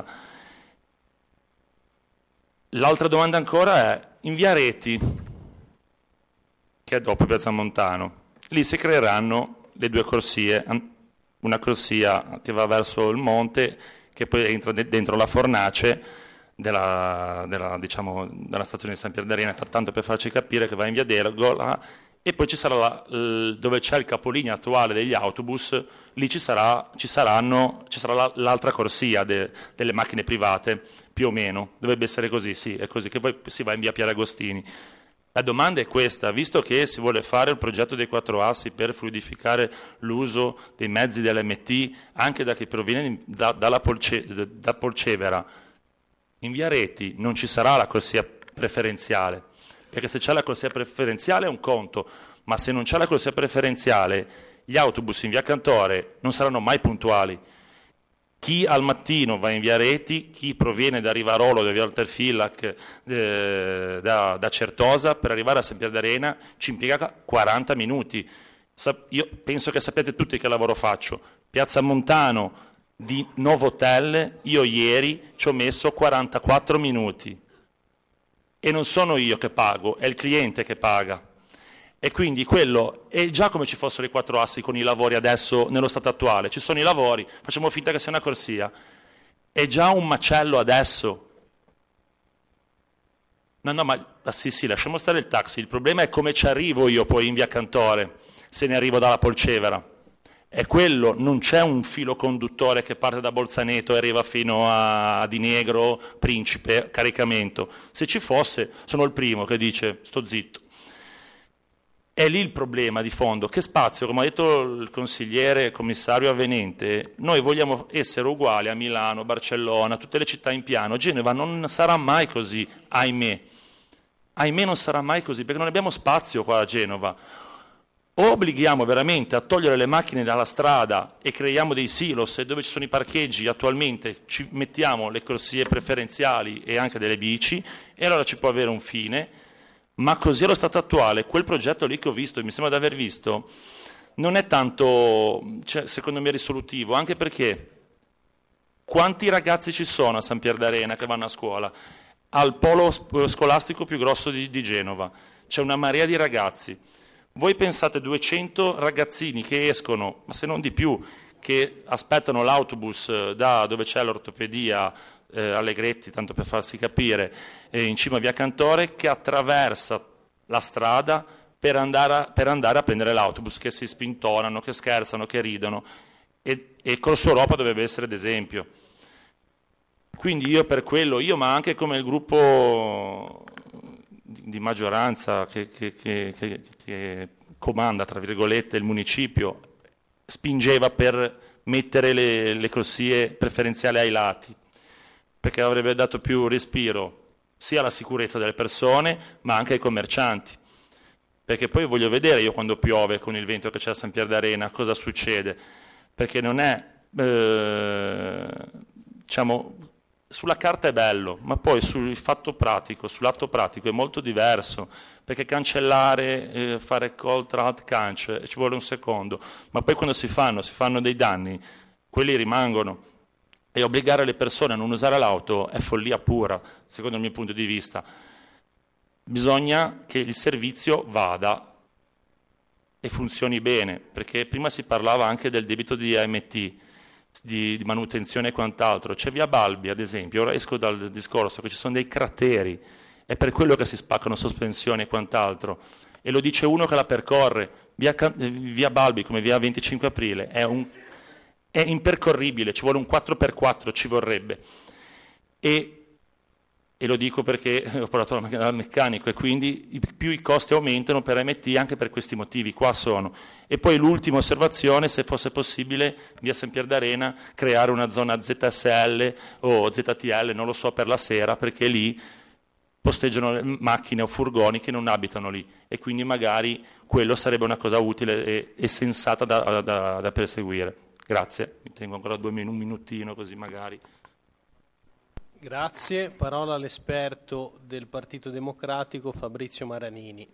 L'altra domanda ancora è, in via Reti, che è dopo Piazza Montano, lì si creeranno le due corsie, una corsia che va verso il monte, che poi entra de- dentro la fornace della, della, diciamo, della stazione di San Pier d'Arena, tanto per farci capire che va in via Degola, e poi ci sarà la, l- dove c'è il capolinea attuale degli autobus, lì ci sarà, ci saranno, ci sarà la, l'altra corsia de- delle macchine private, più o meno, dovrebbe essere così, sì, è così, che poi si va in via Pier Agostini. La domanda è questa, visto che si vuole fare il progetto dei quattro assi per fluidificare l'uso dei mezzi dell'M T anche da chi proviene da, dalla Polce, da Polcevera, in via Reti non ci sarà la corsia preferenziale, perché se c'è la corsia preferenziale è un conto, ma se non c'è la corsia preferenziale gli autobus in via Cantore non saranno mai puntuali. Chi al mattino va in via Reti, chi proviene da Rivarolo, da via Alterfillac, eh, da, da Certosa, per arrivare a San Pier d'Arena ci impiega quaranta minuti. Sa- io penso che sapete tutti che lavoro faccio. Piazza Montano di Novotel, io ieri ci ho messo quarantaquattro minuti. e non sono io che pago, è il cliente che paga. E quindi quello è già come ci fossero i quattro assi con i lavori adesso nello stato attuale. Ci sono i lavori, facciamo finta che sia una corsia. È già un macello adesso. No, no, ma ah, sì, sì, lasciamo stare il taxi. Il problema è come ci arrivo io poi in via Cantore, se ne arrivo dalla Polcevera. È quello, non c'è un filo conduttore che parte da Bolzaneto e arriva fino a, a Dinegro, Principe, caricamento. Se ci fosse, sono il primo che dice sto zitto. È lì il problema di fondo. Che spazio, come ha detto il consigliere commissario avvenente, noi vogliamo essere uguali a Milano, Barcellona, tutte le città in piano. Genova non sarà mai così, ahimè. Ahimè non sarà mai così, perché non abbiamo spazio qua a Genova. O obblighiamo veramente a togliere le macchine dalla strada e creiamo dei silos, e dove ci sono i parcheggi attualmente ci mettiamo le corsie preferenziali e anche delle bici, e allora ci può avere un fine. Ma così allo stato attuale, quel progetto lì che ho visto, e mi sembra di aver visto, non è tanto, cioè, secondo me, risolutivo, anche perché quanti ragazzi ci sono a San Pier d'Arena che vanno a scuola? Al polo scolastico più grosso di, di Genova c'è una marea di ragazzi. Voi pensate duecento ragazzini che escono, ma se non di più, che aspettano l'autobus da dove c'è l'ortopedia, eh, Allegretti, tanto per farsi capire, eh, in cima a via Cantore, che attraversa la strada per andare a, per andare a prendere l'autobus, che si spintonano, che scherzano, che ridono, e, e Corso Europa dovrebbe essere d'esempio. Quindi io per quello, io ma anche come il gruppo di, di maggioranza che, che, che, che, che comanda, tra virgolette, il municipio, spingeva per mettere le, le corsie preferenziali ai lati, perché avrebbe dato più respiro sia alla sicurezza delle persone ma anche ai commercianti, perché poi voglio vedere io quando piove con il vento che c'è a San Pier d'Arena cosa succede, perché non è eh, diciamo sulla carta è bello, ma poi sul fatto pratico, sull'atto pratico è molto diverso, perché cancellare, eh, fare call alt canc ci vuole un secondo, ma poi quando si fanno, si fanno dei danni, quelli rimangono. E obbligare le persone a non usare l'auto è follia pura, secondo il mio punto di vista. Bisogna che il servizio vada e funzioni bene, perché prima si parlava anche del debito di A M T, di, di manutenzione e quant'altro. C'è via Balbi, ad esempio, ora esco dal discorso che ci sono dei crateri, è per quello che si spaccano sospensioni e quant'altro, e lo dice uno che la percorre. Via, via Balbi, come via venticinque aprile, è un... è impercorribile, ci vuole un quattro per quattro, ci vorrebbe. E, e lo dico perché ho parlato dal meccanico, e quindi i, più i costi aumentano per M T anche per questi motivi, qua sono. E poi l'ultima osservazione, se fosse possibile, via San Pier d'Arena, creare una zona Z S L o Z T L, non lo so, per la sera, perché lì posteggiano le macchine o furgoni che non abitano lì, e quindi magari quello sarebbe una cosa utile e, e sensata da, da, da perseguire. Grazie, mi tengo ancora due min- un minutino così magari. Grazie, parola all'esperto del Partito Democratico Fabrizio Maranini.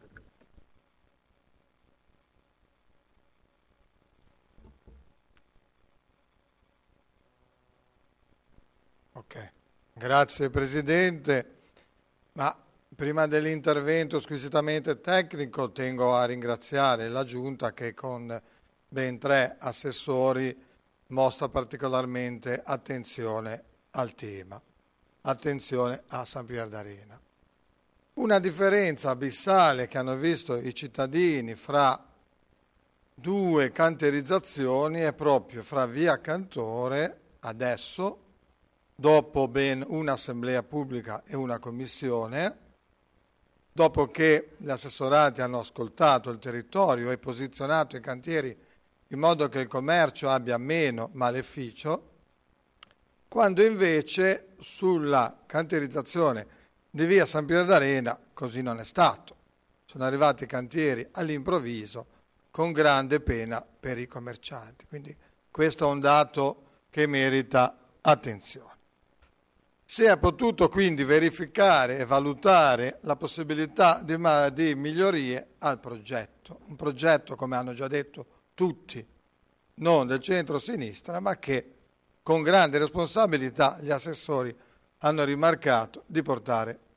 Ok, grazie Presidente, ma prima dell'intervento squisitamente tecnico tengo a ringraziare la Giunta che con ben tre assessori mostra particolarmente attenzione al tema, attenzione a San Pier d'Arena. Una differenza abissale che hanno visto i cittadini fra due cantierizzazioni è proprio fra via Cantore, adesso, dopo ben un'assemblea pubblica e una commissione, dopo che gli assessorati hanno ascoltato il territorio e posizionato i cantieri in modo che il commercio abbia meno maleficio, quando invece sulla cantierizzazione di via San Pier d'Arena così non è stato. Sono arrivati cantieri all'improvviso con grande pena per i commercianti. Quindi questo è un dato che merita attenzione. Si è potuto quindi verificare e valutare la possibilità di, di migliorie al progetto. Un progetto, come hanno già detto tutti, non del centro-sinistra, ma che con grande responsabilità gli assessori hanno rimarcato di portare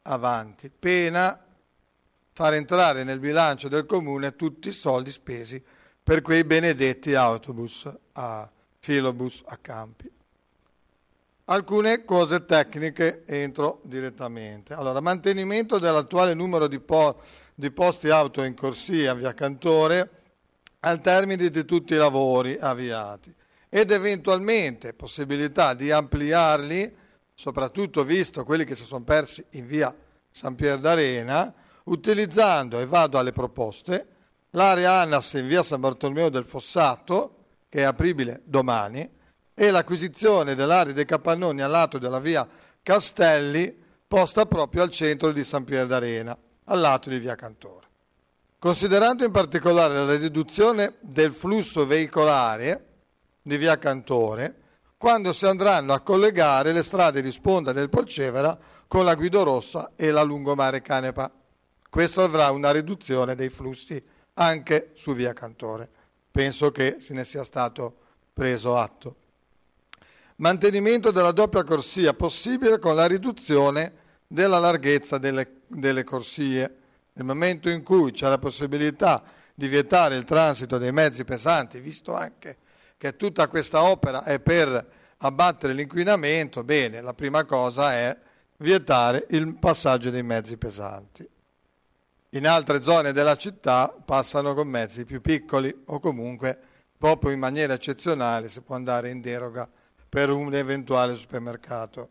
avanti, pena far entrare nel bilancio del comune tutti i soldi spesi per quei benedetti autobus, a filobus a campi. Alcune cose tecniche entro direttamente. Allora, mantenimento dell'attuale numero di, po- di posti auto in corsia via Cantore al termine di tutti i lavori avviati ed eventualmente possibilità di ampliarli, soprattutto visto quelli che si sono persi in via San Pier d'Arena, utilizzando, e vado alle proposte, l'area ANAS in via San Bartolomeo del Fossato, che è apribile domani, e l'acquisizione dell'area dei capannoni al lato della via Castelli, posta proprio al centro di San Pier d'Arena, al lato di via Cantore. Considerando in particolare la riduzione del flusso veicolare di via Cantore, quando si andranno a collegare le strade di Sponda del Polcevera con la Guido Rossa e la Lungomare Canepa. Questo avrà una riduzione dei flussi anche su via Cantore. Penso che se ne sia stato preso atto. Mantenimento della doppia corsia possibile con la riduzione della larghezza delle, delle corsie. Nel momento in cui c'è la possibilità di vietare il transito dei mezzi pesanti, visto anche che tutta questa opera è per abbattere l'inquinamento, bene, la prima cosa è vietare il passaggio dei mezzi pesanti. In altre zone della città passano con mezzi più piccoli o comunque proprio in maniera eccezionale si può andare in deroga per un eventuale supermercato.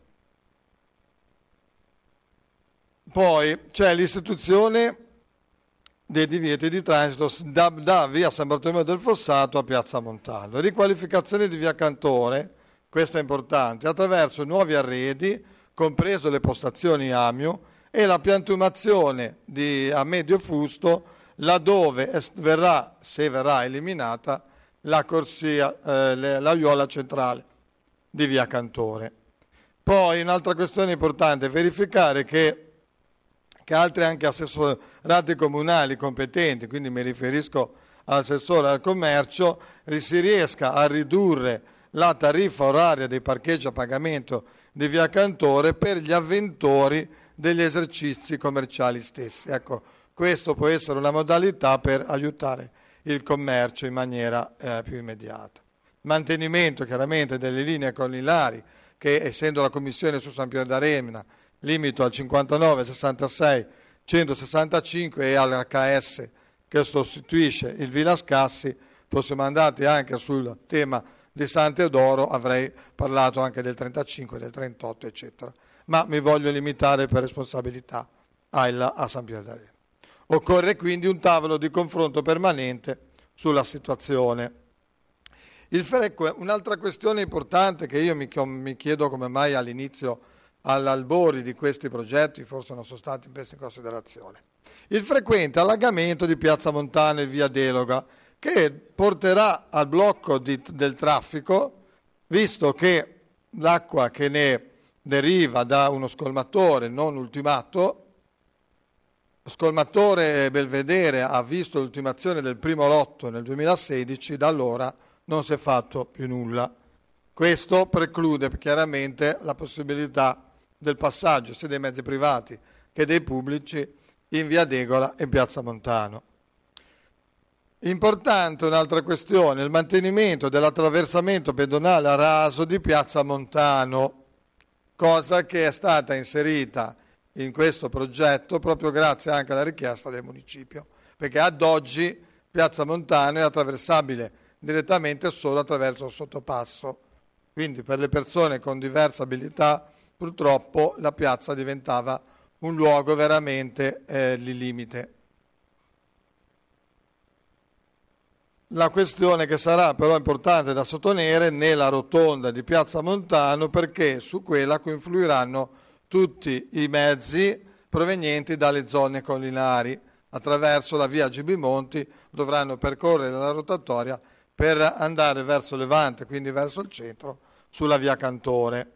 Poi c'è l'istituzione dei divieti di transito da, da via San Bartolomeo del Fossato a piazza Montano. Riqualificazione di via Cantore, questo è importante, attraverso nuovi arredi, compreso le postazioni Amio, e la piantumazione di, a medio fusto laddove est- verrà, se verrà eliminata, la corsia, eh, le, l'aiuola centrale di via Cantore. Poi un'altra questione importante è verificare che, che altri anche assessorati comunali competenti, quindi mi riferisco all'assessore al commercio, si riesca a ridurre la tariffa oraria dei parcheggi a pagamento di via Cantore per gli avventori degli esercizi commerciali stessi. Ecco, questo può essere una modalità per aiutare il commercio in maniera eh, più immediata. Mantenimento chiaramente delle linee collinari che, essendo la commissione su San Pier d'Arena, limito al cinquantanove sessantasei centosessantacinque e all'H S che sostituisce il Villa Scassi, fossimo andati anche sul tema di Sant'Eudoro avrei parlato anche del trentacinque, del trentotto, eccetera. Ma mi voglio limitare per responsabilità a, a San Pier d'Arena. Occorre quindi un tavolo di confronto permanente sulla situazione. Il freque, un'altra questione importante che io mi, mi chiedo come mai all'inizio, all'albori di questi progetti, forse non sono stati presi in considerazione. Il frequente allagamento di Piazza Montano e via Deloga, che porterà al blocco di, del traffico, visto che l'acqua che ne deriva da uno scolmatore non ultimato. Lo scolmatore Belvedere ha visto l'ultimazione del primo lotto nel duemilasedici, da allora non si è fatto più nulla. Questo preclude chiaramente la possibilità del passaggio sia dei mezzi privati che dei pubblici in via Degola e piazza Montano. Importante un'altra questione, il mantenimento dell'attraversamento pedonale a raso di piazza Montano, cosa che è stata inserita in questo progetto proprio grazie anche alla richiesta del municipio, perché ad oggi piazza Montano è attraversabile direttamente solo attraverso il sottopasso, quindi per le persone con diverse abilità purtroppo la piazza diventava un luogo veramente eh, di limite. La questione che sarà però importante da sottolineare nella rotonda di piazza Montano, perché su quella confluiranno tutti i mezzi provenienti dalle zone collinari. Attraverso la via Gibimonti dovranno percorrere la rotatoria per andare verso Levante, quindi verso il centro, sulla via Cantore.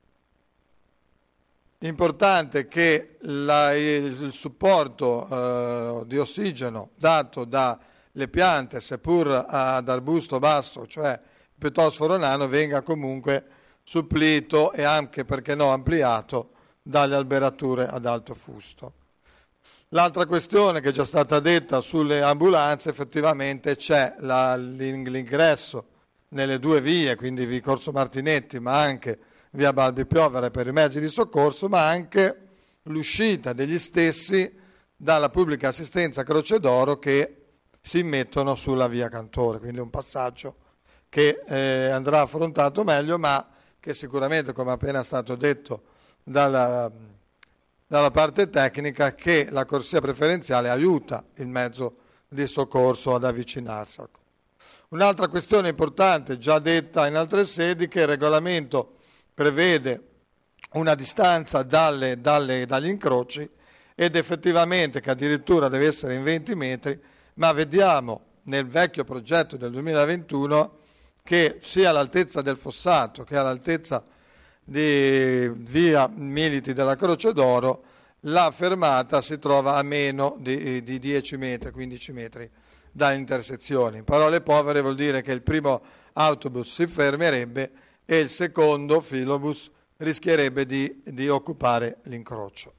Importante che la, il, il supporto eh, di ossigeno dato dalle piante, seppur ad arbusto basso, cioè piuttosto foronano, venga comunque supplito e anche, perché no, ampliato dalle alberature ad alto fusto. L'altra questione che è già stata detta sulle ambulanze, effettivamente c'è la, l'ingresso nelle due vie, quindi via Corso Martinetti ma anche via Balbi Piovere per i mezzi di soccorso, ma anche l'uscita degli stessi dalla pubblica assistenza Croce d'Oro che si immettono sulla via Cantore, quindi un passaggio che eh, andrà affrontato meglio, ma che sicuramente, come appena stato detto dalla, dalla parte tecnica, che la corsia preferenziale aiuta il mezzo di soccorso ad avvicinarsi. Un'altra questione importante, già detta in altre sedi, che il regolamento prevede una distanza dalle, dalle, dagli incroci ed effettivamente che addirittura deve essere in venti metri, ma vediamo nel vecchio progetto del duemilaventuno che sia all'altezza del fossato che all'altezza di via Militi della Croce d'Oro la fermata si trova a meno di, di dieci metri, quindici metri dalle intersezioni. In parole povere vuol dire che il primo autobus si fermerebbe e il secondo filobus rischierebbe di, di occupare l'incrocio.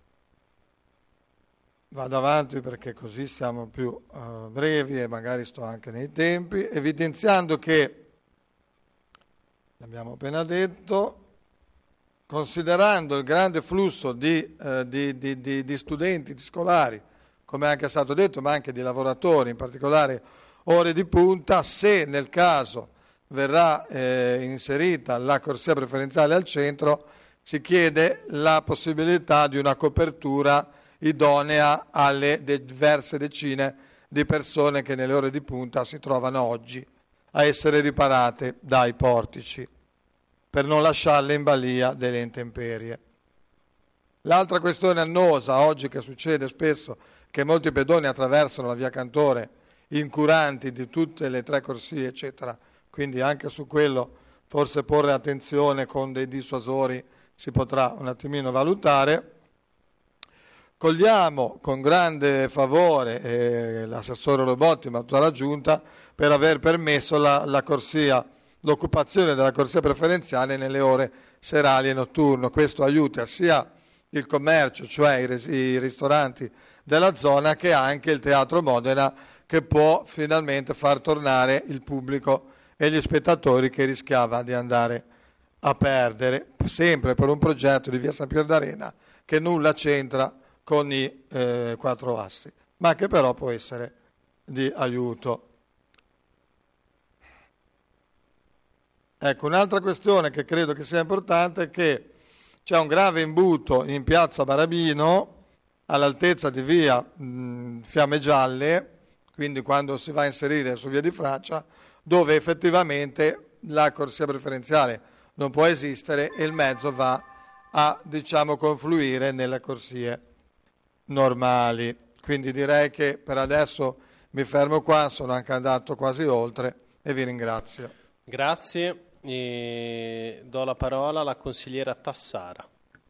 Vado avanti perché così siamo più uh, brevi e magari sto anche nei tempi, evidenziando che, l'abbiamo appena detto, considerando il grande flusso di, eh, di, di, di, di studenti, di scolari, come anche è stato detto, ma anche di lavoratori, in particolare ore di punta, se nel caso verrà eh, inserita la corsia preferenziale al centro, si chiede la possibilità di una copertura idonea alle diverse decine di persone che nelle ore di punta si trovano oggi a essere riparate dai portici, per non lasciarle in balia delle intemperie. L'altra questione annosa oggi, che succede spesso, che molti pedoni attraversano la via Cantore incuranti di tutte le tre corsie, eccetera, quindi anche su quello forse porre attenzione con dei dissuasori si potrà un attimino valutare. Cogliamo con grande favore eh, l'assessore Robotti, ma tutta la Giunta, per aver permesso la, la corsia, l'occupazione della corsia preferenziale nelle ore serali e notturne. Questo aiuta sia il commercio, cioè i, res- i ristoranti della zona, che anche il Teatro Modena, che può finalmente far tornare il pubblico e gli spettatori che rischiava di andare a perdere, sempre per un progetto di via San Pier d'Arena che nulla c'entra con i eh, quattro assi, ma che però può essere di aiuto. Ecco, un'altra questione che credo che sia importante è che c'è un grave imbuto in piazza Barabino, all'altezza di via mh, Fiamme Gialle, quindi quando si va a inserire su via di Francia, dove effettivamente la corsia preferenziale non può esistere e il mezzo va a, diciamo, confluire nelle corsie normali. Quindi direi che per adesso mi fermo qua, sono anche andato quasi oltre e vi ringrazio. Grazie. E do la parola alla consigliera Tassara.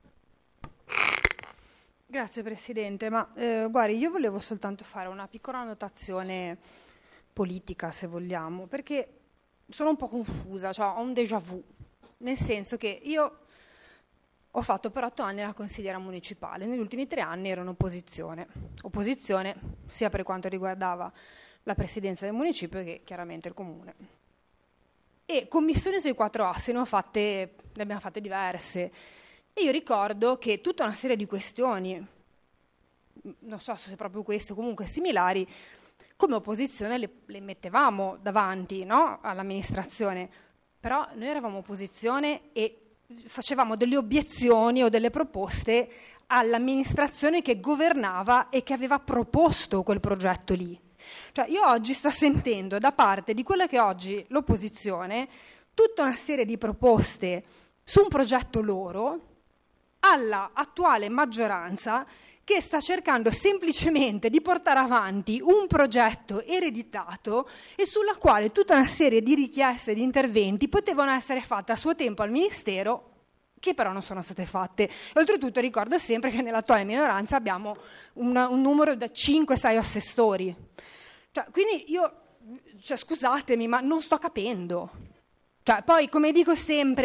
Grazie Presidente, ma eh, guardi, io volevo soltanto fare una piccola annotazione politica, se vogliamo, perché sono un po' confusa, cioè ho un déjà vu, nel senso che io ho fatto per otto anni la consigliera municipale, negli ultimi tre anni ero in opposizione, opposizione sia per quanto riguardava la presidenza del municipio che chiaramente il comune. E commissioni sui quattro assi ne, ho fatte, ne abbiamo fatte diverse. E io ricordo che tutta una serie di questioni, non so se proprio queste, comunque similari, come opposizione le, le mettevamo davanti, no? All'amministrazione. Però noi eravamo opposizione e facevamo delle obiezioni o delle proposte all'amministrazione che governava e che aveva proposto quel progetto lì. Cioè io oggi sto sentendo da parte di quella che è oggi l'opposizione tutta una serie di proposte su un progetto loro alla attuale maggioranza che sta cercando semplicemente di portare avanti un progetto ereditato e sulla quale tutta una serie di richieste di interventi potevano essere fatte a suo tempo al Ministero, che però non sono state fatte. E oltretutto ricordo sempre che nell'attuale minoranza abbiamo una, un numero da cinque sei assessori. Cioè, quindi io, cioè, scusatemi, ma non sto capendo. Cioè, poi, come dico sempre,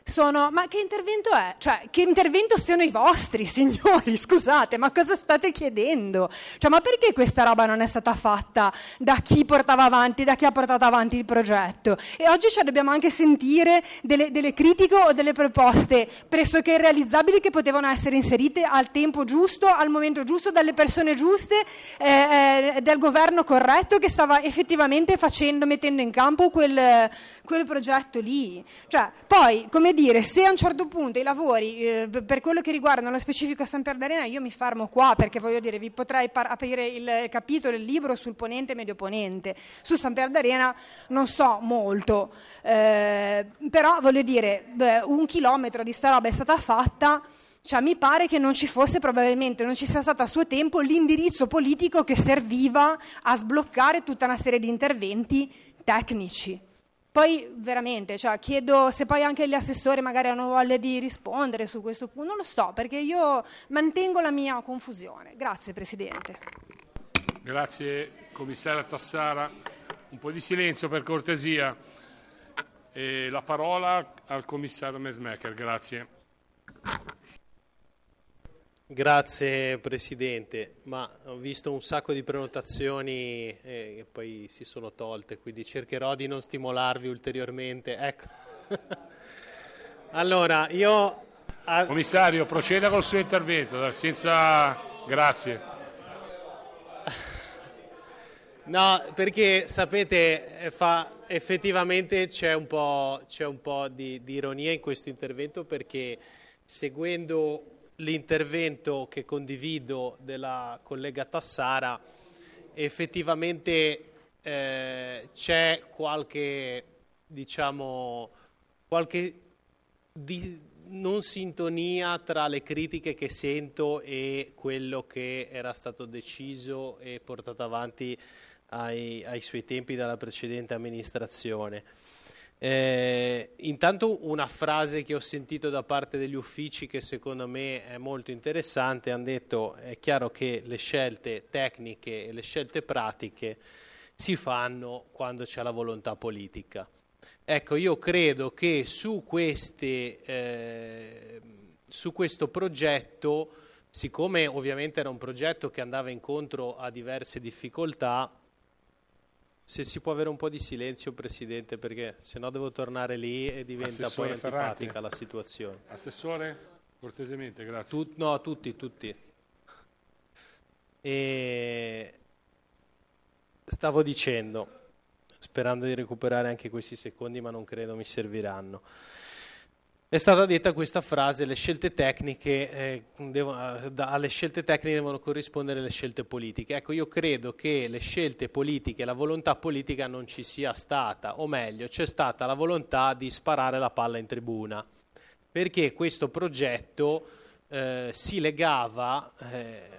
sono, ma che intervento è? Cioè, che intervento siano i vostri, signori, scusate, ma cosa state chiedendo? Cioè, ma perché questa roba non è stata fatta da chi portava avanti, da chi ha portato avanti il progetto? E oggi cioè, dobbiamo anche sentire delle, delle critiche o delle proposte pressoché irrealizzabili che potevano essere inserite al tempo giusto, al momento giusto, dalle persone giuste, eh, eh, del governo corretto che stava effettivamente facendo, mettendo in campo quel, quel progetto lì. Cioè, poi, come dire, se a un certo punto i lavori, eh, per quello che riguardano lo specifico a San Pier d'Arena, io mi fermo qua, perché voglio dire, vi potrei par- aprire il capitolo, il libro sul ponente e medio ponente. Su San Pier d'Arena non so molto, eh, però voglio dire, beh, un chilometro di sta roba è stata fatta. Cioè, mi pare che non ci fosse, probabilmente non ci sia stato a suo tempo l'indirizzo politico che serviva a sbloccare tutta una serie di interventi tecnici. Poi veramente, cioè, chiedo se poi anche gli assessori magari hanno voglia di rispondere su questo punto, non lo so, perché io mantengo la mia confusione. Grazie Presidente. Grazie Commissaria Tassara. Un po' di silenzio per cortesia. E la parola al Commissario Mesmaeker, grazie. Grazie Presidente, ma ho visto un sacco di prenotazioni eh, che poi si sono tolte, quindi cercherò di non stimolarvi ulteriormente. Ecco. Allora, io... Commissario, proceda col suo intervento, senza... Grazie. No, perché sapete, fa, effettivamente c'è un po', c'è un po' di, di ironia in questo intervento, perché seguendo l'intervento che condivido della collega Tassara, effettivamente eh, c'è qualche, diciamo, qualche di, non sintonia tra le critiche che sento e quello che era stato deciso e portato avanti ai, ai suoi tempi dalla precedente amministrazione. Eh, intanto una frase che ho sentito da parte degli uffici che secondo me è molto interessante: hanno detto è chiaro che le scelte tecniche e le scelte pratiche si fanno quando c'è la volontà politica. Ecco, io credo che su, queste, eh, su questo progetto, siccome ovviamente era un progetto che andava incontro a diverse difficoltà, se si può avere un po' di silenzio, Presidente, perché se no devo tornare lì e diventa Assessore poi Ferrante. antipatica la situazione. Assessore, cortesemente, grazie. Tut- no, tutti, tutti. E stavo dicendo, sperando di recuperare anche questi secondi, ma non credo mi serviranno. È stata detta questa frase: le scelte tecniche, eh, devono, da, alle scelte tecniche devono corrispondere le scelte politiche. Ecco, io credo che le scelte politiche, la volontà politica non ci sia stata, o meglio, c'è stata la volontà di sparare la palla in tribuna, perché questo progetto eh, si legava, eh,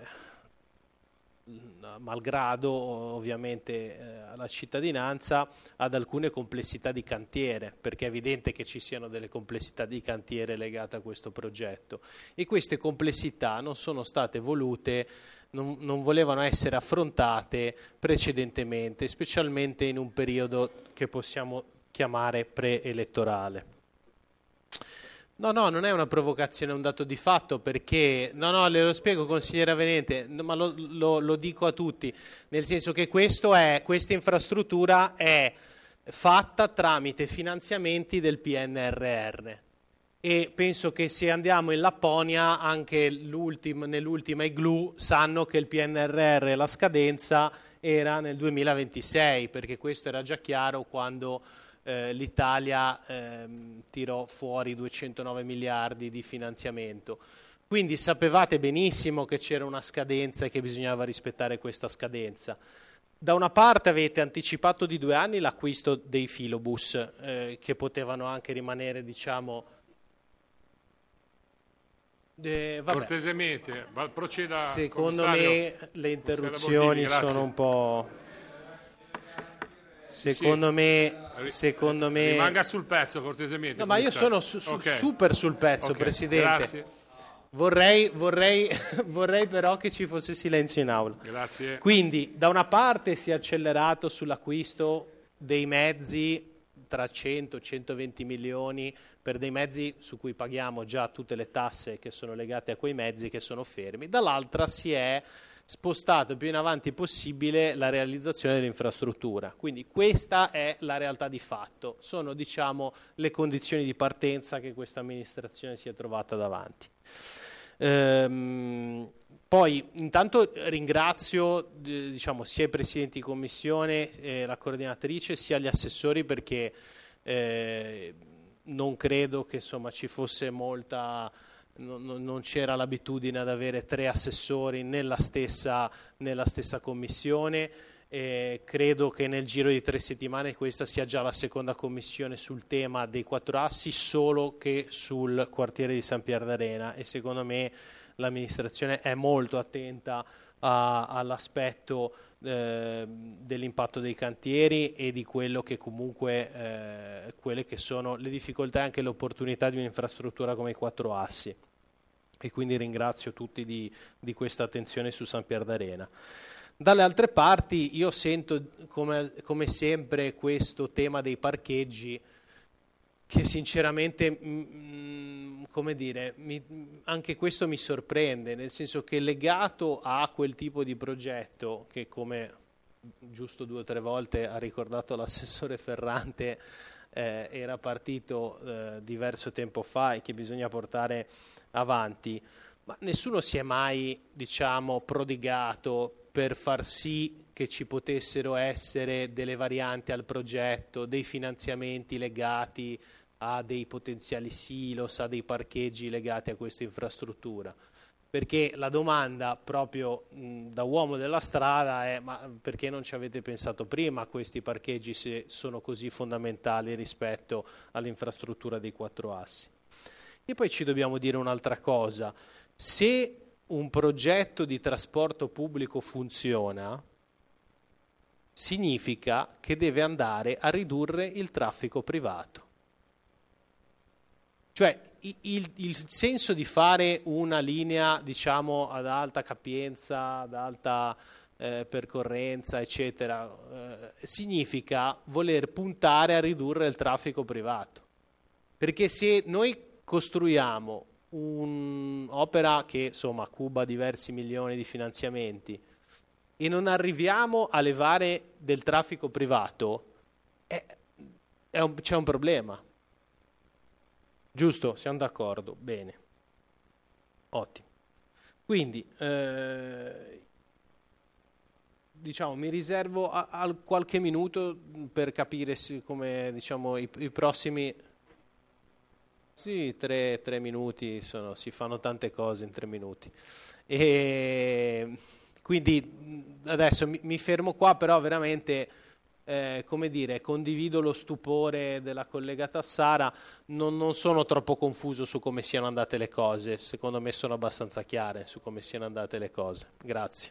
malgrado ovviamente eh, alla cittadinanza, ad alcune complessità di cantiere, perché è evidente che ci siano delle complessità di cantiere legate a questo progetto, e queste complessità non sono state volute, non, non volevano essere affrontate precedentemente, specialmente in un periodo che possiamo chiamare preelettorale. No, no, non è una provocazione, è un dato di fatto, perché, no, no, le lo spiego, consigliera Venente, ma lo, lo, lo dico a tutti, nel senso che questo è, questa infrastruttura è fatta tramite finanziamenti del P N R R, e penso che se andiamo in Lapponia, anche nell'ultima I G L U sanno che il P N R R, la scadenza era nel duemilaventisei, perché questo era già chiaro quando Eh, l'Italia ehm, tirò fuori duecentonove miliardi di finanziamento. Quindi sapevate benissimo che c'era una scadenza e che bisognava rispettare questa scadenza. Da una parte avete anticipato di due anni l'acquisto dei filobus, eh, che potevano anche rimanere, diciamo... Eh, vabbè. Cortesemente, va- proceda. Secondo commissario. me le interruzioni Bordini, grazie. sono un po'... Secondo Sì. me, secondo me... Rimanga sul pezzo, cortesemente. No, ma io commissario. sono su, su, Ok. super sul pezzo, Ok, Presidente. Grazie. Vorrei, vorrei, vorrei però che ci fosse silenzio in aula. Grazie. Quindi, da una parte si è accelerato sull'acquisto dei mezzi tra cento e centoventi milioni per dei mezzi su cui paghiamo già tutte le tasse che sono legate a quei mezzi che sono fermi, dall'altra si è spostato più in avanti possibile la realizzazione dell'infrastruttura. Quindi questa è la realtà di fatto, sono diciamo le condizioni di partenza che questa amministrazione si è trovata davanti. Ehm, poi intanto ringrazio eh, diciamo, sia i presidenti di commissione, eh, la coordinatrice, sia gli assessori, perché eh, non credo che insomma, ci fosse molta... Non, non c'era l'abitudine ad avere tre assessori nella stessa, nella stessa commissione. Eh, credo che nel giro di tre settimane questa sia già la seconda commissione sul tema dei quattro assi, solo che sul quartiere di San Pier d'Arena, e secondo me l'amministrazione è molto attenta a, all'aspetto eh, dell'impatto dei cantieri e di quello che comunque eh, quelle che sono le difficoltà e anche le opportunità di un'infrastruttura come i quattro assi, e quindi ringrazio tutti di, di questa attenzione su San Pier d'Arena. Dalle altre parti io sento come, come sempre questo tema dei parcheggi che sinceramente mh, come dire, mi, anche questo mi sorprende, nel senso che legato a quel tipo di progetto che, come giusto due o tre volte ha ricordato l'assessore Ferrante, eh, era partito eh, diverso tempo fa e che bisogna portare avanti, ma nessuno si è mai diciamo prodigato per far sì che ci potessero essere delle varianti al progetto, dei finanziamenti legati a dei potenziali silos, a dei parcheggi legati a questa infrastruttura. Perché la domanda proprio mh, da uomo della strada è: ma perché non ci avete pensato prima a questi parcheggi se sono così fondamentali rispetto all'infrastruttura dei quattro assi? E poi ci dobbiamo dire un'altra cosa: se un progetto di trasporto pubblico funziona, significa che deve andare a ridurre il traffico privato. Cioè il, il senso di fare una linea diciamo ad alta capienza, ad alta eh, percorrenza eccetera, eh, significa voler puntare a ridurre il traffico privato, perché se noi costruiamo un'opera che insomma cuba diversi milioni di finanziamenti e non arriviamo a levare del traffico privato, è, è un, c'è un problema. Giusto? Siamo d'accordo? Bene. Ottimo. Quindi, eh, diciamo, mi riservo a, a qualche minuto per capire come, diciamo, i, i prossimi... Sì, tre, tre minuti, sono, si fanno tante cose in tre minuti. E quindi adesso mi, mi fermo qua, però veramente... Eh, come dire, condivido lo stupore della collega Tassara, non, non sono troppo confuso su come siano andate le cose, secondo me sono abbastanza chiare su come siano andate le cose. Grazie.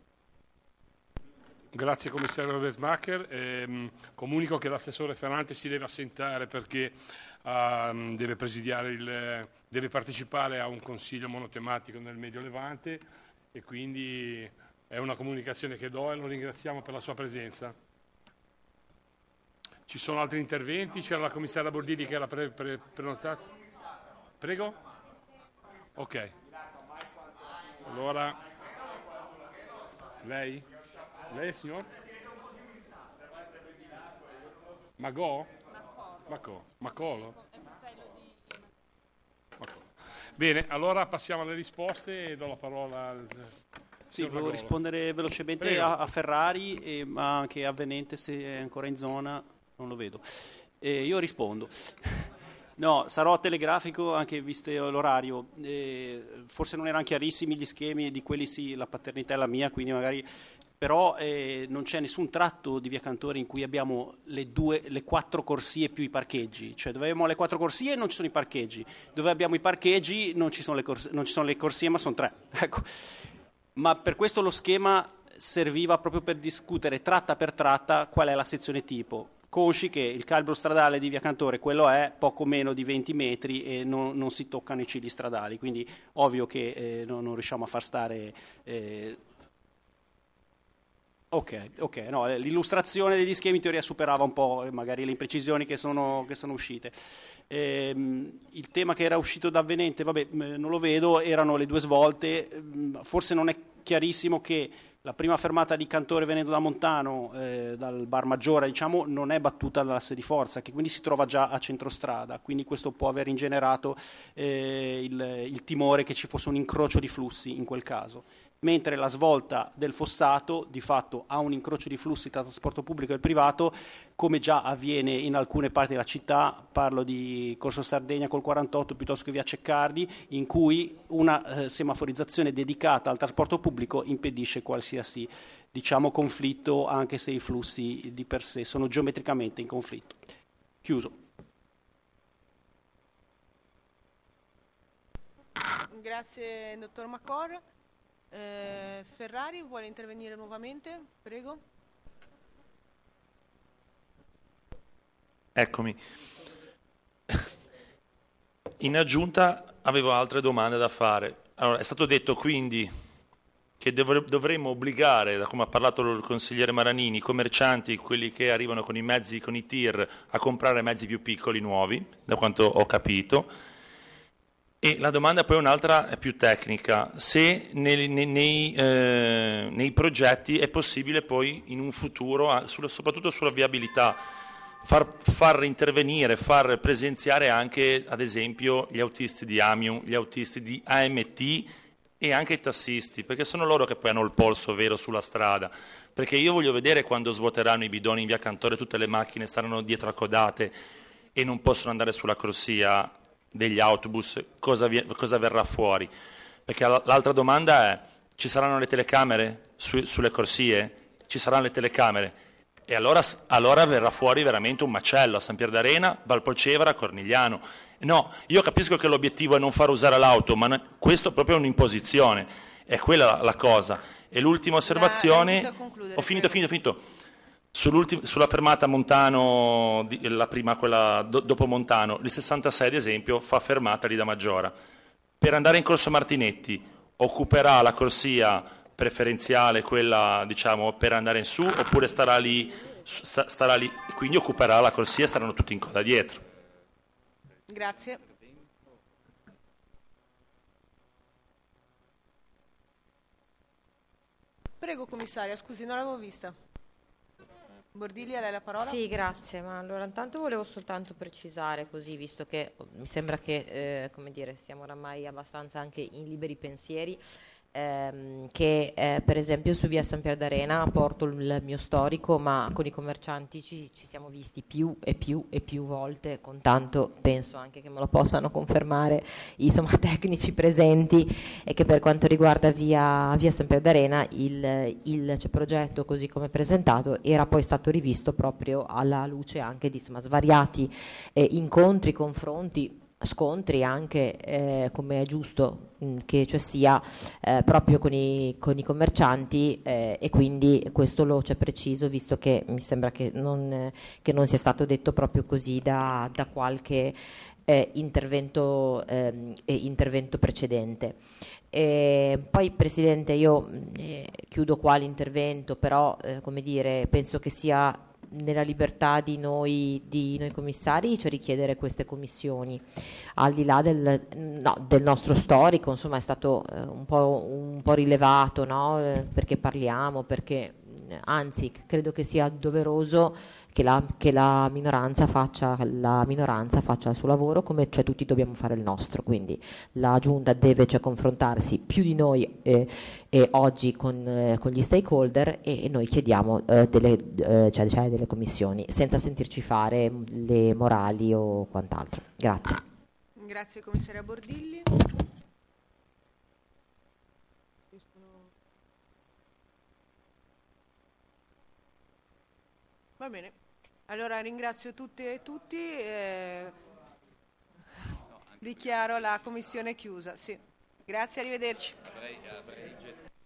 Grazie commissario Wesmacher. Eh, comunico che l'assessore Ferrante si deve assentare perché uh, deve presidiare il, deve partecipare a un consiglio monotematico nel Medio Levante, e quindi è una comunicazione che do e lo ringraziamo per la sua presenza. Ci sono altri interventi? C'era la commissaria Bordini che era pre- pre- prenotata. Prego? Ok. Allora, lei? Lei, signor? Magò? Macò? Macolo? Macò. Bene, allora passiamo alle risposte e do la parola al... Sì, volevo rispondere velocemente a, a Ferrari, e, ma anche a Venente se è ancora in zona. Non lo vedo. Eh, io rispondo. No, sarò telegrafico anche visto l'orario. Eh, forse non erano chiarissimi gli schemi, di quelli sì, la paternità è la mia, quindi magari... Però eh, non c'è nessun tratto di Via Cantore in cui abbiamo le, due, le quattro corsie più i parcheggi. Cioè dove abbiamo le quattro corsie non ci sono i parcheggi. Dove abbiamo i parcheggi non ci sono le, corsie, non ci sono le corsie, ma sono tre. Ecco. Ma per questo lo schema serviva proprio per discutere tratta per tratta qual è la sezione tipo. Consci che il calibro stradale di Via Cantore quello è poco meno di venti metri e non, non si toccano i cili stradali, quindi ovvio che eh, non, non riusciamo a far stare eh, Ok, ok, no, l'illustrazione degli schemi in teoria superava un po' magari le imprecisioni che sono, che sono uscite. Ehm, il tema che era uscito da Avvenente, vabbè, non lo vedo, erano le due svolte, forse non è chiarissimo che la prima fermata di Cantore venendo da Montano, eh, dal Bar Maggiore, diciamo, non è battuta dall'asse di forza, che quindi si trova già a centrostrada, quindi questo può aver ingenerato eh, il, il timore che ci fosse un incrocio di flussi in quel caso. Mentre la svolta del Fossato di fatto ha un incrocio di flussi tra trasporto pubblico e privato, come già avviene in alcune parti della città, parlo di Corso Sardegna col quarantotto piuttosto che via Ceccardi, in cui una eh, semaforizzazione dedicata al trasporto pubblico impedisce qualsiasi, diciamo, conflitto, anche se i flussi di per sé sono geometricamente in conflitto. Chiuso. Grazie, dottor Macor. Eh, Ferrari vuole intervenire nuovamente? Prego. Eccomi. In aggiunta avevo altre domande da fare. Allora, è stato detto quindi che dovre- dovremmo obbligare, da come ha parlato il consigliere Maranini, i commercianti, quelli che arrivano con i mezzi, con i tir, a comprare mezzi più piccoli, nuovi, da quanto ho capito. E la domanda poi un'altra è più tecnica, se nei, nei, nei, eh, nei progetti è possibile poi in un futuro, sulla, soprattutto sulla viabilità, far, far intervenire, far presenziare anche ad esempio gli autisti di Amium, gli autisti di A M T e anche i tassisti, perché sono loro che poi hanno il polso vero sulla strada, perché io voglio vedere quando svuoteranno i bidoni in via Cantore, tutte le macchine staranno dietro accodate e non possono andare sulla corsia degli autobus, cosa, vi- cosa verrà fuori? Perché l'altra domanda è: ci saranno le telecamere su- sulle corsie? Ci saranno le telecamere? E allora, allora verrà fuori veramente un macello a San Pier d'Arena, Valpolcevera, Cornigliano. No, io capisco che l'obiettivo è non far usare l'auto, ma no, questo è proprio un'imposizione, è quella la, la cosa. E l'ultima osservazione, ho finito, ho finito, ho finito. Sulla fermata Montano, la prima, quella do, dopo Montano, il sessantasei ad esempio fa fermata lì da Maggiora. Per andare in Corso Martinetti occuperà la corsia preferenziale, quella diciamo per andare in su, oppure starà lì, sta, starà lì, quindi occuperà la corsia e staranno tutti in coda dietro. Grazie. Prego commissaria, scusi, non l'avevo vista. Bordilli, a lei la parola? Sì, grazie, ma allora intanto volevo soltanto precisare così, visto che mi sembra che, eh, come dire, siamo oramai abbastanza anche in liberi pensieri, ehm, che eh, per esempio su via San Pier d'Arena porto il mio storico, ma con i commercianti ci, ci siamo visti più e più e più volte, con tanto penso anche che me lo possano confermare insomma tecnici presenti, e che per quanto riguarda via, via San Pier d'Arena il, il cioè, progetto così come presentato era poi stato rivisto proprio alla luce anche di insomma, svariati eh, incontri, confronti, scontri anche, eh, come è giusto mh, che cioè sia, eh, proprio con i, con i commercianti, eh, e quindi questo lo c'è preciso, visto che mi sembra che non, eh, che non sia stato detto proprio così da, da qualche eh, intervento, eh, intervento precedente. E poi Presidente, io eh, chiudo qua l'intervento, però eh, come dire, penso che sia nella libertà di noi, di noi commissari, cioè richiedere queste commissioni, al di là del, no, del nostro storico, insomma è stato eh, un, po', un po' rilevato, no? eh, perché parliamo, perché anzi credo che sia doveroso che la, che la minoranza faccia la minoranza faccia il suo lavoro, come cioè tutti dobbiamo fare il nostro, quindi la Giunta deve cioè confrontarsi più di noi eh, eh, oggi con, eh, con gli stakeholder, e, e noi chiediamo eh, delle, eh, cioè, cioè delle commissioni senza sentirci fare le morali o quant'altro. Grazie. Grazie commissaria Bordilli. Va bene, allora ringrazio tutte e tutti, eh, dichiaro la commissione chiusa. Sì. Grazie, arrivederci.